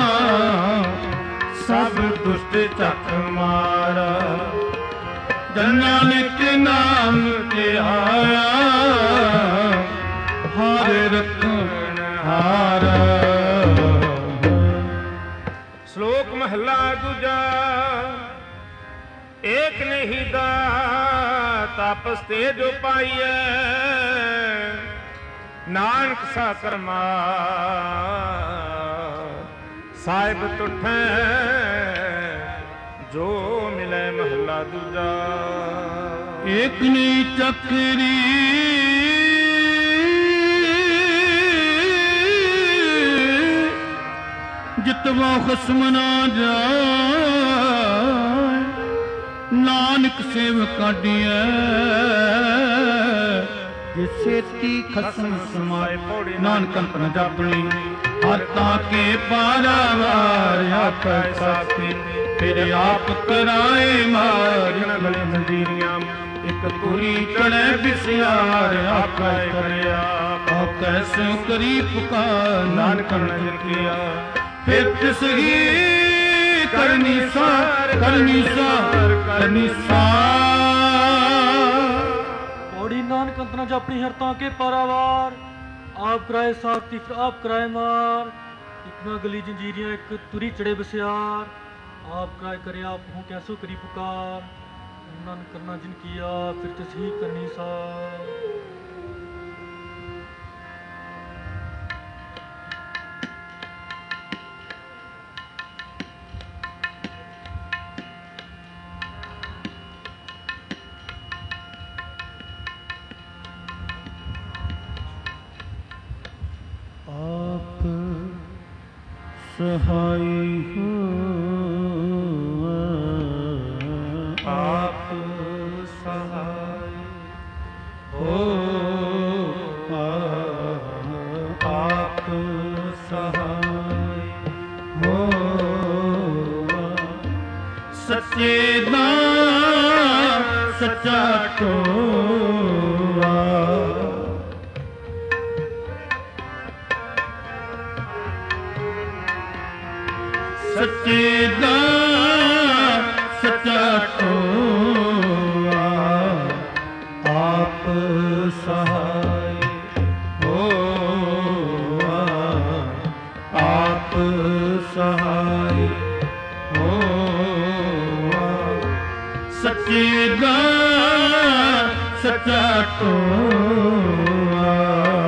ਸਭ ਦੁਸ਼ਟ ਚੱਕ ਮਾਰਾ ਨਾਨਕ ਨਾਮ ਤੇ ਆਇਆ ਹਰ ਰਖਣ ਹਾਰਾ। ਸ਼ਲੋਕ ਮਹਲਾ ਦੂਜਾ। ਏਕ ਨਹੀਂ ਦਾ ਤਪਸ ਤੇ ਜੋ ਪਾਈਐ ਨਾਨਕ ਸਾ ਕਰਮਾ ਸਾਹਿਬ ਤੁਠੈ ਜੋ ਮਿਲੈ ਮਹਲਾ ਦੂਜਾ। ਏਕ ਨਹੀਂ ਚੱਕਰੀ ਜਿਤ वो खसम ना जाए, नानक सेवक काटिया जे सेती खसम समाए। नानक अंत न जापनी हाथा के पारावार, आपै साथी फिर आप कराए मार। गले मंजीरियां एक तुरी चढ़े बिसियार, आपै करया आप कैसे करी पुकार। नानक न किया फिर तिस ही करनी सार, करनी सार, करनी सार। पौड़ी नानक अंत न जापनी हरता के पारावार, आप कराए साथी फिर आप कराए मार। एक ना गली जंजीरियां एक तुरी चढ़े बसियार, आप कराए करे आप हूँ कैसो करी पुकार। नानक करना जिन किया फिर तिस ही करनी सार। आप सहाय हो, आप सहाय हो, आप सहाय हो। सच्चे दान सच्चा टोआ, सच्चे दान सच्चा टोआ। आप सहाय हो, आप सहाय हो। सच्चे दान सच्चा टोआ।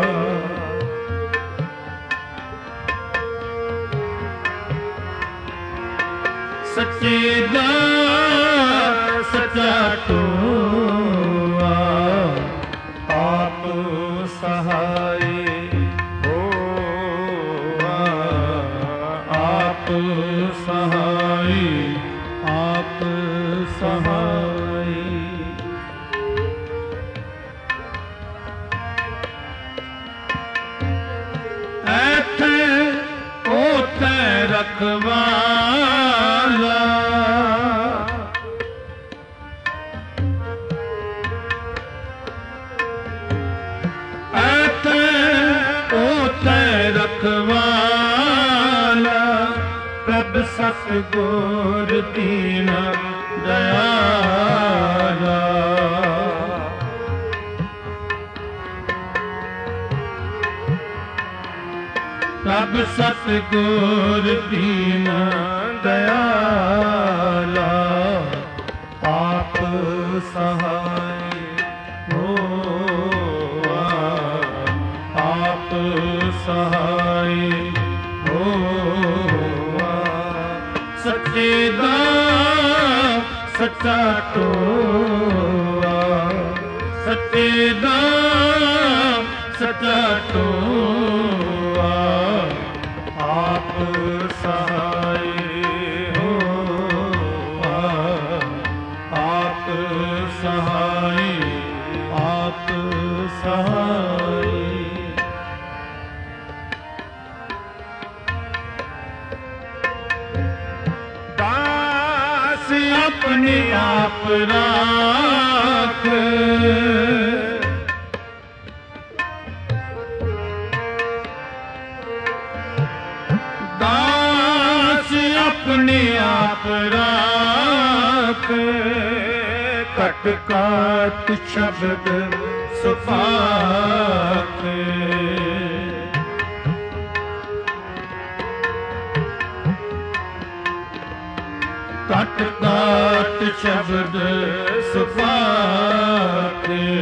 सच्चे दान सच्चा टोआ। आप सहाय हो, आप सहाय, आप सहाय। ऐथे ओथे रखवाला, ऐथे ओथे रखवाला। प्रभ सतगुर दीन दयाला, प्रभ सतगुर दीन दयाला। आप सहाय हो, आप सहाय हो। सच्चे दान सच्चा टोआ, सच्चे दान सच्चा टोआ। आप सहाय हो, आप सहाय, आप सहाय। दास अपने आप राख, दास अपने आप राख। कट काट शब्द सुपाक, कट काट शब्द सुपाक।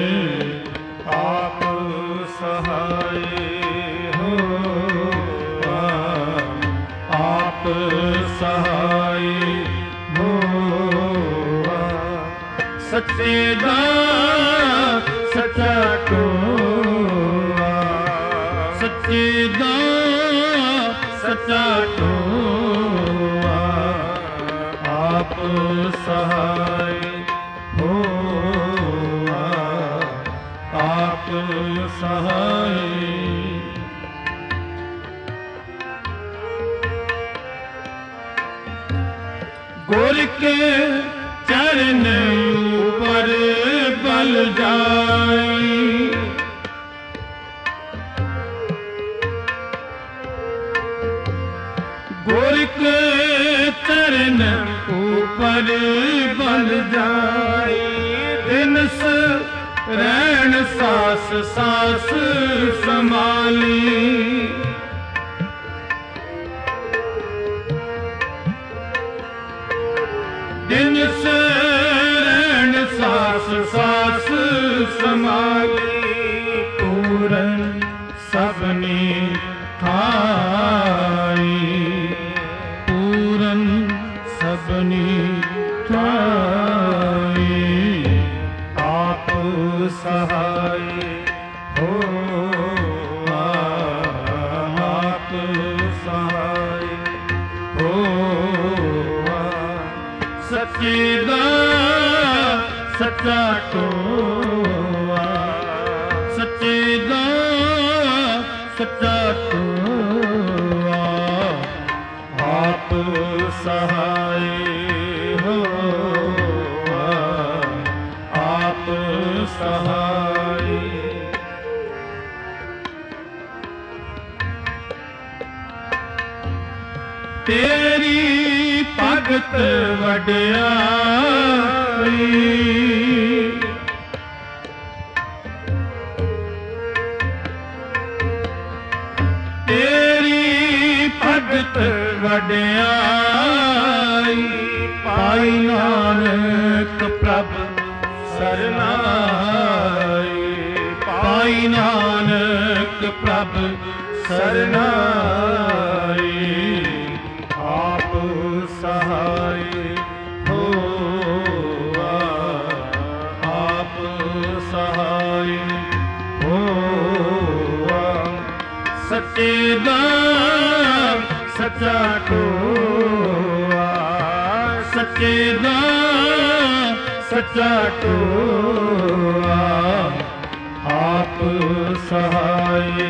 आप सहाय हो, आप सहाय हो। सच्चे दान सच्चा टोआ, सच्चे दान सच्चा टोआ। ਸਹਾਈ ਹੋਆ ਆਪ ਸਹਾਈ। ਗੁਰ ਕੇ ਚਰਨ ਉਪਰ ਬਲ ਜਾਈ ਗੁਰ ਕੇ ਚਰਨ ਉਪਰ ਬਲ ਜਾਈ। ਦਿਨਸ ਰਹਿਣ ਸਾਸ ਸਾਸ ਸੰਭਾਲੀ ਦਿਨਸ ਰਹਿਣ ਸਾਸ ਸਾਸ ਸੰਭਾਲੀ। ਪੂਰਨ ਸਭਨੀ ਥਾਈ ਪੂਰਨ ਸਭਨੀ ਥਾਈ ਆਪ ਸਹਾਈ ਹੋਆ ਆਪ ਸਹਾਈ ਹੋਆ। ਸੱਚੇ ਦਾ ਸੱਚਾ ਟੋਆ ਸੱਚੇ ਦਾ ਸੱਚਾ ਟੋਆ ਆਪ ਸਹਾਈ ਹੋਆ ਆਪ ਸਹਾਈ। ਤੇਰੀ ਭਗਤ ਵਡਿਆਈ ਤੇਰੀ ਭਗਤ ਵਡਿਆਈ। ਪਾਈ ਨਾਨਕ ਪ੍ਰਭ ਸਰਨਾਈ ਪਾਈ ਨਾਨਕ ਪ੍ਰਭ ਸਰਨਾਈ ਆਪ ਸਹਾਈ ਹੋਆ ਆਪ ਸਹਾਈ ਹੋਆ। ਸੱਚੇ ਦਾ ਸੱਚਾ ਟੋਆ ਸੱਚੇ ਦਾ ਸੱਚਾ ਟੋਆ ਆਪ ਸਹਾਈ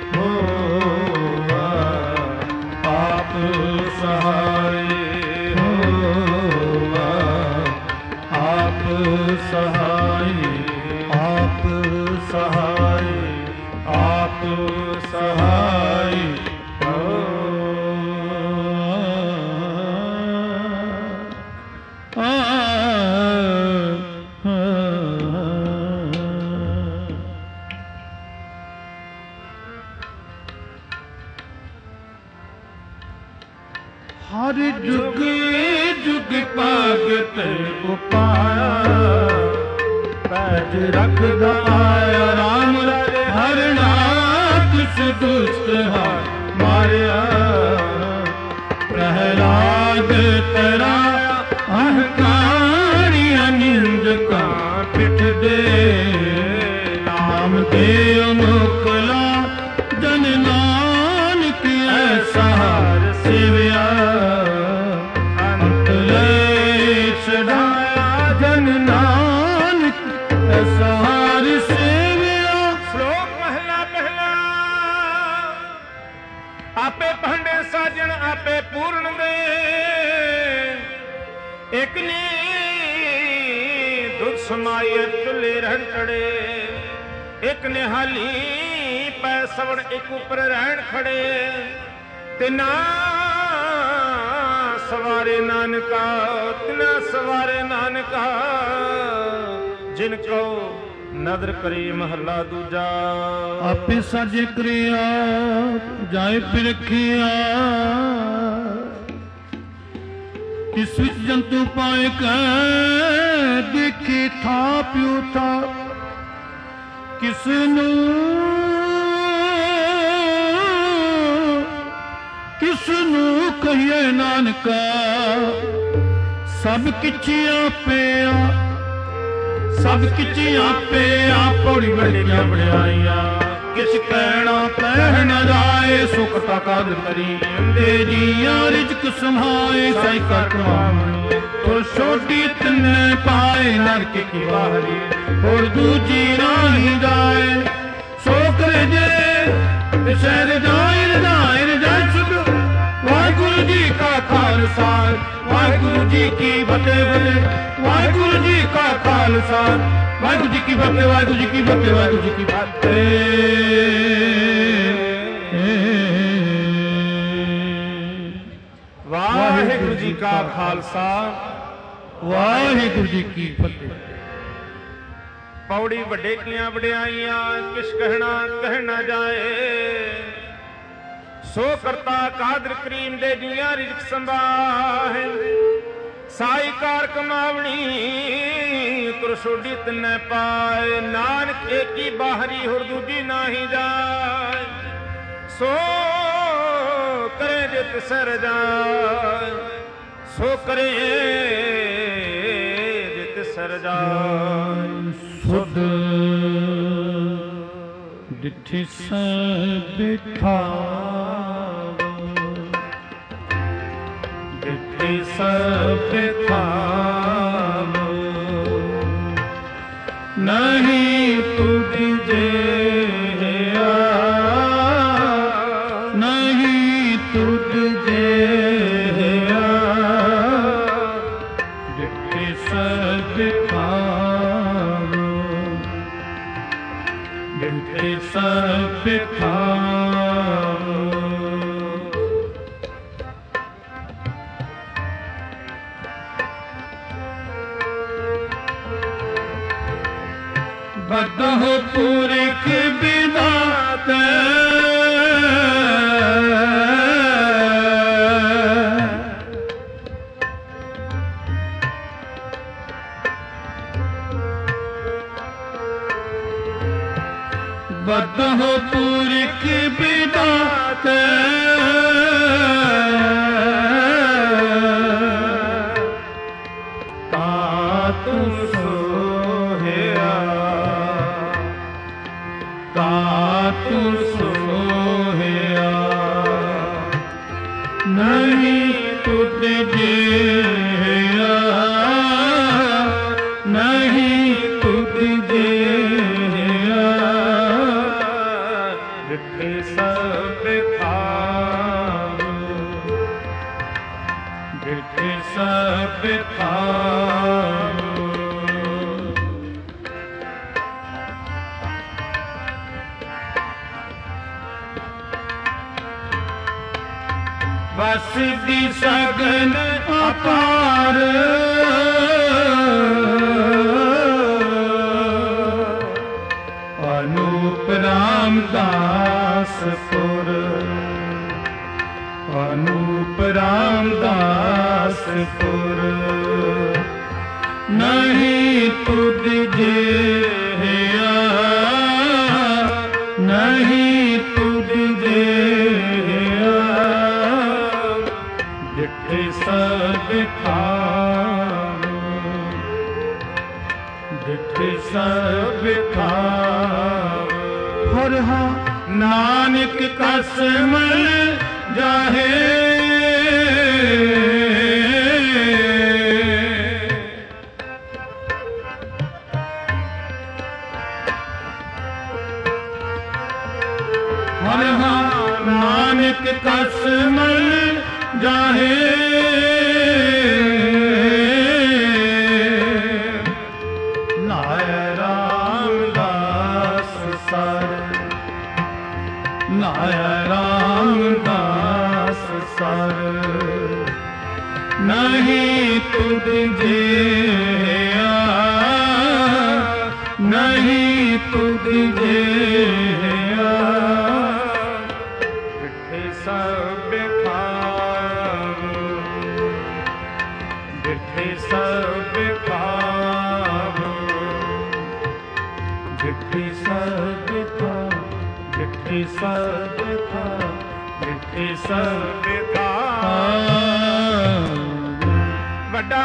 ਹੋਆ ਆਪ ਸਹਾਈ ਹੋਆ ਆਪ ਸਹਾਈ ਆਪ ਸਹਾਈ ਆਪ ਸਹਾਈ ਹਰ ਜੁਗ ਜੁਗ ਭਗਤ ਉਪਾਇਆ ਪੈਜ ਰੱਖਦਾ ਆਇਆ ਰਾਮ ਹਰਣਾ ਕਿਸ ਦੁਸ਼ਟ ਹਾਰ ਮਾਰਿਆ। ਪ੍ਰਹਿਲਾਦ ਤੇਰਾ ਅਹੰਕਾਰੀ ਨਿੰਦਕਾ ਪਿੱਠ ਦੇ ਨਾਮ ਦੇ ਮੁਕਲਾ ਜਨ ਨਾਨਕ ਐਸਾ ਹਾਰ ਸੇਵਿਆ। ਅੰਤ ਲੈ ਛਡਾਇਆ ਜਨ ਨਾਨਕ ਐਸਾ ਹਾਰ ਸੇਵਿਆ। ਸ਼ਲੋਕ ਮਹਲਾ ਪਹਿਲਾ। ਆਪੇ ਭਾਂਡੇ ਸਾਜਣ ਆਪੇ ਪੂਰਨ ਦੇ ਇਕ ਨੇ ਦੁੱਖ ਸਮਾਏ ਚੁੱਲੇ ਰਹਿਣ ਚੜੇ ਇਕ ਨੇ ਹਾਲੀ ਪੈ ਸਵਣ ਇੱਕ ਉੱਪਰ ਰਹਿਣ ਖੜੇ। ਤਿਨਾ ਸਵਾਰੇ ਨਾਨਕਾ ਤਿਨਾ ਸਵਾਰੇ ਨਾਨਕਾ ਜਿਨ ਕੋ ਨਦਰ ਕਰੀ ਮਹੱਲਾ ਦੂਜਾ। ਆਪੇ ਸਾਜੇ ਕਰਿਆ ਜਾਏ ਪਿਰਖਿਆ ਇਸ ਵਿੱਚ ਜੰਤੂ ਪਾਏ ਕੈ ਦੇਖੇ ਥਾ ਪਿਉ ਥਾ ਕਿਸ ਨੂੰ ਕਿਸ ਨੂੰ ਕਹੀਏ ਨਾਨਕਾ ਸਭ ਕਿਛ ਆਪੇ ਆ ਸਭ ਕਿਛ ਆਪੇ ਆ ਪੌੜੀ ਵੱਡੀਆਂ ਵਡਿਆਈਆਂ किछ कहना कह न जाए सुख तकाद करी दे जिया रिजक समाए साई कर कमावनी और छोटी तने पाए नरक की बाहरी और दूजी राही जाए सो करे जे शहर जाए जाए जाए सुध वाहिगुरु जी का खालसा वाहिगुरु जी की फतेह फतेह वाहिगुरु जी का खालसा वाहिगुरु जी की फतेह वाहिगुरु जी की फतेह वाहिगुरु जी की फतेह। वाहिगुरु जी का खालसा वाहिगुरु जी की फतेह। पौड़ी ਵੱਡੇ ਕੀਆਂ ਵਡਿਆਈਆਂ ਕਿਛ ਕਹਿਣਾ ਕਹਿ ਨਾ ਜਾਏ ਸੋ ਕਰਤਾ ਕਾਦਰ ਕਰੀਮ ਦੇ ਜੀਆਂ ਰਿਜ਼ਕ ਸੰਭਾਹੇ ਸਾਈ ਕਾਰ ਕਮਾਵਣੀ ਕਰਸੋਡੀ ਤਨੇ ਪਾਏ ਨਾਨਕ ਏਕੀ ਬਾਹਰੀ ਹੁਰ ਦੂਜੀ ਨਾਹੀ ਜਾਏ ਸੋ ਕਰੇ ਜੇ ਤਿਸਰ ਜਾਏ ਸੋ ਕਰੇ ਜੇ ਤਿਸਰ ਜਾਏ ਸੁਧ ਡਿਠੀ ਸਬਿਠਾ ਡਿਠੀ ਸਬਿਠਾ ਨਹੀਂ ਤੁਧ ਜਿਹਾ ਨਹੀਂ ਤੁਧ ਜਿਹਾ ਡਿਠੀ ਸਬਿਠਾ ਡਿਠੀ ਸਬਿਠਾ ਬਦਹੁ ਪੁਰਖ ਬਿਦਾਤ ਬਦਹੁ ਪੁਰਖ ਬਿਦਾਤ ਤਾ ਤੂੰ ਸੋਹਿਆ ਤਾ ਤੂੰ ਸੋਹਿਆ ਨਹੀਂ ਤੁਧ ਜਿਹਾ ਨਹੀਂ ਤੁਧ ਜਿਹਾ ਡਿਠੇ ਸਭ ਖਾਵ ਡਿਠੇ ਸਭ ਖਾਵ ਬਸ ਦੀ ਸਗਨ ਅਪਾਰ ਅਨੂਪ ਰਾਮਦਾਸ ਪੁਰ ਅਨੂਪ ਰਾਮਦਾਸ ਪੁਰ ਨਹੀਂ ਤੁਧ ਜਿਹਾ ਨਹੀਂ ਤੁਧ ਜਿਹਾ ਡਿਠੇ ਸਭ ਖਾਵ ਡਿਠੇ ਸਭ ਖਾਵ ਹਰ ਹਾਂ ਨਾਨਕ ਕਸਮ ਜਾਹੇ ਹਰ ਹਾਂ ਨਾਨਕ ਕਸਮ ਜਾਹੇ ਨਾਇ ਰਾਮਦਾਸ ਸਰ ਨਾਇ ਰਾਮਦਾਸ ਸਰ ਨਹੀਂ ਤੁਧ ਜਿਹਾ ਨਹੀਂ ਤੁਧ ਜਿਹਾ ਡਿਠੇ ਸਭ ਖਾਵ ਡਿਠੇ ਸਭ ਖਾਵ ਡਿਠੇ ਸਭ ਖਾਵ ਡਿਠੇ ਸਭ ਖਾਵ ਡਿਠੇ ਸਭ ਖਾਵ ਵੱਡਾ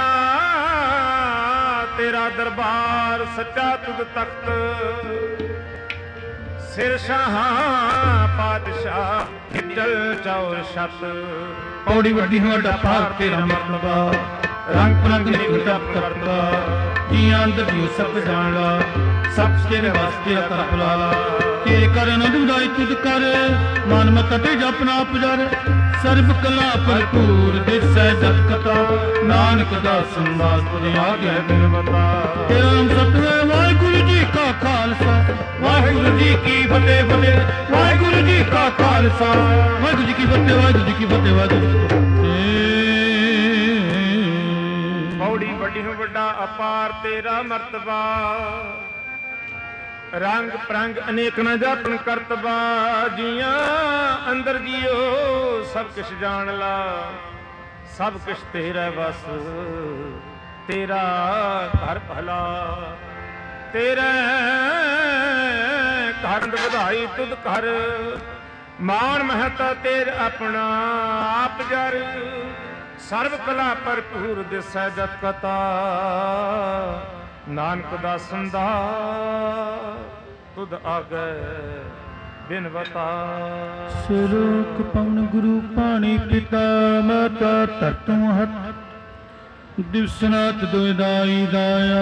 ਤੇਰਾ ਦਰਬਾਰ ਸੱਚਾ ਤੁਧ ਤਖਤ ਸਿਰ ਸ਼ਾਹਾਂ ਪਾਤਸ਼ਾਹ ਹਿੱਟਲ ਚੌਰ ਛਤ। ਪੌੜੀ ਵੱਡੀ ਹੋ ਵੱਡਾ ਭਾਗ ਤੇਰਾ ਮਤਲਬਾ, ਰੰਗ ਪਰੰਗ ਨਿਕਲਦਾ ਕਰਦਾ, ਜੀਆਂ ਅੰਦਰ ਦੀ ਸਭ ਜਾਣਦਾ, ਸਭ ਤੇਰੇ ਵਾਸਤੇ ਕਰ ਬੁਲਾਲਾ। ਤੇਰੇ ਕਰ ਅਨੰਦ ਵਧਾਈ ਤੁਧ ਕਰ, ਮਨ ਮਤ ਤੇ ਜਪਨਾ ਪੁਜਰ, ਸਰਬ ਕਲਾ ਭਰਪੂਰ ਦਿਸੈ ਜਤ ਕਥਾ, ਨਾਨਕ ਦਾਸ ਸੰਦਾਸ ਤੁਝ ਆਗਿਆ ਬਿਨ ਬਤਾ। ਤੇਰਾ ਨਾਮ ਸਤਿ ਵਾਹਿਗੁਰੂ ਜੀ ਕਾ ਖਾਲਸਾ, ਵਾਹਿਗੁਰੂ ਜੀ ਕੀ ਫਤਿਹ ਫਤਿਹ, ਵਾਹਿਗੁਰੂ ਜੀ ਕਾ ਖਾਲਸਾ, ਵਾਹਿਗੁਰੂ ਜੀ ਕੀ ਫਤਿਹ, ਵਾਹਿਗੁਰੂ ਜੀ ਕੀ ਫਤਿਹ, ਵਾਹਿਗੁਰੂ ਜੀ ਕੀ ਫਤਿਹ। ਪੌੜੀ ਵੱਡੀ ਹੋ ਵੱਡਾ ਅਪਾਰ ਤੇਰਾ ਮਰਤਬਾ, ਰੰਗ ਪ੍ਰੰਗ ਅਨੇਕ ਨਾ ਜਾਪਣ ਕਰਤਬਾ। ਜੀਆਂ ਅੰਦਰ ਜੀਓ ਸਭ ਕੁਛ ਜਾਣ ਲਾ, ਸਭ ਕੁਛ ਤੇਰਾ ਬਸ, ਤੇਰਾ ਘਰ ਭਲਾ, ਤੇਰੇ ਘਰ ਵਧਾਈ ਤੁਧ ਕਰ, ਮਾਣ ਮਹਤਾ ਤੇਰ ਆਪਣਾ ਆਪ ਜਰ, ਸਰਬ ਕਲਾ ਭਰਪੂਰ ਦਿਸੈ ਜਤ ਕਥਾ, ਨਾਨਕ ਦਾਸਨ ਦਾ ਤੁਧ ਆਗੈ ਬਿਨ ਬਤਾ। ਸਰੂਖ ਪਵਨ ਗੁਰੂ ਪਾਣੀ ਪਿਤਾ ਮਾਤਾ ਧਰਤੁ ਹੱਥ, ਦਿਵਸ ਰਾਤ ਦੁਇ ਦਾਈ ਦਾਇਆ,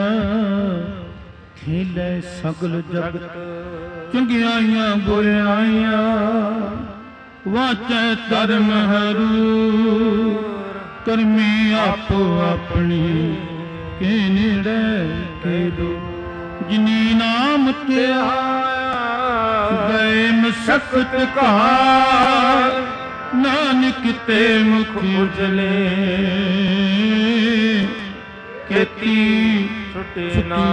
ਖੇਲੇ ਸਗਲ ਜਗਤ ਚੰਗਿਆਈਆਂ ਬੁਰਿਆਈਆਂ, ਵਾਚੈ ਧਰਮ ਹਰੂ, ਕਰਮੀ ਆਪੋ ਆਪਣੀ ਕੇ ਨੇੜੇ ਕੇ ਦੋ। ਜਿਨੀ ਨਾਮ ਤੇ ਆਇਆ ਗਏ ਮਸਕਤ ਘਾਰ, ਨਾਨਕ ਤੇ ਮੁਖ ਉਜਲੇ, ਕੀਤੀ ਛੁਟੇ ਨਾ।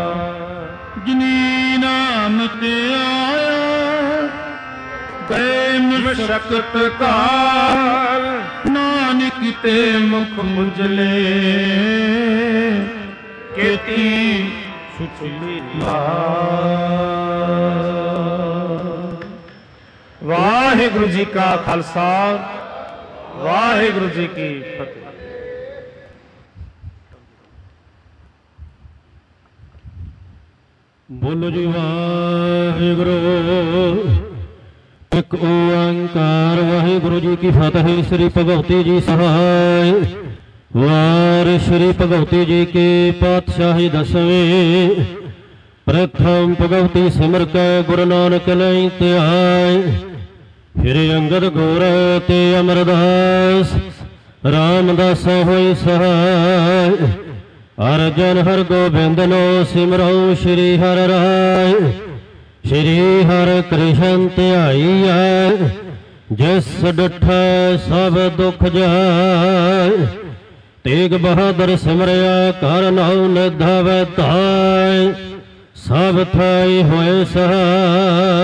ਜਿਨੀ ਨਾਮ ਤੇ ਆਇਆ ਗਏ ਮਸਕਤ ਘਾਰ, ਨਾਨਕ ਤੇ ਮੁਖ ਉਜਲੇ, ਕੀਤੀ ਛੁਟੀ ਨਾ। ਵਾਹਿਗੁਰੂ ਜੀ ਕਾ ਖਾਲਸਾ, ਵਾਹਿਗੁਰੂ ਜੀ ਕੀ ਫਤਿਹ। ਬੋਲੋ ਜੀ ਵਾਹਿਗੁਰੂ, ਇੱਕ ਓੰਕਾਰ ਵਾਹਿਗੁਰੂ ਜੀ ਕੀ ਫਤਿਹ। ਸ੍ਰੀ ਭਗਵਤੀ ਜੀ ਸਹਾਇ, ਵਾਰ ਸ਼੍ਰੀ ਭਗਵਤੀ ਜੀ ਕੇ ਪਾਤਸ਼ਾਹੀ ਦਸਵੇਂ। ਪ੍ਰਥਮ ਭਗਵਤੀ ਸਿਮਰ ਕੈ ਗੁਰੂ ਨਾਨਕ ਲਈ ਧਿਆਇ, ਫਿਰ ਅੰਗਦ ਗੌਰ ਤੇ ਅਮਰਦਾਸ, ਰਾਮਦਾਸ ਹੋਈ ਸਹਾਇ। ਅਰਜਨ ਹਰ ਗੋਬਿੰਦ ਨੋ ਸਿਮਰਉ ਸ਼੍ਰੀ ਹਰਿ ਰਾਇ, ਸ਼੍ਰੀ ਹਰਿ ਕ੍ਰਿਸ਼ਨ ਧਿਆਈਐ, ਜਿਸ ਡਿਠੈ ਸਭ ਦੁਖ ਜਾਇ। ਤੇਗ ਬਹਾਦਰ ਸਿਮਰਿਆ ਕਰ ਨਾਉ ਨਿਧਾਵੈ ਧਾਇ, ਸਭ ਥਾਈ ਹੋਏ ਸਹਾਇ।